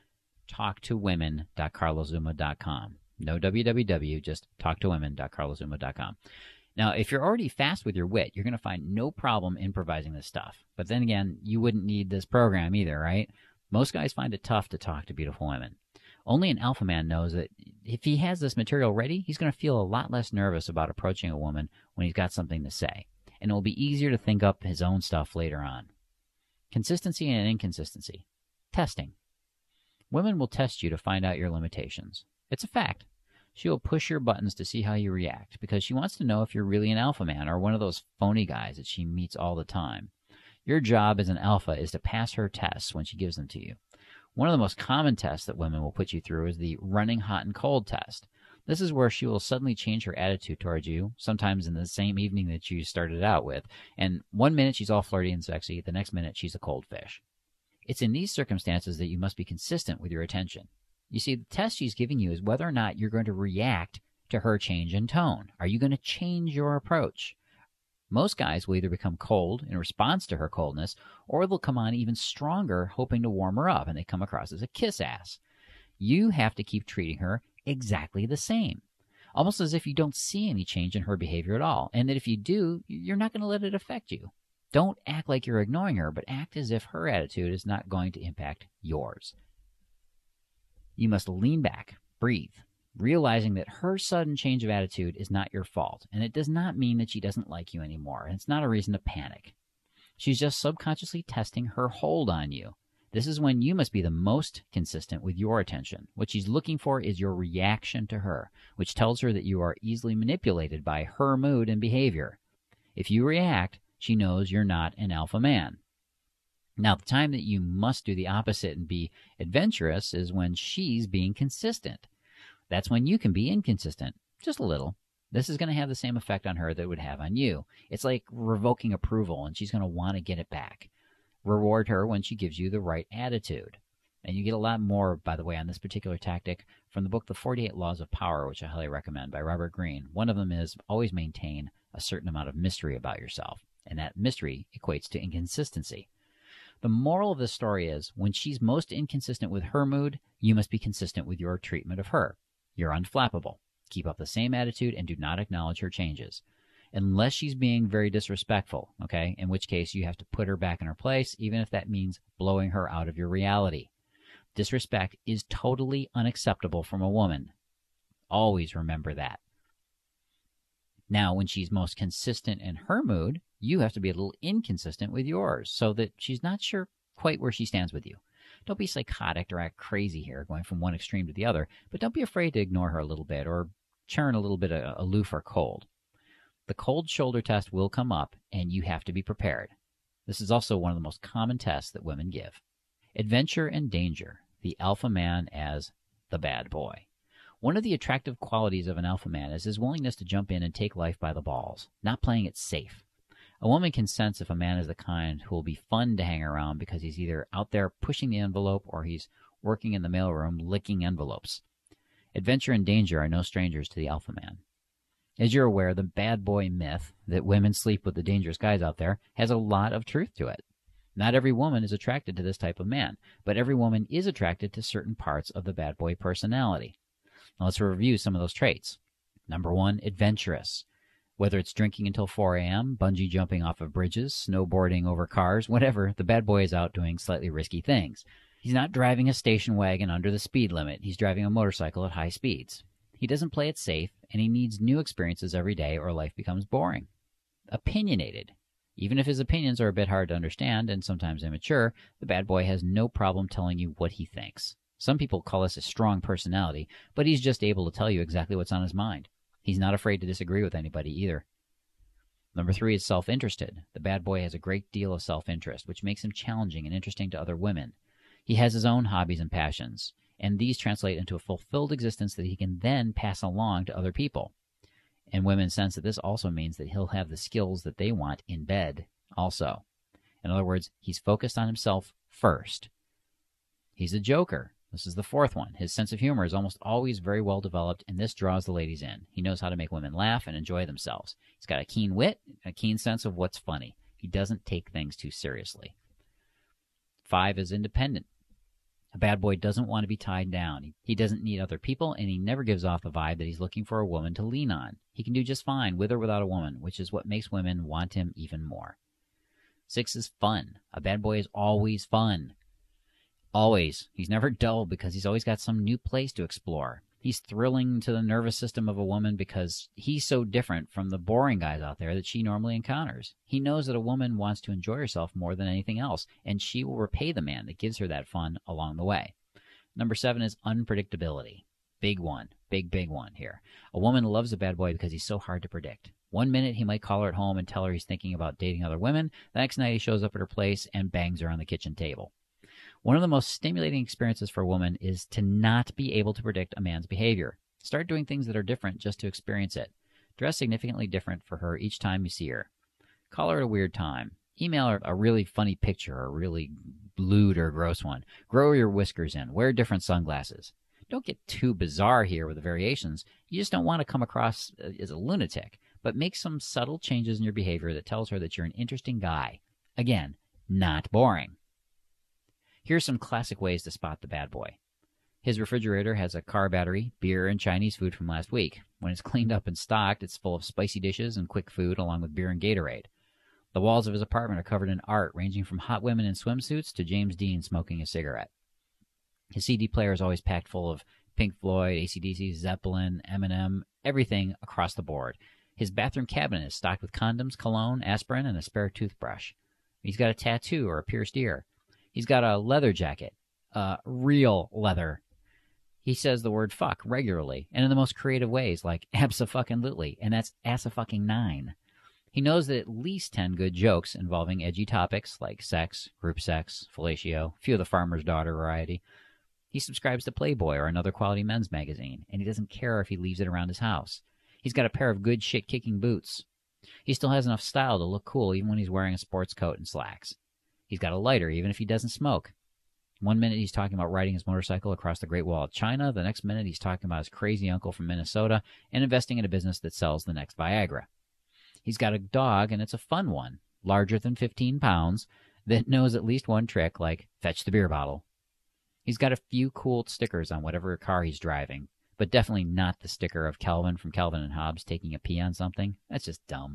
talktowomen.carlozuma.com. No www, just talktowomen.carlozuma.com. Now, if you're already fast with your wit, you're going to find no problem improvising this stuff. But then again, you wouldn't need this program either, right? Most guys find it tough to talk to beautiful women. Only an alpha man knows that if he has this material ready, he's going to feel a lot less nervous about approaching a woman when he's got something to say. And it will be easier to think up his own stuff later on. Consistency and inconsistency. Testing. Women will test you to find out your limitations. It's a fact. She will push your buttons to see how you react because she wants to know if you're really an alpha man or one of those phony guys that she meets all the time. Your job as an alpha is to pass her tests when she gives them to you. One of the most common tests that women will put you through is the running hot and cold test. This is where she will suddenly change her attitude towards you, sometimes in the same evening that you started out with. And 1 minute she's all flirty and sexy, the next minute she's a cold fish. It's in these circumstances that you must be consistent with your attention. You see, the test she's giving you is whether or not you're going to react to her change in tone. Are you going to change your approach? Most guys will either become cold in response to her coldness, or they'll come on even stronger, hoping to warm her up, and they come across as a kiss ass. You have to keep treating her exactly the same, almost as if you don't see any change in her behavior at all, and that if you do, you're not going to let it affect you. Don't act like you're ignoring her, but act as if her attitude is not going to impact yours. You must lean back, breathe, realizing that her sudden change of attitude is not your fault, and it does not mean that she doesn't like you anymore, and it's not a reason to panic. She's just subconsciously testing her hold on you. This is when you must be the most consistent with your attention. What she's looking for is your reaction to her, which tells her that you are easily manipulated by her mood and behavior. If you react, she knows you're not an alpha man. Now, the time that you must do the opposite and be adventurous is when she's being consistent. That's when you can be inconsistent, just a little. This is going to have the same effect on her that it would have on you. It's like revoking approval, and she's going to want to get it back. Reward her when she gives you the right attitude. And you get a lot more, by the way, on this particular tactic from the book The 48 Laws of Power, which I highly recommend, by Robert Greene. One of them is always maintain a certain amount of mystery about yourself. And that mystery equates to inconsistency. The moral of this story is, when she's most inconsistent with her mood, you must be consistent with your treatment of her. You're unflappable. Keep up the same attitude and do not acknowledge her changes. Unless she's being very disrespectful, okay? In which case you have to put her back in her place, even if that means blowing her out of your reality. Disrespect is totally unacceptable from a woman. Always remember that. Now, when she's most consistent in her mood, you have to be a little inconsistent with yours so that she's not sure quite where she stands with you. Don't be psychotic or act crazy here, going from one extreme to the other, but don't be afraid to ignore her a little bit or turn a little bit aloof or cold. The cold shoulder test will come up, and you have to be prepared. This is also one of the most common tests that women give. Adventure and danger. The alpha man as the bad boy. One of the attractive qualities of an alpha man is his willingness to jump in and take life by the balls, not playing it safe. A woman can sense if a man is the kind who will be fun to hang around because he's either out there pushing the envelope or he's working in the mailroom licking envelopes. Adventure and danger are no strangers to the alpha man. As you're aware, the bad boy myth that women sleep with the dangerous guys out there has a lot of truth to it. Not every woman is attracted to this type of man, but every woman is attracted to certain parts of the bad boy personality. Now let's review some of those traits. Number 1, adventurous. Whether it's drinking until 4 a.m., bungee jumping off of bridges, snowboarding over cars, whatever, the bad boy is out doing slightly risky things. He's not driving a station wagon under the speed limit. He's driving a motorcycle at high speeds. He doesn't play it safe, and he needs new experiences every day or life becomes boring. Opinionated. Even if his opinions are a bit hard to understand and sometimes immature, the bad boy has no problem telling you what he thinks. Some people call this a strong personality, but he's just able to tell you exactly what's on his mind. He's not afraid to disagree with anybody either. Number 3 is self-interested. The bad boy has a great deal of self-interest, which makes him challenging and interesting to other women. He has his own hobbies and passions, and these translate into a fulfilled existence that he can then pass along to other people. And women sense that this also means that he'll have the skills that they want in bed also. In other words, he's focused on himself first. He's a joker. This is the 4th one. His sense of humor is almost always very well developed, and this draws the ladies in. He knows how to make women laugh and enjoy themselves. He's got a keen wit, a keen sense of what's funny. He doesn't take things too seriously. 5 is independent. A bad boy doesn't want to be tied down. He doesn't need other people, and he never gives off the vibe that he's looking for a woman to lean on. He can do just fine with or without a woman, which is what makes women want him even more. 6 is fun. A bad boy is always fun. Always. He's never dull because he's always got some new place to explore. He's thrilling to the nervous system of a woman because he's so different from the boring guys out there that she normally encounters. He knows that a woman wants to enjoy herself more than anything else, and she will repay the man that gives her that fun along the way. Number 7 is unpredictability. Big one. Big one here. A woman loves a bad boy because he's so hard to predict. One minute he might call her at home and tell her he's thinking about dating other women. The next night he shows up at her place and bangs her on the kitchen table. One of the most stimulating experiences for a woman is to not be able to predict a man's behavior. Start doing things that are different just to experience it. Dress significantly different for her each time you see her. Call her at a weird time. Email her a really funny picture or a really lewd or gross one. Grow your whiskers in. Wear different sunglasses. Don't get too bizarre here with the variations. You just don't want to come across as a lunatic, but make some subtle changes in your behavior that tells her that you're an interesting guy. Again, not boring. Here's some classic ways to spot the bad boy. His refrigerator has a car battery, beer, and Chinese food from last week. When it's cleaned up and stocked, it's full of spicy dishes and quick food along with beer and Gatorade. The walls of his apartment are covered in art, ranging from hot women in swimsuits to James Dean smoking a cigarette. His CD player is always packed full of Pink Floyd, AC/DC, Zeppelin, Eminem, everything across the board. His bathroom cabinet is stocked with condoms, cologne, aspirin, and a spare toothbrush. He's got a tattoo or a pierced ear. He's got a leather jacket, real leather. He says the word fuck regularly and in the most creative ways, like abso-fucking-lutely, and that's assa-fucking-9. He knows that at least 10 good jokes involving edgy topics like sex, group sex, fellatio, a few of the farmer's daughter variety. He subscribes to Playboy or another quality men's magazine, and he doesn't care if he leaves it around his house. He's got a pair of good shit-kicking boots. He still has enough style to look cool even when he's wearing a sports coat and slacks. He's got a lighter, even if he doesn't smoke. One minute he's talking about riding his motorcycle across the Great Wall of China. The next minute he's talking about his crazy uncle from Minnesota and investing in a business that sells the next Viagra. He's got a dog, and it's a fun one, larger than 15 pounds, that knows at least one trick, like fetch the beer bottle. He's got a few cool stickers on whatever car he's driving, but definitely not the sticker of Calvin from Calvin and Hobbes taking a pee on something. That's just dumb.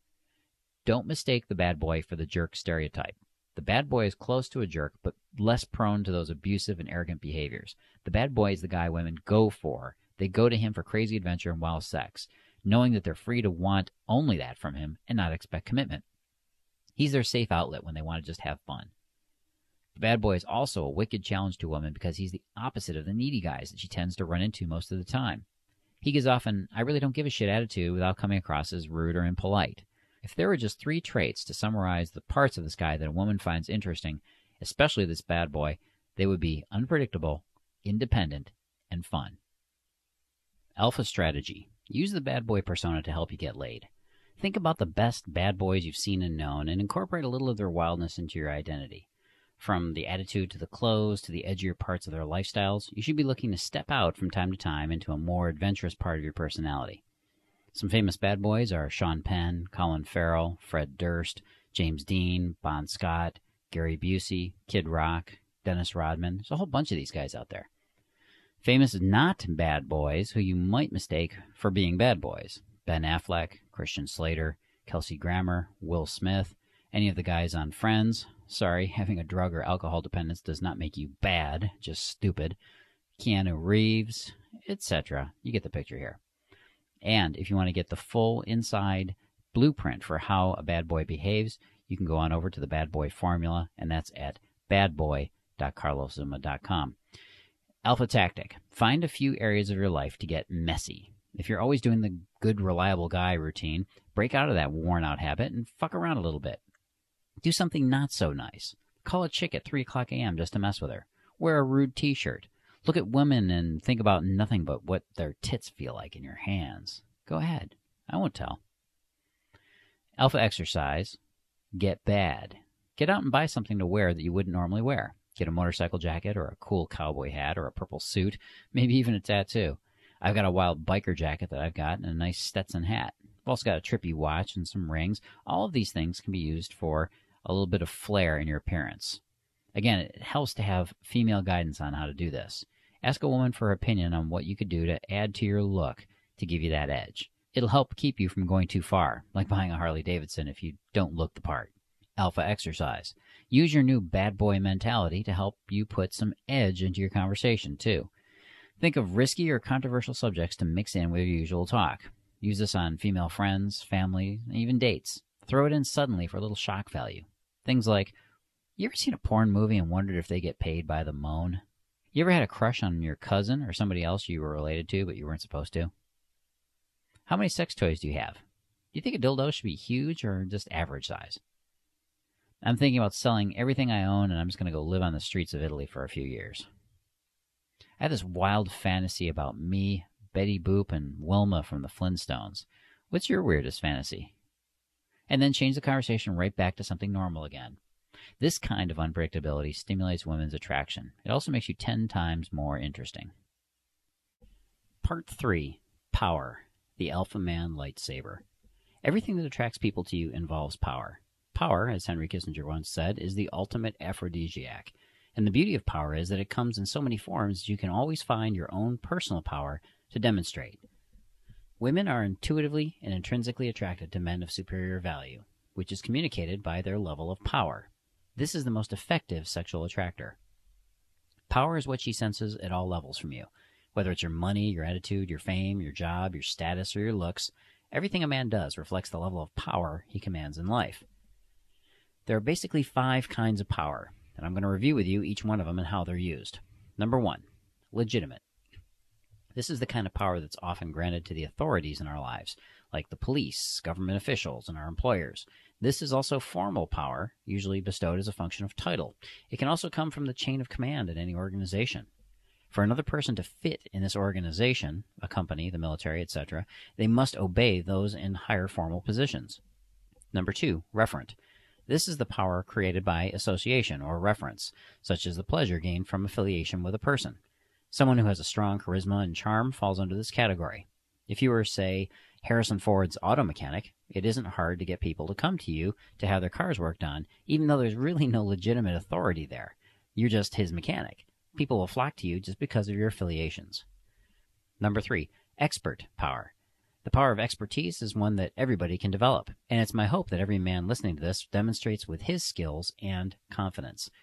Don't mistake the bad boy for the jerk stereotype. The bad boy is close to a jerk, but less prone to those abusive and arrogant behaviors. The bad boy is the guy women go for. They go to him for crazy adventure and wild sex, knowing that they're free to want only that from him and not expect commitment. He's their safe outlet when they want to just have fun. The bad boy is also a wicked challenge to a woman because he's the opposite of the needy guys that she tends to run into most of the time. He gives off an I really don't give a shit attitude without coming across as rude or impolite. If there were just 3 traits to summarize the parts of this guy that a woman finds interesting, especially this bad boy, they would be unpredictable, independent, and fun. Alpha strategy. Use the bad boy persona to help you get laid. Think about the best bad boys you've seen and known and incorporate a little of their wildness into your identity. From the attitude to the clothes to the edgier parts of their lifestyles, you should be looking to step out from time to time into a more adventurous part of your personality. Some famous bad boys are Sean Penn, Colin Farrell, Fred Durst, James Dean, Bon Scott, Gary Busey, Kid Rock, Dennis Rodman. There's a whole bunch of these guys out there. Famous not bad boys who you might mistake for being bad boys. Ben Affleck, Christian Slater, Kelsey Grammer, Will Smith, any of the guys on Friends. Sorry, having a drug or alcohol dependence does not make you bad, just stupid. Keanu Reeves, etc. You get the picture here. And if you want to get the full inside blueprint for how a bad boy behaves, you can go on over to the Bad Boy Formula, and that's at badboy.carloszuma.com. Alpha tactic. Find a few areas of your life to get messy. If you're always doing the good, reliable guy routine, break out of that worn-out habit and fuck around a little bit. Do something not so nice. Call a chick at 3 o'clock a.m. just to mess with her. Wear a rude t-shirt. Look at women and think about nothing but what their tits feel like in your hands. Go ahead. I won't tell. Alpha exercise. Get bad. Get out and buy something to wear that you wouldn't normally wear. Get a motorcycle jacket or a cool cowboy hat or a purple suit, maybe even a tattoo. I've got a wild biker jacket that I've got and a nice Stetson hat. I've also got a trippy watch and some rings. All of these things can be used for a little bit of flair in your appearance. Again, it helps to have female guidance on how to do this. Ask a woman for her opinion on what you could do to add to your look to give you that edge. It'll help keep you from going too far, like buying a Harley Davidson if you don't look the part. Alpha exercise. Use your new bad boy mentality to help you put some edge into your conversation, too. Think of risky or controversial subjects to mix in with your usual talk. Use this on female friends, family, and even dates. Throw it in suddenly for a little shock value. Things like, you ever seen a porn movie and wondered if they get paid by the moan? You ever had a crush on your cousin or somebody else you were related to but you weren't supposed to? How many sex toys do you have? Do you think a dildo should be huge or just average size? I'm thinking about selling everything I own and I'm just going to go live on the streets of Italy for a few years. I have this wild fantasy about me, Betty Boop, and Wilma from the Flintstones. What's your weirdest fantasy? And then change the conversation right back to something normal again. This kind of unpredictability stimulates women's attraction. It also makes you 10 times more interesting. Part 3. Power. The Alpha Man Lightsaber. Everything that attracts people to you involves power. Power, as Henry Kissinger once said, is the ultimate aphrodisiac. And the beauty of power is that it comes in so many forms that you can always find your own personal power to demonstrate. Women are intuitively and intrinsically attracted to men of superior value, which is communicated by their level of power. This is the most effective sexual attractor. Power is what she senses at all levels from you. Whether it's your money, your attitude, your fame, your job, your status, or your looks, everything a man does reflects the level of power he commands in life. There are basically 5 kinds of power, and I'm going to review with you each one of them and how they're used. Number 1, legitimate. This is the kind of power that's often granted to the authorities in our lives, like the police, government officials, and our employers. This is also formal power, usually bestowed as a function of title. It can also come from the chain of command in any organization. For another person to fit in this organization, a company, the military, etc., they must obey those in higher formal positions. Number 2, referent. This is the power created by association or reference, such as the pleasure gained from affiliation with a person. Someone who has a strong charisma and charm falls under this category. If you were, say, Harrison Ford's auto mechanic, it isn't hard to get people to come to you to have their cars worked on, even though there's really no legitimate authority there. You're just his mechanic. People will flock to you just because of your affiliations. Number 3, expert power. The power of expertise is one that everybody can develop, and it's my hope that every man listening to this demonstrates with his skills and confidence.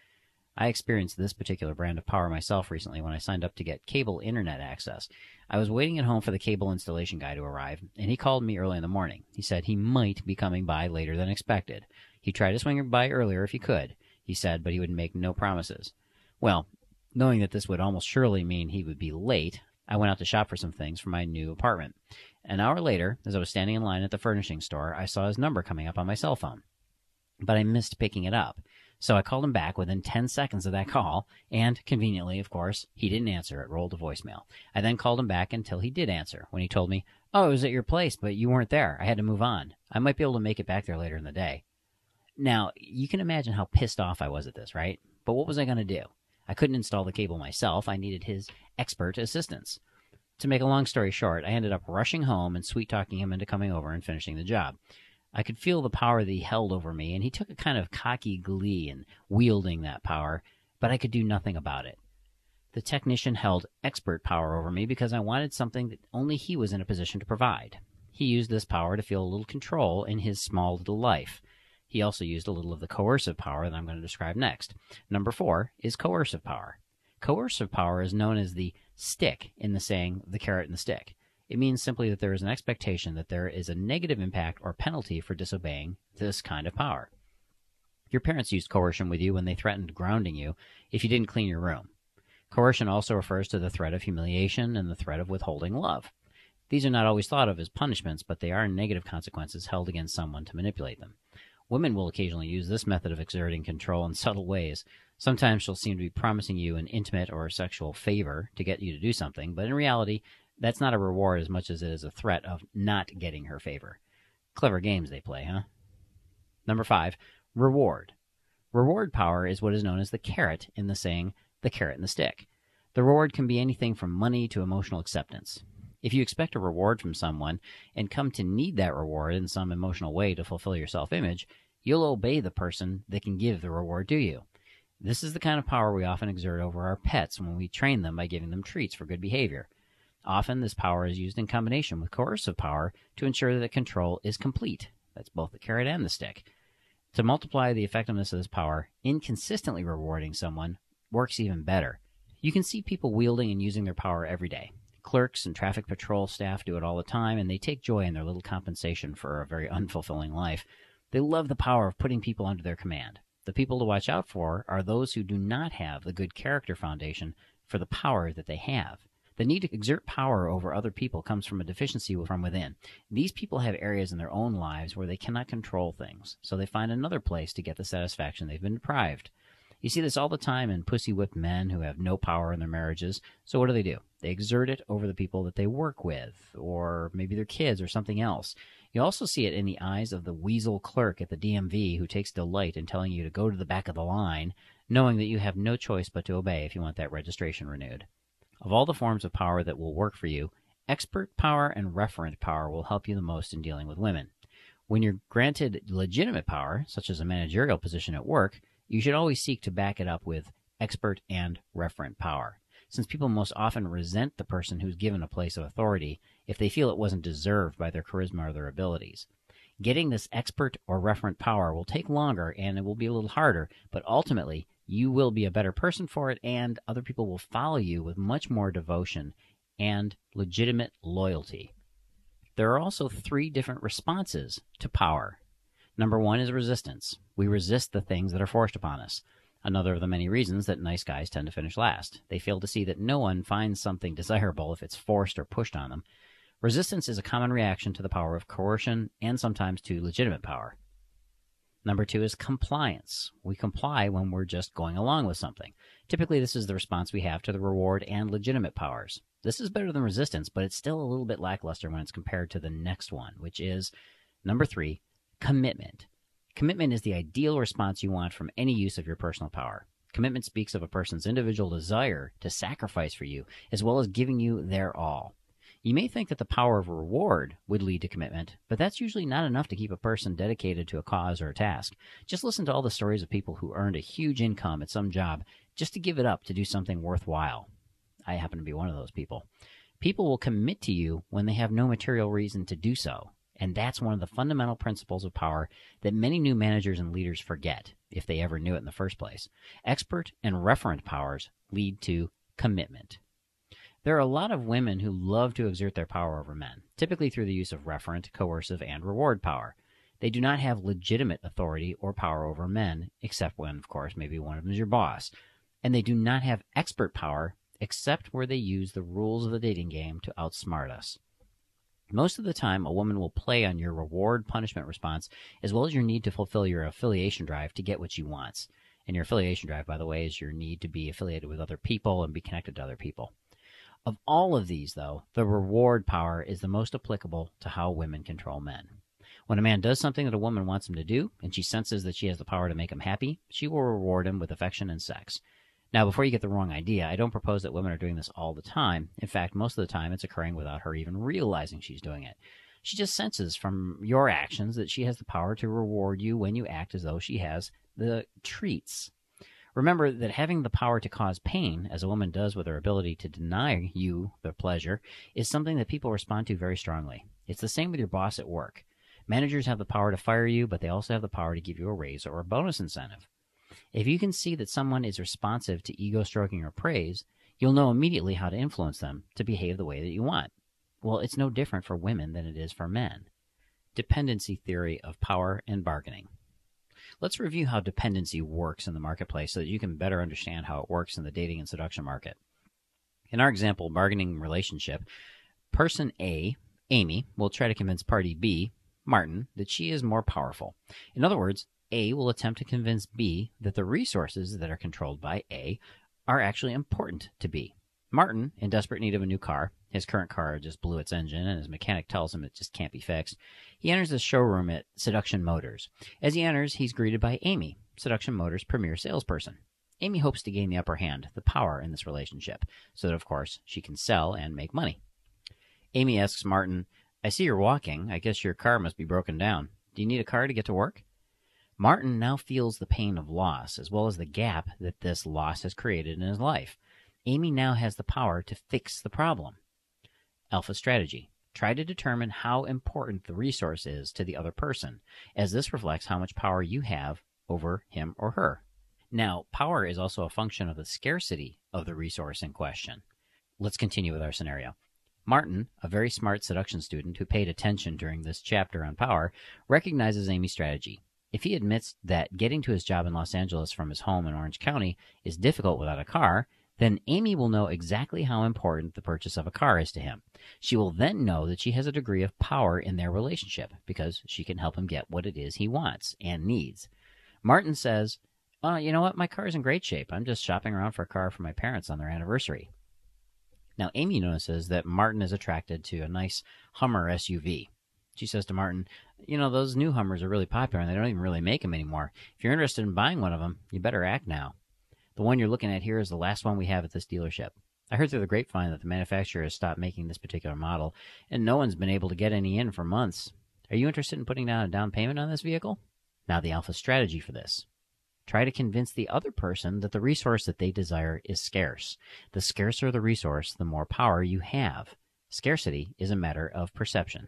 I experienced this particular brand of power myself recently when I signed up to get cable internet access. I was waiting at home for the cable installation guy to arrive, and he called me early in the morning. He said he might be coming by later than expected. He tried to swing by earlier if he could, he said, but he would make no promises. Well, knowing that this would almost surely mean he would be late, I went out to shop for some things for my new apartment. An hour later, as I was standing in line at the furnishing store, I saw his number coming up on my cell phone. But I missed picking it up. So I called him back within 10 seconds of that call, and, conveniently, of course, he didn't answer. It rolled to voicemail. I then called him back until he did answer, when he told me, "Oh, I was at your place, but you weren't there. I had to move on. I might be able to make it back there later in the day." Now, you can imagine how pissed off I was at this, right? But what was I going to do? I couldn't install the cable myself. I needed his expert assistance. To make a long story short, I ended up rushing home and sweet-talking him into coming over and finishing the job. I could feel the power that he held over me, and he took a kind of cocky glee in wielding that power, but I could do nothing about it. The technician held expert power over me because I wanted something that only he was in a position to provide. He used this power to feel a little control in his small little life. He also used a little of the coercive power that I'm going to describe next. Number 4 is coercive power. Coercive power is known as the stick in the saying, the carrot and the stick. It means simply that there is an expectation that there is a negative impact or penalty for disobeying this kind of power. Your parents used coercion with you when they threatened grounding you if you didn't clean your room. Coercion also refers to the threat of humiliation and the threat of withholding love. These are not always thought of as punishments, but they are negative consequences held against someone to manipulate them. Women will occasionally use this method of exerting control in subtle ways. Sometimes she'll seem to be promising you an intimate or sexual favor to get you to do something, but in reality, that's not a reward as much as it is a threat of not getting her favor. Clever games they play, huh? Number 5, reward. Reward power is what is known as the carrot in the saying, the carrot and the stick. The reward can be anything from money to emotional acceptance. If you expect a reward from someone and come to need that reward in some emotional way to fulfill your self-image, you'll obey the person that can give the reward to you. This is the kind of power we often exert over our pets when we train them by giving them treats for good behavior. Often, this power is used in combination with coercive power to ensure that control is complete. That's both the carrot and the stick. To multiply the effectiveness of this power, inconsistently rewarding someone works even better. You can see people wielding and using their power every day. Clerks and traffic patrol staff do it all the time, and they take joy in their little compensation for a very unfulfilling life. They love the power of putting people under their command. The people to watch out for are those who do not have the good character foundation for the power that they have. The need to exert power over other people comes from a deficiency from within. These people have areas in their own lives where they cannot control things, so they find another place to get the satisfaction they've been deprived. You see this all the time in pussy-whipped men who have no power in their marriages. So what do? They exert it over the people that they work with, or maybe their kids or something else. You also see it in the eyes of the weasel clerk at the DMV who takes delight in telling you to go to the back of the line, knowing that you have no choice but to obey if you want that registration renewed. Of all the forms of power that will work for you, expert power and referent power will help you the most in dealing with women. When you're granted legitimate power, such as a managerial position at work, you should always seek to back it up with expert and referent power, since people most often resent the person who's given a place of authority if they feel it wasn't deserved by their charisma or their abilities. Getting this expert or referent power will take longer and it will be a little harder, but ultimately you will be a better person for it, and other people will follow you with much more devotion and legitimate loyalty. There are also 3 different responses to power. Number 1 is resistance. We resist the things that are forced upon us. Another of the many reasons that nice guys tend to finish last. They fail to see that no one finds something desirable if it's forced or pushed on them. Resistance is a common reaction to the power of coercion and sometimes to legitimate power. Number 2 is compliance. We comply when we're just going along with something. Typically, this is the response we have to the reward and legitimate powers. This is better than resistance, but it's still a little bit lackluster when it's compared to the next one, which is, number 3, commitment. Commitment is the ideal response you want from any use of your personal power. Commitment speaks of a person's individual desire to sacrifice for you, as well as giving you their all. You may think that the power of reward would lead to commitment, but that's usually not enough to keep a person dedicated to a cause or a task. Just listen to all the stories of people who earned a huge income at some job just to give it up to do something worthwhile. I happen to be one of those people. People will commit to you when they have no material reason to do so, And that's one of the fundamental principles of power that many new managers and leaders forget, if they ever knew it in the first place. Expert and referent powers lead to commitment. There are a lot of women who love to exert their power over men, typically through the use of referent, coercive, and reward power. They do not have legitimate authority or power over men, except when, of course, maybe one of them is your boss. And they do not have expert power, except where they use the rules of the dating game to outsmart us. Most of the time, a woman will play on your reward-punishment response, as well as your need to fulfill your affiliation drive to get what she wants. And your affiliation drive, by the way, is your need to be affiliated with other people and be connected to other people. Of all of these, though, the reward power is the most applicable to how women control men. When a man does something that a woman wants him to do, and she senses that she has the power to make him happy, she will reward him with affection and sex. Now, before you get the wrong idea, I don't propose that women are doing this all the time. In fact, most of the time it's occurring without her even realizing she's doing it. She just senses from your actions that she has the power to reward you when you act as though she has the treats. Remember that having the power to cause pain, as a woman does with her ability to deny you the pleasure, is something that people respond to very strongly. It's the same with your boss at work. Managers have the power to fire you, but they also have the power to give you a raise or a bonus incentive. If you can see that someone is responsive to ego stroking or praise, you'll know immediately how to influence them to behave the way that you want. Well, it's no different for women than it is for men. Dependency theory of power and bargaining. Let's review how dependency works in the marketplace so that you can better understand how it works in the dating and seduction market. In our example bargaining relationship, person A, Amy, will try to convince party B, Martin, that she is more powerful. In other words, A will attempt to convince B that the resources that are controlled by A are actually important to B. Martin, in desperate need of a new car, his current car just blew its engine and his mechanic tells him it just can't be fixed, he enters the showroom at Seduction Motors. As he enters, he's greeted by Amy, Seduction Motors' premier salesperson. Amy hopes to gain the upper hand, the power in this relationship, so that, of course, she can sell and make money. Amy asks Martin, "I see you're walking. I guess your car must be broken down. Do you need a car to get to work?" Martin now feels the pain of loss, as well as the gap that this loss has created in his life. Amy now has the power to fix the problem. Alpha strategy. Try to determine how important the resource is to the other person, as this reflects how much power you have over him or her. Now, power is also a function of the scarcity of the resource in question. Let's continue with our scenario. Martin, a very smart seduction student who paid attention during this chapter on power, recognizes Amy's strategy. If he admits that getting to his job in Los Angeles from his home in Orange County is difficult without a car, then Amy will know exactly how important the purchase of a car is to him. She will then know that she has a degree of power in their relationship because she can help him get what it is he wants and needs. Martin says, "You know what? My car is in great shape. I'm just shopping around for a car for my parents on their anniversary." Now, Amy notices that Martin is attracted to a nice Hummer SUV. She says to Martin, "Those new Hummers are really popular and they don't even really make them anymore. If you're interested in buying one of them, you better act now. The one you're looking at here is the last one we have at this dealership. I heard through the grapevine that the manufacturer has stopped making this particular model, and no one's been able to get any in for months. Are you interested in putting down a down payment on this vehicle?" Now, the alpha strategy for this. Try to convince the other person that the resource that they desire is scarce. The scarcer the resource, the more power you have. Scarcity is a matter of perception.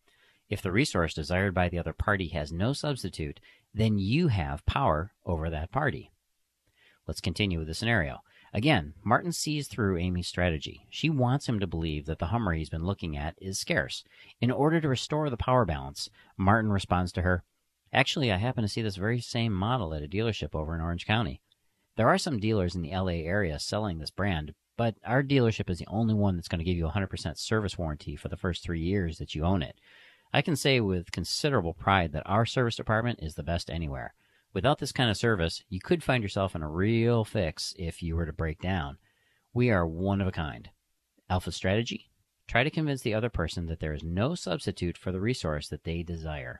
If the resource desired by the other party has no substitute, then you have power over that party. Let's continue with the scenario. Again, Martin sees through Amy's strategy. She wants him to believe that the Hummer he's been looking at is scarce. In order to restore the power balance, Martin responds to her, "Actually, I happen to see this very same model at a dealership over in Orange County. There are some dealers in the LA area selling this brand, but our dealership is the only one that's going to give you a 100% service warranty for the first 3 years that you own it. I can say with considerable pride that our service department is the best anywhere. Without this kind of service, you could find yourself in a real fix if you were to break down. We are one of a kind." Alpha strategy. Try to convince the other person that there is no substitute for the resource that they desire.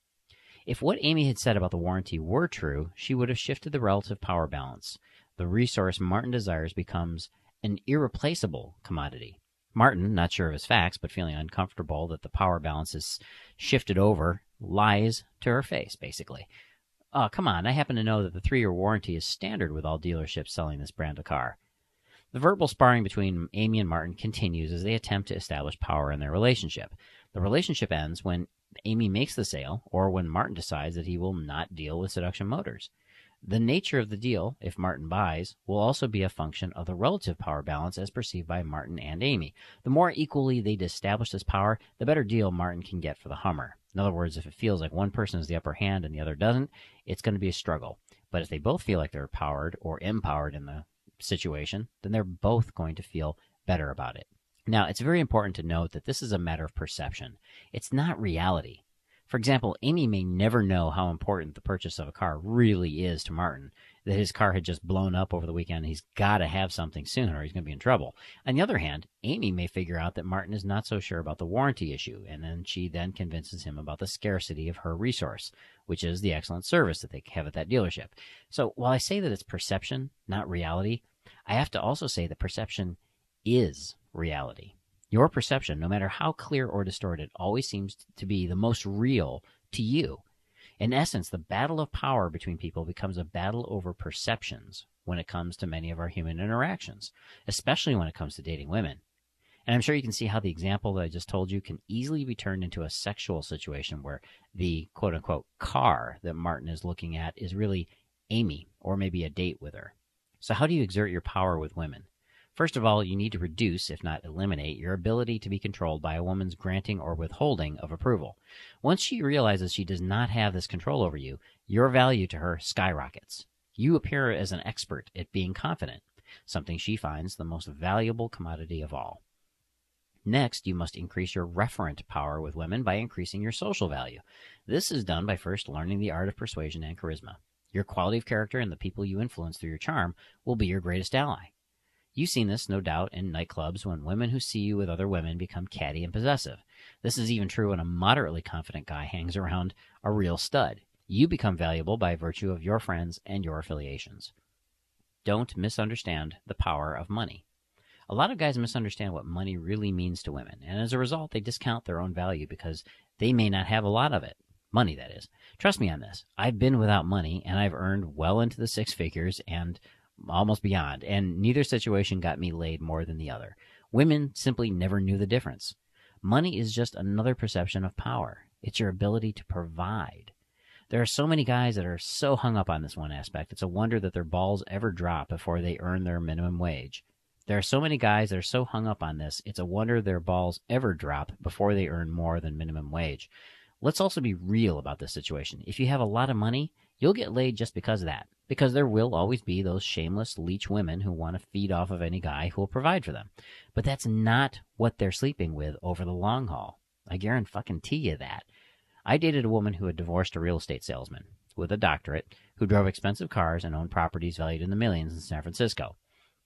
If what Amy had said about the warranty were true, she would have shifted the relative power balance. The resource Martin desires becomes an irreplaceable commodity. Martin, not sure of his facts, but feeling uncomfortable that the power balance is shifted over, lies to her face, basically. "Oh, come on, I happen to know that the 3-year warranty is standard with all dealerships selling this brand of car." The verbal sparring between Amy and Martin continues as they attempt to establish power in their relationship. The relationship ends when Amy makes the sale or when Martin decides that he will not deal with Seduction Motors. The nature of the deal, if Martin buys, will also be a function of the relative power balance as perceived by Martin and Amy. The more equally they establish this power, the better deal Martin can get for the Hummer. In other words, if it feels like one person is the upper hand and the other doesn't, it's going to be a struggle. But if they both feel like they're powered or empowered in the situation, then they're both going to feel better about it. Now, it's very important to note that this is a matter of perception. It's not reality. For example, Amy may never know how important the purchase of a car really is to Martin, that his car had just blown up over the weekend and he's got to have something soon or he's going to be in trouble. On the other hand, Amy may figure out that Martin is not so sure about the warranty issue, and then she convinces him about the scarcity of her resource, which is the excellent service that they have at that dealership. So while I say that it's perception, not reality, I have to also say that perception is reality. Your perception, no matter how clear or distorted, always seems to be the most real to you. In essence, the battle of power between people becomes a battle over perceptions when it comes to many of our human interactions, especially when it comes to dating women. And I'm sure you can see how the example that I just told you can easily be turned into a sexual situation where the quote-unquote car that Martin is looking at is really Amy, or maybe a date with her. So how do you exert your power with women? First of all, you need to reduce, if not eliminate, your ability to be controlled by a woman's granting or withholding of approval. Once she realizes she does not have this control over you, your value to her skyrockets. You appear as an expert at being confident, something she finds the most valuable commodity of all. Next, you must increase your referent power with women by increasing your social value. This is done by first learning the art of persuasion and charisma. Your quality of character and the people you influence through your charm will be your greatest ally. You've seen this, no doubt, in nightclubs when women who see you with other women become catty and possessive. This is even true when a moderately confident guy hangs around a real stud. You become valuable by virtue of your friends and your affiliations. Don't misunderstand the power of money. A lot of guys misunderstand what money really means to women, and as a result, they discount their own value because they may not have a lot of it. Money, that is. Trust me on this. I've been without money, and I've earned well into the six figures and almost beyond, and neither situation got me laid more than the other. Women simply never knew the difference. Money is just another perception of power. It's your ability to provide. There are so many guys that are so hung up on this one aspect, it's a wonder that their balls ever drop before they earn their minimum wage. There are so many guys that are so hung up on this, it's a wonder their balls ever drop before they earn more than minimum wage. Let's also be real about this situation. If you have a lot of money, you'll get laid just because of that. Because there will always be those shameless leech women who want to feed off of any guy who will provide for them. But that's not what they're sleeping with over the long haul. I guarantee you that. I dated a woman who had divorced a real estate salesman with a doctorate who drove expensive cars and owned properties valued in the millions in San Francisco.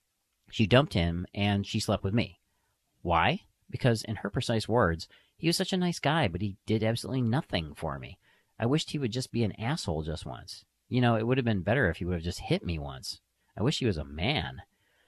She dumped him and she slept with me. Why? Because in her precise words, he was such a nice guy, but he did absolutely nothing for me. I wished he would just be an asshole just once. You know, it would have been better if he would have just hit me once. I wish he was a man.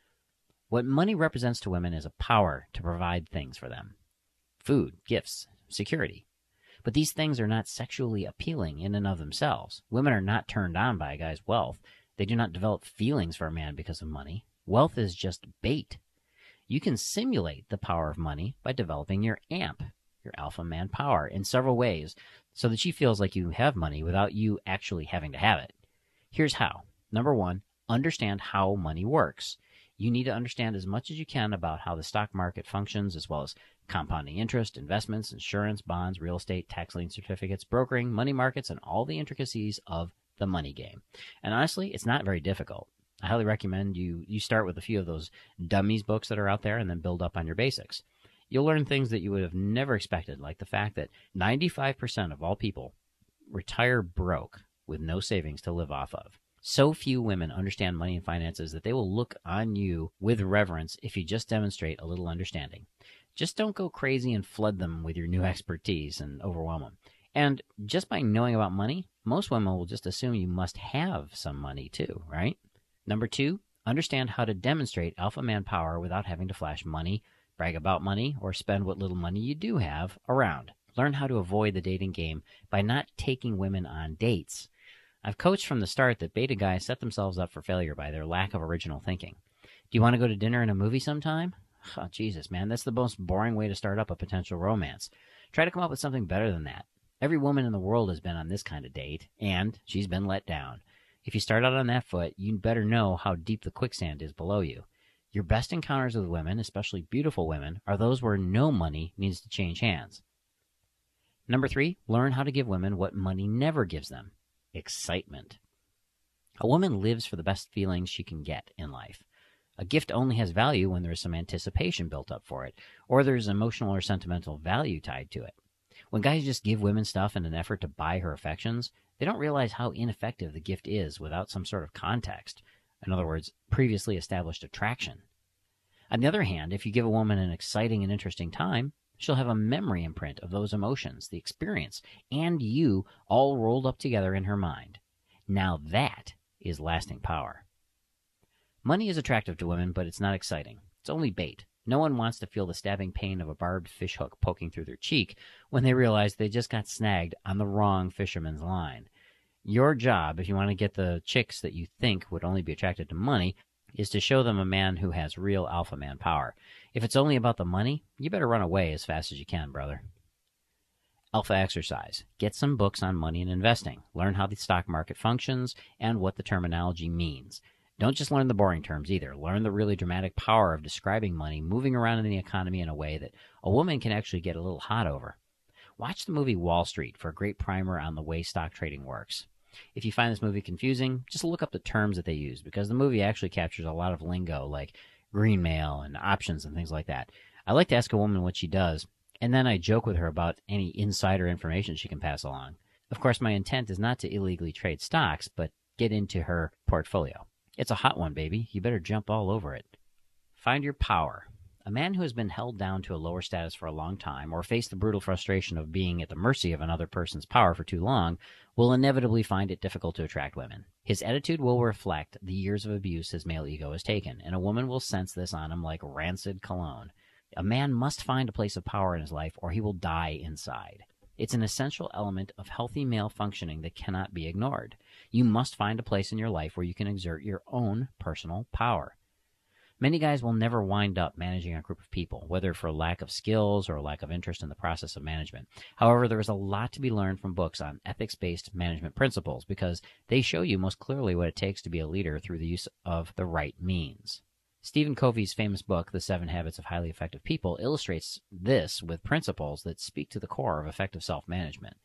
What money represents to women is a power to provide things for them. Food, gifts, security. But these things are not sexually appealing in and of themselves. Women are not turned on by a guy's wealth. They do not develop feelings for a man because of money. Wealth is just bait. You can simulate the power of money by developing your AMP, your alpha man power, in several ways so that she feels like you have money without you actually having to have it. Here's how. Number one, understand how money works. You need to understand as much as you can about how the stock market functions, as well as compounding interest, investments, insurance, bonds, real estate, tax lien certificates, brokering, money markets, and all the intricacies of the money game. And honestly, it's not very difficult. I highly recommend you start with a few of those dummies books that are out there and then build up on your basics. You'll learn things that you would have never expected, like the fact that 95% of all people retire broke with no savings to live off of. So few women understand money and finances that they will look on you with reverence if you just demonstrate a little understanding. Just don't go crazy and flood them with your new expertise and overwhelm them. And just by knowing about money, most women will just assume you must have some money too, right? Number two, understand how to demonstrate alpha man power without having to flash money, brag about money, or spend what little money you do have around. Learn how to avoid the dating game by not taking women on dates. I've coached from the start that beta guys set themselves up for failure by their lack of original thinking. Do you want to go to dinner and a movie sometime? Oh, Jesus, man, that's the most boring way to start up a potential romance. Try to come up with something better than that. Every woman in the world has been on this kind of date, and she's been let down. If you start out on that foot, you better know how deep the quicksand is below you. Your best encounters with women, especially beautiful women, are those where no money needs to change hands. Number 3, learn how to give women what money never gives them: excitement. A woman lives for the best feelings she can get in life. A gift only has value when there is some anticipation built up for it, or there's emotional or sentimental value tied to it. When guys just give women stuff in an effort to buy her affections, they don't realize how ineffective the gift is without some sort of context. In other words, previously established attraction. On the other hand, if you give a woman an exciting and interesting time, she'll have a memory imprint of those emotions, the experience, and you all rolled up together in her mind. Now that is lasting power. Money is attractive to women, but it's not exciting. It's only bait. No one wants to feel the stabbing pain of a barbed fishhook poking through their cheek when they realize they just got snagged on the wrong fisherman's line. Your job, if you want to get the chicks that you think would only be attracted to money, is to show them a man who has real alpha man power. If it's only about the money, you better run away as fast as you can, brother. Alpha exercise. Get some books on money and investing. Learn how the stock market functions and what the terminology means. Don't just learn the boring terms either. Learn the really dramatic power of describing money moving around in the economy in a way that a woman can actually get a little hot over. Watch the movie Wall Street for a great primer on the way stock trading works. If you find this movie confusing, just look up the terms that they use, because the movie actually captures a lot of lingo like green mail and options and things like that. I like to ask a woman what she does, and then I joke with her about any insider information she can pass along. Of course, my intent is not to illegally trade stocks, but get into her portfolio. It's a hot one, baby. You better jump all over it. Find your power. A man who has been held down to a lower status for a long time, or faced the brutal frustration of being at the mercy of another person's power for too long, will inevitably find it difficult to attract women. His attitude will reflect the years of abuse his male ego has taken, and a woman will sense this on him like rancid cologne. A man must find a place of power in his life, or he will die inside. It's an essential element of healthy male functioning that cannot be ignored. You must find a place in your life where you can exert your own personal power. Many guys will never wind up managing a group of people, whether for lack of skills or lack of interest in the process of management. However, there is a lot to be learned from books on ethics-based management principles, because they show you most clearly what it takes to be a leader through the use of the right means. Stephen Covey's famous book, The 7 Habits of Highly Effective People, illustrates this with principles that speak to the core of effective self-management.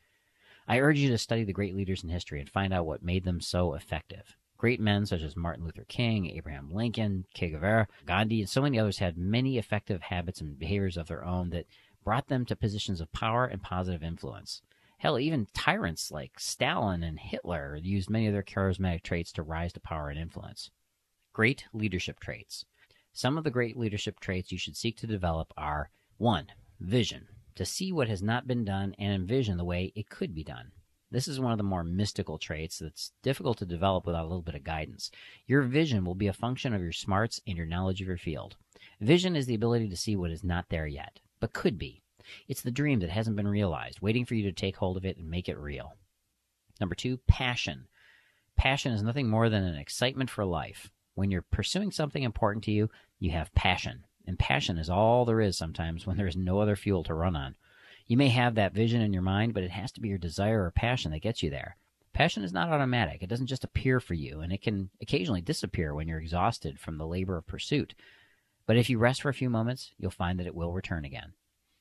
I urge you to study the great leaders in history and find out what made them so effective. Great men such as Martin Luther King, Abraham Lincoln, Che Guevara, Gandhi, and so many others had many effective habits and behaviors of their own that brought them to positions of power and positive influence. Hell, even tyrants like Stalin and Hitler used many of their charismatic traits to rise to power and influence. Great leadership traits. Some of the great leadership traits you should seek to develop are: 1. Vision. To see what has not been done and envision the way it could be done. This is one of the more mystical traits that's difficult to develop without a little bit of guidance. Your vision will be a function of your smarts and your knowledge of your field. Vision is the ability to see what is not there yet, but could be. It's the dream that hasn't been realized, waiting for you to take hold of it and make it real. Number 2, passion. Passion is nothing more than an excitement for life. When you're pursuing something important to you, you have passion. And passion is all there is sometimes when there is no other fuel to run on. You may have that vision in your mind, but it has to be your desire or passion that gets you there. Passion is not automatic. It doesn't just appear for you, and it can occasionally disappear when you're exhausted from the labor of pursuit. But if you rest for a few moments, you'll find that it will return again.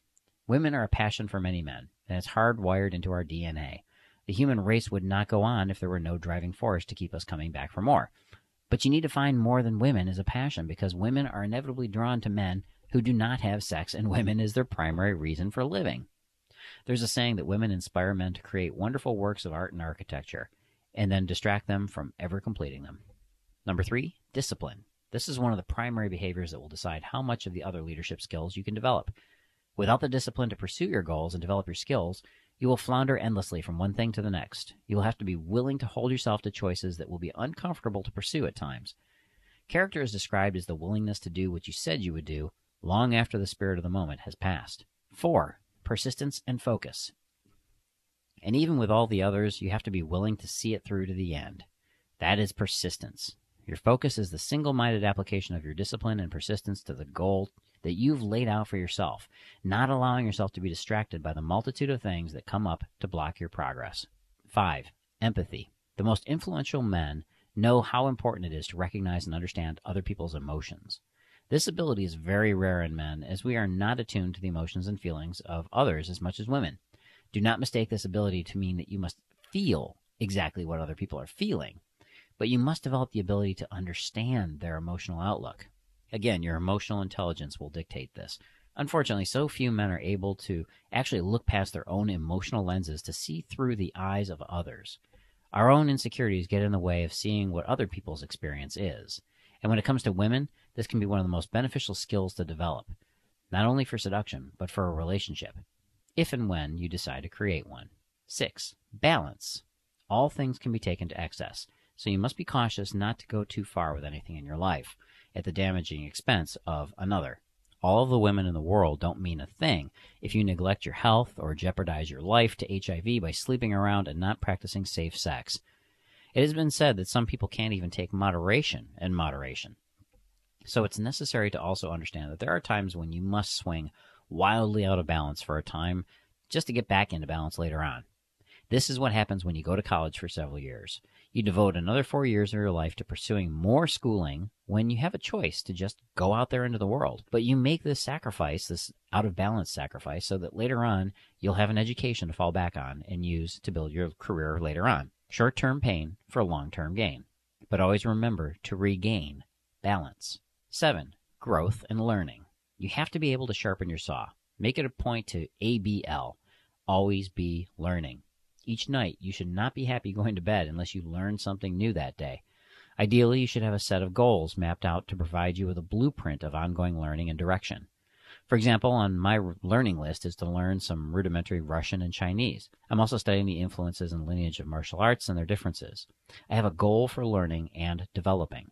Women are a passion for many men, and it's hardwired into our DNA. The human race would not go on if there were no driving force to keep us coming back for more. But you need to find more than women as a passion, because women are inevitably drawn to men who do not have sex, and women is their primary reason for living. There's a saying that women inspire men to create wonderful works of art and architecture, and then distract them from ever completing them. Number 3, discipline. This is one of the primary behaviors that will decide how much of the other leadership skills you can develop. Without the discipline to pursue your goals and develop your skills, you will flounder endlessly from one thing to the next. You will have to be willing to hold yourself to choices that will be uncomfortable to pursue at times. Character is described as the willingness to do what you said you would do long after the spirit of the moment has passed. 4, persistence and focus. And even with all the others, you have to be willing to see it through to the end. That is persistence. Your focus is the single-minded application of your discipline and persistence to the goal that you've laid out for yourself, not allowing yourself to be distracted by the multitude of things that come up to block your progress. 5. Empathy. The most influential men know how important it is to recognize and understand other people's emotions. This ability is very rare in men, as we are not attuned to the emotions and feelings of others as much as women. Do not mistake this ability to mean that you must feel exactly what other people are feeling, but you must develop the ability to understand their emotional outlook. Again, your emotional intelligence will dictate this. Unfortunately, so few men are able to actually look past their own emotional lenses to see through the eyes of others. Our own insecurities get in the way of seeing what other people's experience is. And when it comes to women, this can be one of the most beneficial skills to develop, not only for seduction, but for a relationship, if and when you decide to create one. 6. Balance. All things can be taken to excess, so you must be cautious not to go too far with anything in your life at the damaging expense of another. All of the women in the world don't mean a thing if you neglect your health or jeopardize your life to HIV by sleeping around and not practicing safe sex. It has been said that some people can't even take moderation in moderation. So it's necessary to also understand that there are times when you must swing wildly out of balance for a time just to get back into balance later on. This is what happens when you go to college for several years. You devote another 4 years of your life to pursuing more schooling when you have a choice to just go out there into the world. But you make this sacrifice, this out-of-balance sacrifice, so that later on you'll have an education to fall back on and use to build your career later on. Short-term pain for long-term gain. But always remember to regain balance. 7. Growth and learning. You have to be able to sharpen your saw. Make it a point to ABL. Always be learning. Each night, you should not be happy going to bed unless you learn something new that day. Ideally, you should have a set of goals mapped out to provide you with a blueprint of ongoing learning and direction. For example, on my learning list is to learn some rudimentary Russian and Chinese. I'm also studying the influences and lineage of martial arts and their differences. I have a goal for learning and developing.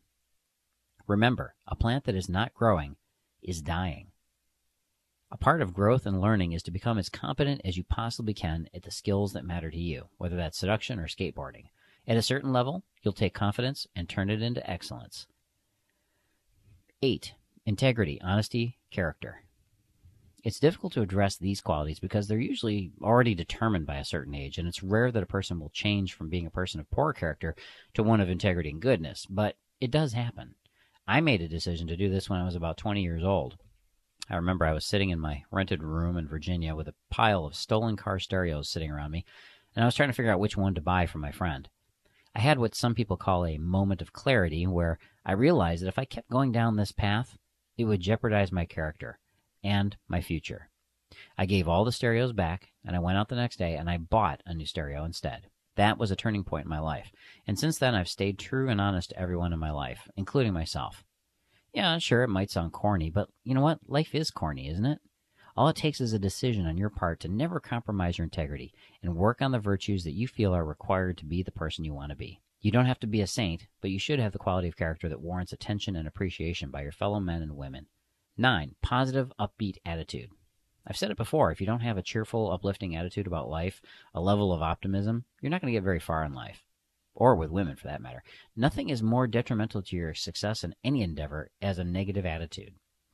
Remember, a plant that is not growing is dying. A part of growth and learning is to become as competent as you possibly can at the skills that matter to you, whether that's seduction or skateboarding. At a certain level, you'll take confidence and turn it into excellence. 8. Integrity, honesty, character. It's difficult to address these qualities because they're usually already determined by a certain age, and it's rare that a person will change from being a person of poor character to one of integrity and goodness, but it does happen. I made a decision to do this when I was about 20 years old. I remember I was sitting in my rented room in Virginia with a pile of stolen car stereos sitting around me, and I was trying to figure out which one to buy for my friend. I had what some people call a moment of clarity, where I realized that if I kept going down this path, it would jeopardize my character and my future. I gave all the stereos back, and I went out the next day and I bought a new stereo instead. That was a turning point in my life, and since then I've stayed true and honest to everyone in my life, including myself. Yeah, sure, it might sound corny, but you know what? Life is corny, isn't it? All it takes is a decision on your part to never compromise your integrity and work on the virtues that you feel are required to be the person you want to be. You don't have to be a saint, but you should have the quality of character that warrants attention and appreciation by your fellow men and women. 9. Positive, upbeat attitude. I've said it before, if you don't have a cheerful, uplifting attitude about life, a level of optimism, you're not going to get very far in life. Or with women, for that matter. Nothing is more detrimental to your success in any endeavor as a negative attitude.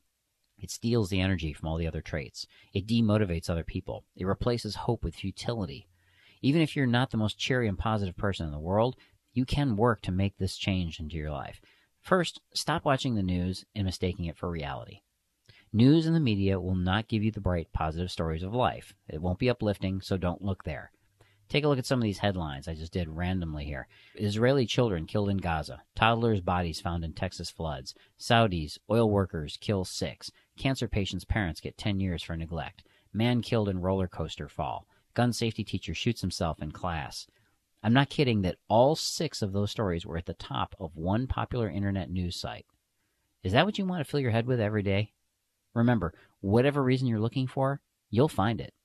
It steals the energy from all the other traits. It demotivates other people. It replaces hope with futility. Even if you're not the most cheery and positive person in the world, you can work to make this change into your life. First, stop watching the news and mistaking it for reality. News and the media will not give you the bright, positive stories of life. It won't be uplifting, so don't look there. Take a look at some of these headlines I just did randomly here. Israeli children killed in Gaza. Toddlers' bodies found in Texas floods. Saudis, oil workers kill 6. Cancer patients' parents get 10 years for neglect. Man killed in roller coaster fall. Gun safety teacher shoots himself in class. I'm not kidding that all 6 of those stories were at the top of one popular internet news site. Is that what you want to fill your head with every day? Remember, whatever reason you're looking for, you'll find it.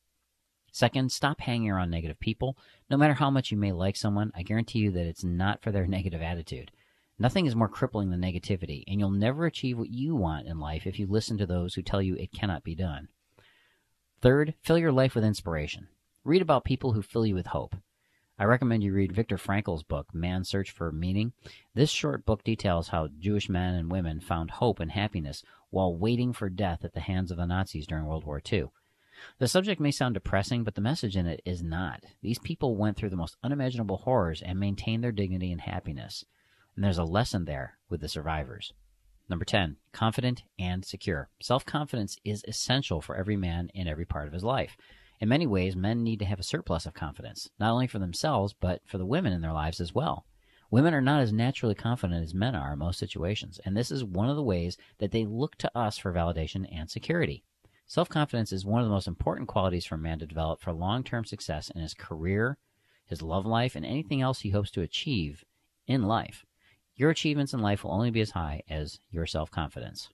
Second, stop hanging around negative people. No matter how much you may like someone, I guarantee you that it's not for their negative attitude. Nothing is more crippling than negativity, and you'll never achieve what you want in life if you listen to those who tell you it cannot be done. Third, fill your life with inspiration. Read about people who fill you with hope. I recommend you read Viktor Frankl's book, Man's Search for Meaning. This short book details how Jewish men and women found hope and happiness while waiting for death at the hands of the Nazis during World War II. The subject may sound depressing, but the message in it is not. These people went through the most unimaginable horrors and maintained their dignity and happiness. And there's a lesson there with the survivors. Number 10, confident and secure. Self-confidence is essential for every man in every part of his life. In many ways, men need to have a surplus of confidence, not only for themselves, but for the women in their lives as well. Women are not as naturally confident as men are in most situations, and this is one of the ways that they look to us for validation and security. Self-confidence is one of the most important qualities for a man to develop for long-term success in his career, his love life, and anything else he hopes to achieve in life. Your achievements in life will only be as high as your self-confidence.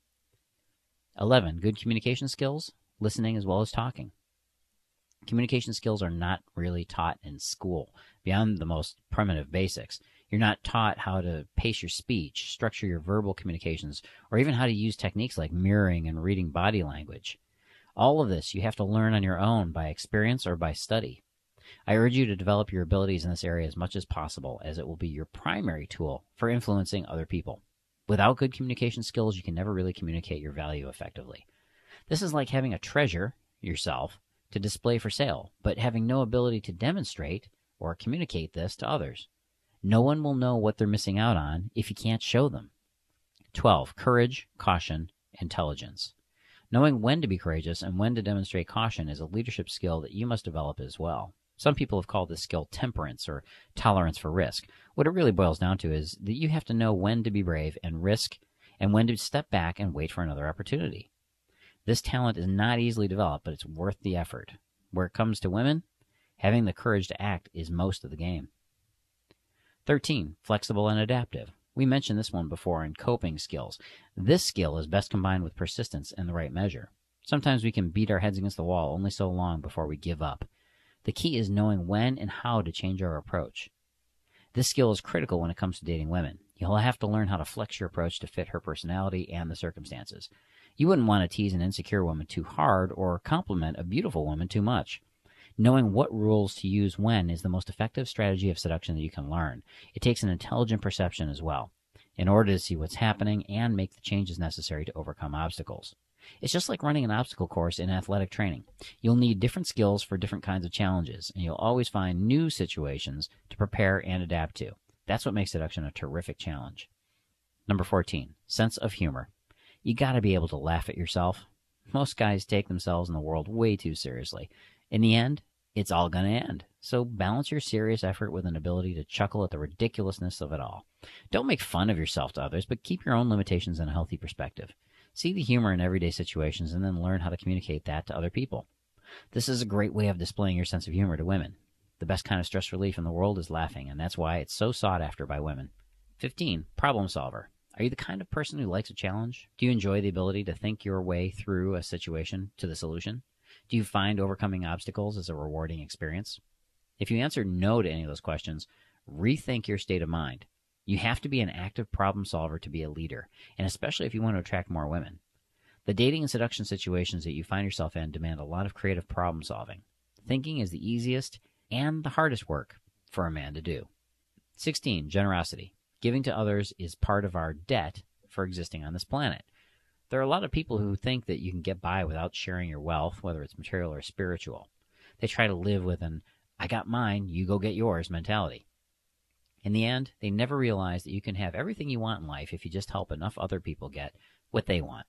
11, good communication skills, listening as well as talking. Communication skills are not really taught in school, beyond the most primitive basics. You're not taught how to pace your speech, structure your verbal communications, or even how to use techniques like mirroring and reading body language. All of this you have to learn on your own by experience or by study. I urge you to develop your abilities in this area as much as possible, as it will be your primary tool for influencing other people. Without good communication skills, you can never really communicate your value effectively. This is like having a treasure, yourself, to display for sale, but having no ability to demonstrate or communicate this to others. No one will know what they're missing out on if you can't show them. 12, courage, caution, intelligence. Knowing when to be courageous and when to demonstrate caution is a leadership skill that you must develop as well. Some people have called this skill temperance or tolerance for risk. What it really boils down to is that you have to know when to be brave and risk and when to step back and wait for another opportunity. This talent is not easily developed, but it's worth the effort. Where it comes to women, having the courage to act is most of the game. 13, flexible and adaptive. We mentioned this one before in coping skills. This skill is best combined with persistence in the right measure. Sometimes we can beat our heads against the wall only so long before we give up. The key is knowing when and how to change our approach. This skill is critical when it comes to dating women. You'll have to learn how to flex your approach to fit her personality and the circumstances. You wouldn't want to tease an insecure woman too hard or compliment a beautiful woman too much. Knowing what rules to use when is the most effective strategy of seduction that you can learn. It takes an intelligent perception as well, in order to see what's happening and make the changes necessary to overcome obstacles. It's just like running an obstacle course in athletic training. You'll need different skills for different kinds of challenges, and you'll always find new situations to prepare and adapt to. That's what makes seduction a terrific challenge. Number 14, sense of humor. You gotta be able to laugh at yourself. Most guys take themselves and the world way too seriously. In the end, it's all gonna end. So balance your serious effort with an ability to chuckle at the ridiculousness of it all. Don't make fun of yourself to others, but keep your own limitations in a healthy perspective. See the humor in everyday situations and then learn how to communicate that to other people. This is a great way of displaying your sense of humor to women. The best kind of stress relief in the world is laughing, and that's why it's so sought after by women. 15, problem solver. Are you the kind of person who likes a challenge? Do you enjoy the ability to think your way through a situation to the solution? Do you find overcoming obstacles as a rewarding experience? If you answer no to any of those questions, rethink your state of mind. You have to be an active problem solver to be a leader, and especially if you want to attract more women. The dating and seduction situations that you find yourself in demand a lot of creative problem solving. Thinking is the easiest and the hardest work for a man to do. 16, generosity. Giving to others is part of our debt for existing on this planet. There are a lot of people who think that you can get by without sharing your wealth, whether it's material or spiritual. They try to live with an I got mine, you go get yours mentality. In the end, they never realize that you can have everything you want in life if you just help enough other people get what they want.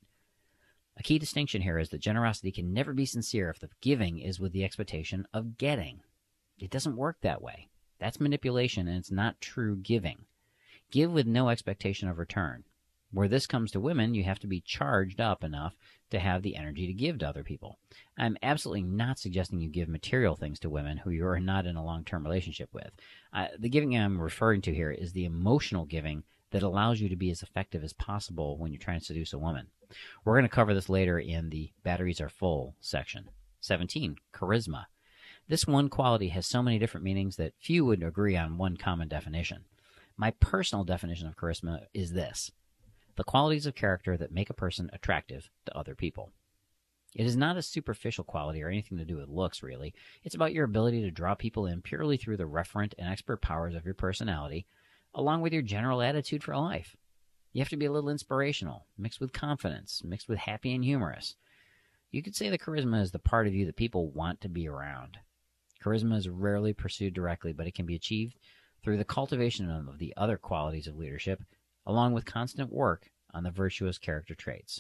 A key distinction here is that generosity can never be sincere if the giving is with the expectation of getting. It doesn't work that way. That's manipulation, and it's not true giving. Give with no expectation of return. Where this comes to women, you have to be charged up enough to have the energy to give to other people. I'm absolutely not suggesting you give material things to women who you are not in a long-term relationship with. The giving I'm referring to here is the emotional giving that allows you to be as effective as possible when you're trying to seduce a woman. We're going to cover this later in the batteries are full section. 17, charisma. This one quality has so many different meanings that few would agree on one common definition. My personal definition of charisma is this: the qualities of character that make a person attractive to other people. It is not a superficial quality or anything to do with looks, really. It's about your ability to draw people in purely through the referent and expert powers of your personality, along with your general attitude for life. You have to be a little inspirational, mixed with confidence, mixed with happy and humorous. You could say that charisma is the part of you that people want to be around. Charisma is rarely pursued directly, but it can be achieved through the cultivation of the other qualities of leadership, along with constant work on the virtuous character traits.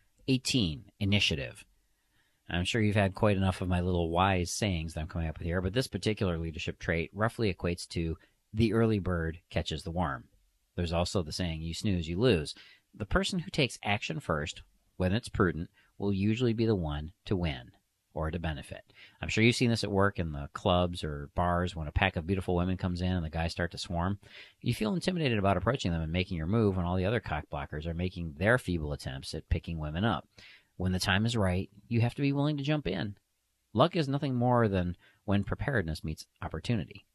18. Initiative. I'm sure you've had quite enough of my little wise sayings that I'm coming up with here, but this particular leadership trait roughly equates to the early bird catches the worm. There's also the saying, you snooze, you lose. The person who takes action first, when it's prudent, will usually be the one to win or to benefit. I'm sure you've seen this at work in the clubs or bars when a pack of beautiful women comes in and the guys start to swarm. You feel intimidated about approaching them and making your move when all the other cock blockers are making their feeble attempts at picking women up. When the time is right, you have to be willing to jump in. Luck is nothing more than when preparedness meets opportunity.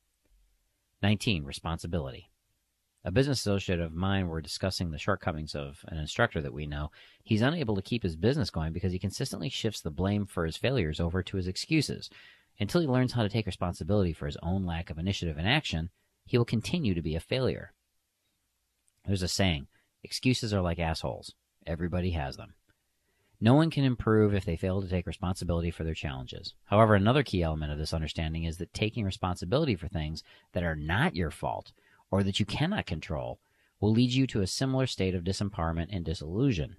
19. Responsibility. A business associate of mine were discussing the shortcomings of an instructor that we know. He's unable to keep his business going because he consistently shifts the blame for his failures over to his excuses. Until he learns how to take responsibility for his own lack of initiative and action, he will continue to be a failure. There's a saying, excuses are like assholes. Everybody has them. No one can improve if they fail to take responsibility for their challenges. However, another key element of this understanding is that taking responsibility for things that are not your fault or that you cannot control will lead you to a similar state of disempowerment and disillusion.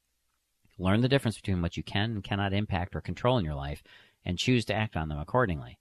Learn the difference between what you can and cannot impact or control in your life and choose to act on them accordingly.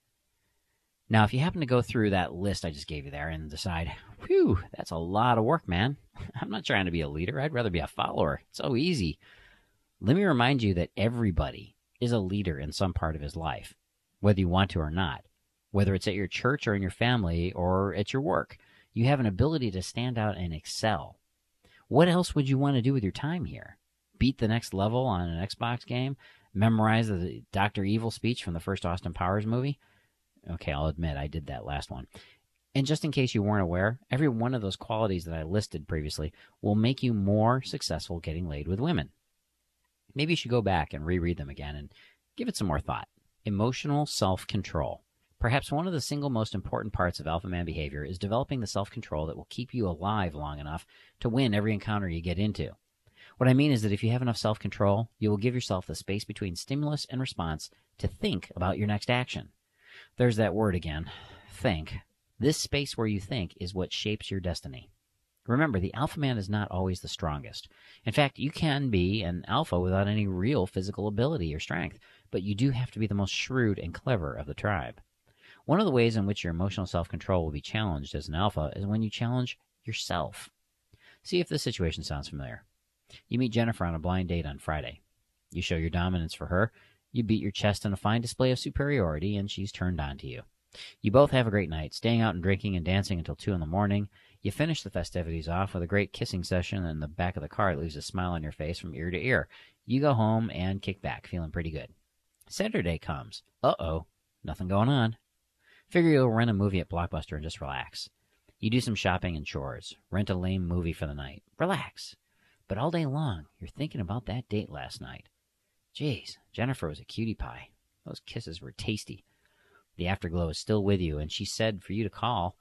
Now, if you happen to go through that list I just gave you there and decide, whew, that's a lot of work, man. I'm not trying to be a leader. I'd rather be a follower. It's so easy. Let me remind you that everybody is a leader in some part of his life, whether you want to or not. Whether it's at your church or in your family or at your work, you have an ability to stand out and excel. What else would you want to do with your time here? Beat the next level on an Xbox game? Memorize the Dr. Evil speech from the first Austin Powers movie? Okay, I'll admit I did that last one. And just in case you weren't aware, every one of those qualities that I listed previously will make you more successful getting laid with women. Maybe you should go back and reread them again and give it some more thought. Emotional self-control. Perhaps one of the single most important parts of alpha man behavior is developing the self-control that will keep you alive long enough to win every encounter you get into. What I mean is that if you have enough self-control, you will give yourself the space between stimulus and response to think about your next action. There's that word again, think. This space where you think is what shapes your destiny. Remember, the alpha man is not always the strongest. In fact, you can be an alpha without any real physical ability or strength, but you do have to be the most shrewd and clever of the tribe. One of the ways in which your emotional self-control will be challenged as an alpha is when you challenge yourself. See if this situation sounds familiar. You meet Jennifer on a blind date on Friday. You show your dominance for her. You beat your chest in a fine display of superiority, and she's turned on to you. You both have a great night, staying out and drinking and dancing until 2 in the morning. You finish the festivities off with a great kissing session, and in the back of the car it leaves a smile on your face from ear to ear. You go home and kick back, feeling pretty good. Saturday comes. Uh-oh, nothing going on. Figure you'll rent a movie at Blockbuster and just relax. You do some shopping and chores. Rent a lame movie for the night. Relax. But all day long, you're thinking about that date last night. Jeez, Jennifer was a cutie pie. Those kisses were tasty. The afterglow is still with you, and she said for you to call.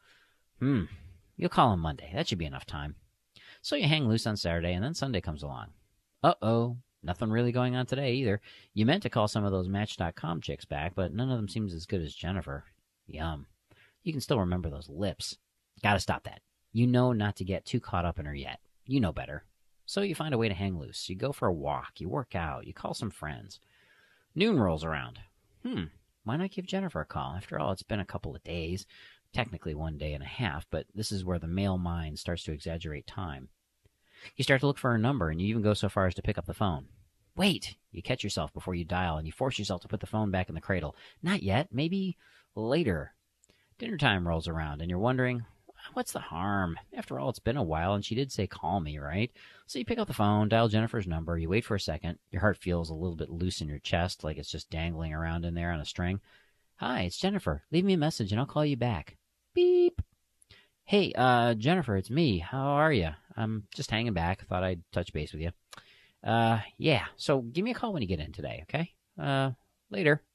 You'll call on Monday. That should be enough time. So you hang loose on Saturday, and then Sunday comes along. Uh-oh, nothing really going on today either. You meant to call some of those Match.com chicks back, but none of them seems as good as Jennifer. Yum. You can still remember those lips. Gotta stop that. You know not to get too caught up in her yet. You know better. So you find a way to hang loose. You go for a walk. You work out. You call some friends. Noon rolls around. Why not give Jennifer a call? After all, it's been a couple of days. Technically 1 day and a half, but this is where the male mind starts to exaggerate time. You start to look for her number, and you even go so far as to pick up the phone. Wait! You catch yourself before you dial, and you force yourself to put the phone back in the cradle. Not yet. Maybe later. Dinner time rolls around, and you're wondering, what's the harm? After all, it's been a while, and she did say call me, right? So you pick up the phone, dial Jennifer's number, you wait for a second. Your heart feels a little bit loose in your chest, like it's just dangling around in there on a string. Hi, it's Jennifer. Leave me a message, and I'll call you back. Beep. Hey, Jennifer, it's me. How are you? I'm just hanging back. Thought I'd touch base with you. Yeah, so give me a call when you get in today, okay? Later.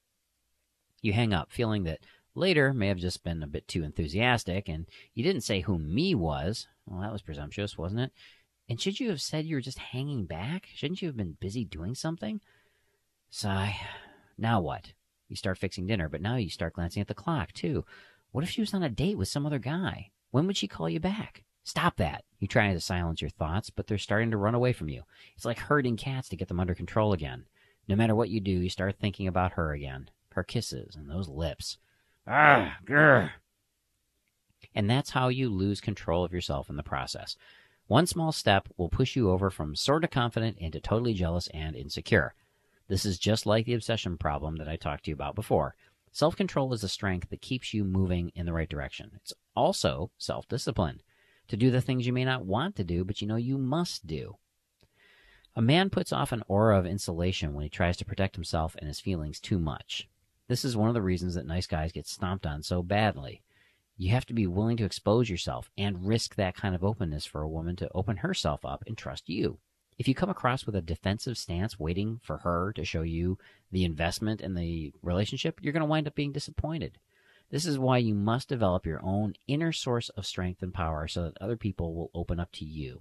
You hang up, feeling that later may have just been a bit too enthusiastic, and you didn't say who me was. Well, that was presumptuous, wasn't it? And should you have said you were just hanging back? Shouldn't you have been busy doing something? Sigh. Now what? You start fixing dinner, but now you start glancing at the clock, too. What if she was on a date with some other guy? When would she call you back? Stop that. You try to silence your thoughts, but they're starting to run away from you. It's like herding cats to get them under control again. No matter what you do, you start thinking about her again. Her kisses and those lips. Ah, grr. And that's how you lose control of yourself in the process. One small step will push you over from sort of confident into totally jealous and insecure. This is just like the obsession problem that I talked to you about before. Self-control is a strength that keeps you moving in the right direction. It's also self-discipline, to do the things you may not want to do, but you know you must do. A man puts off an aura of insulation when he tries to protect himself and his feelings too much. This is one of the reasons that nice guys get stomped on so badly. You have to be willing to expose yourself and risk that kind of openness for a woman to open herself up and trust you. If you come across with a defensive stance waiting for her to show you the investment in the relationship, you're going to wind up being disappointed. This is why you must develop your own inner source of strength and power so that other people will open up to you.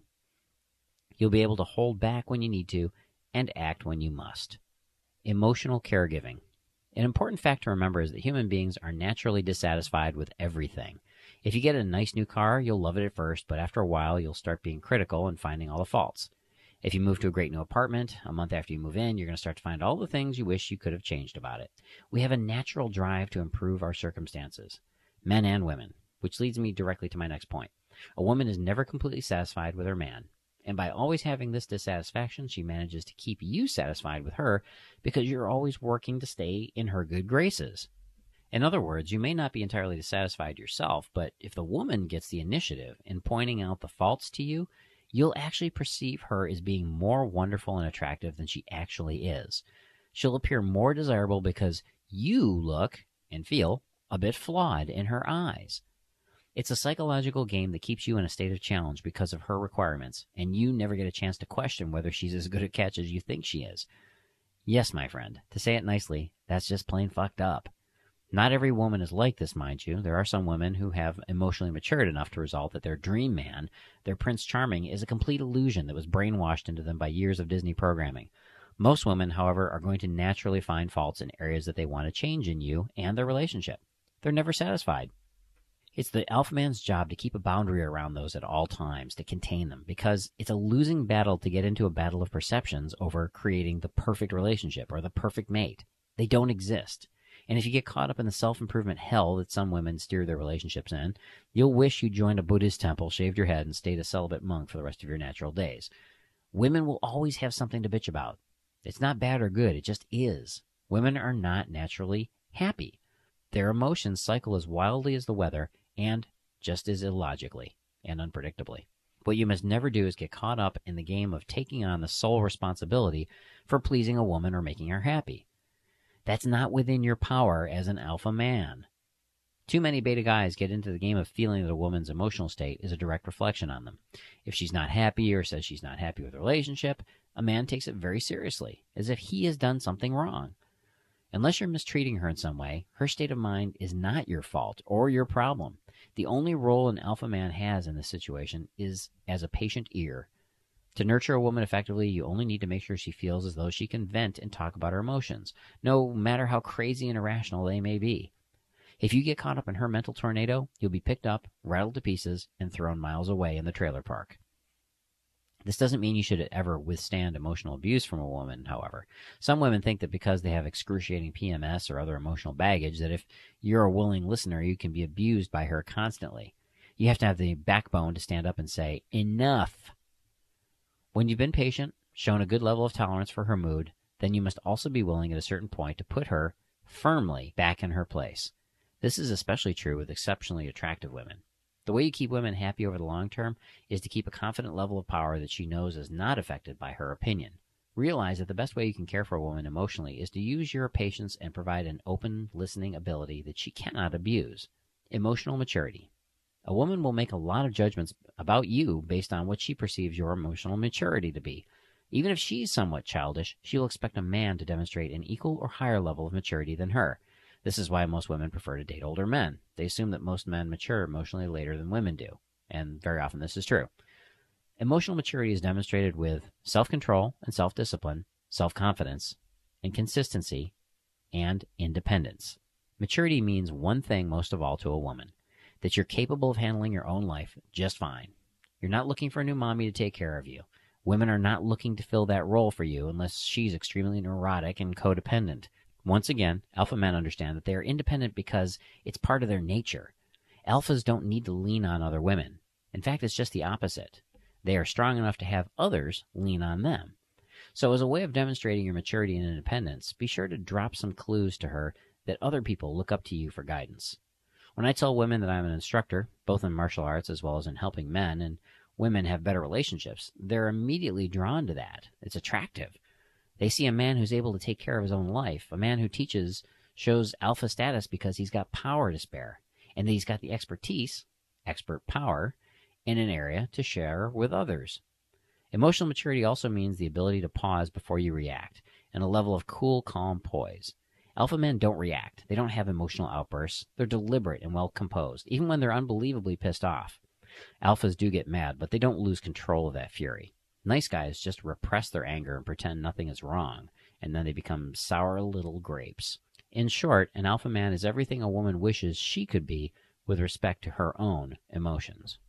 You'll be able to hold back when you need to and act when you must. Emotional caregiving. An important fact to remember is that human beings are naturally dissatisfied with everything. If you get a nice new car, you'll love it at first, but after a while, you'll start being critical and finding all the faults. If you move to a great new apartment, a month after you move in, you're going to start to find all the things you wish you could have changed about it. We have a natural drive to improve our circumstances, men and women, which leads me directly to my next point. A woman is never completely satisfied with her man. And by always having this dissatisfaction, she manages to keep you satisfied with her because you're always working to stay in her good graces. In other words, you may not be entirely dissatisfied yourself, but if the woman gets the initiative in pointing out the faults to you, you'll actually perceive her as being more wonderful and attractive than she actually is. She'll appear more desirable because you look and feel a bit flawed in her eyes. It's a psychological game that keeps you in a state of challenge because of her requirements, and you never get a chance to question whether she's as good a catch as you think she is. Yes, my friend, to say it nicely, that's just plain fucked up. Not every woman is like this, mind you. There are some women who have emotionally matured enough to resolve that their dream man, their Prince Charming, is a complete illusion that was brainwashed into them by years of Disney programming. Most women, however, are going to naturally find faults in areas that they want to change in you and their relationship. They're never satisfied. It's the alpha man's job to keep a boundary around those at all times, to contain them, because it's a losing battle to get into a battle of perceptions over creating the perfect relationship or the perfect mate. They don't exist. And if you get caught up in the self-improvement hell that some women steer their relationships in, you'll wish you joined a Buddhist temple, shaved your head, and stayed a celibate monk for the rest of your natural days. Women will always have something to bitch about. It's not bad or good, it just is. Women are not naturally happy. Their emotions cycle as wildly as the weather, and just as illogically and unpredictably. What you must never do is get caught up in the game of taking on the sole responsibility for pleasing a woman or making her happy. That's not within your power as an alpha man. Too many beta guys get into the game of feeling that a woman's emotional state is a direct reflection on them. If she's not happy or says she's not happy with the relationship, a man takes it very seriously, as if he has done something wrong. Unless you're mistreating her in some way, her state of mind is not your fault or your problem. The only role an alpha man has in this situation is as a patient ear. To nurture a woman effectively, you only need to make sure she feels as though she can vent and talk about her emotions, no matter how crazy and irrational they may be. If you get caught up in her mental tornado, you'll be picked up, rattled to pieces, and thrown miles away in the trailer park. This doesn't mean you should ever withstand emotional abuse from a woman, however. Some women think that because they have excruciating PMS or other emotional baggage, that if you're a willing listener, you can be abused by her constantly. You have to have the backbone to stand up and say, enough. When you've been patient, shown a good level of tolerance for her mood, then you must also be willing at a certain point to put her firmly back in her place. This is especially true with exceptionally attractive women. The way you keep women happy over the long term is to keep a confident level of power that she knows is not affected by her opinion. Realize that the best way you can care for a woman emotionally is to use your patience and provide an open, listening ability that she cannot abuse. Emotional maturity. A woman will make a lot of judgments about you based on what she perceives your emotional maturity to be. Even if she's somewhat childish, she will expect a man to demonstrate an equal or higher level of maturity than her. This is why most women prefer to date older men. They assume that most men mature emotionally later than women do, and very often this is true. Emotional maturity is demonstrated with self-control and self-discipline, self-confidence, and consistency, and independence. Maturity means one thing most of all to a woman, that you're capable of handling your own life just fine. You're not looking for a new mommy to take care of you. Women are not looking to fill that role for you unless she's extremely neurotic and codependent. Once again, alpha men understand that they are independent because it's part of their nature. Alphas don't need to lean on other women. In fact, it's just the opposite. They are strong enough to have others lean on them. So as a way of demonstrating your maturity and independence, be sure to drop some clues to her that other people look up to you for guidance. When I tell women that I'm an instructor, both in martial arts as well as in helping men, and women have better relationships, they're immediately drawn to that. It's attractive. They see a man who's able to take care of his own life. A man who teaches shows alpha status because he's got power to spare, and that he's got the expertise, expert power, in an area to share with others. Emotional maturity also means the ability to pause before you react, and a level of cool, calm poise. Alpha men don't react. They don't have emotional outbursts. They're deliberate and well composed, even when they're unbelievably pissed off. Alphas do get mad, but they don't lose control of that fury. Nice guys just repress their anger and pretend nothing is wrong, and then they become sour little grapes. In short, an alpha man is everything a woman wishes she could be with respect to her own emotions.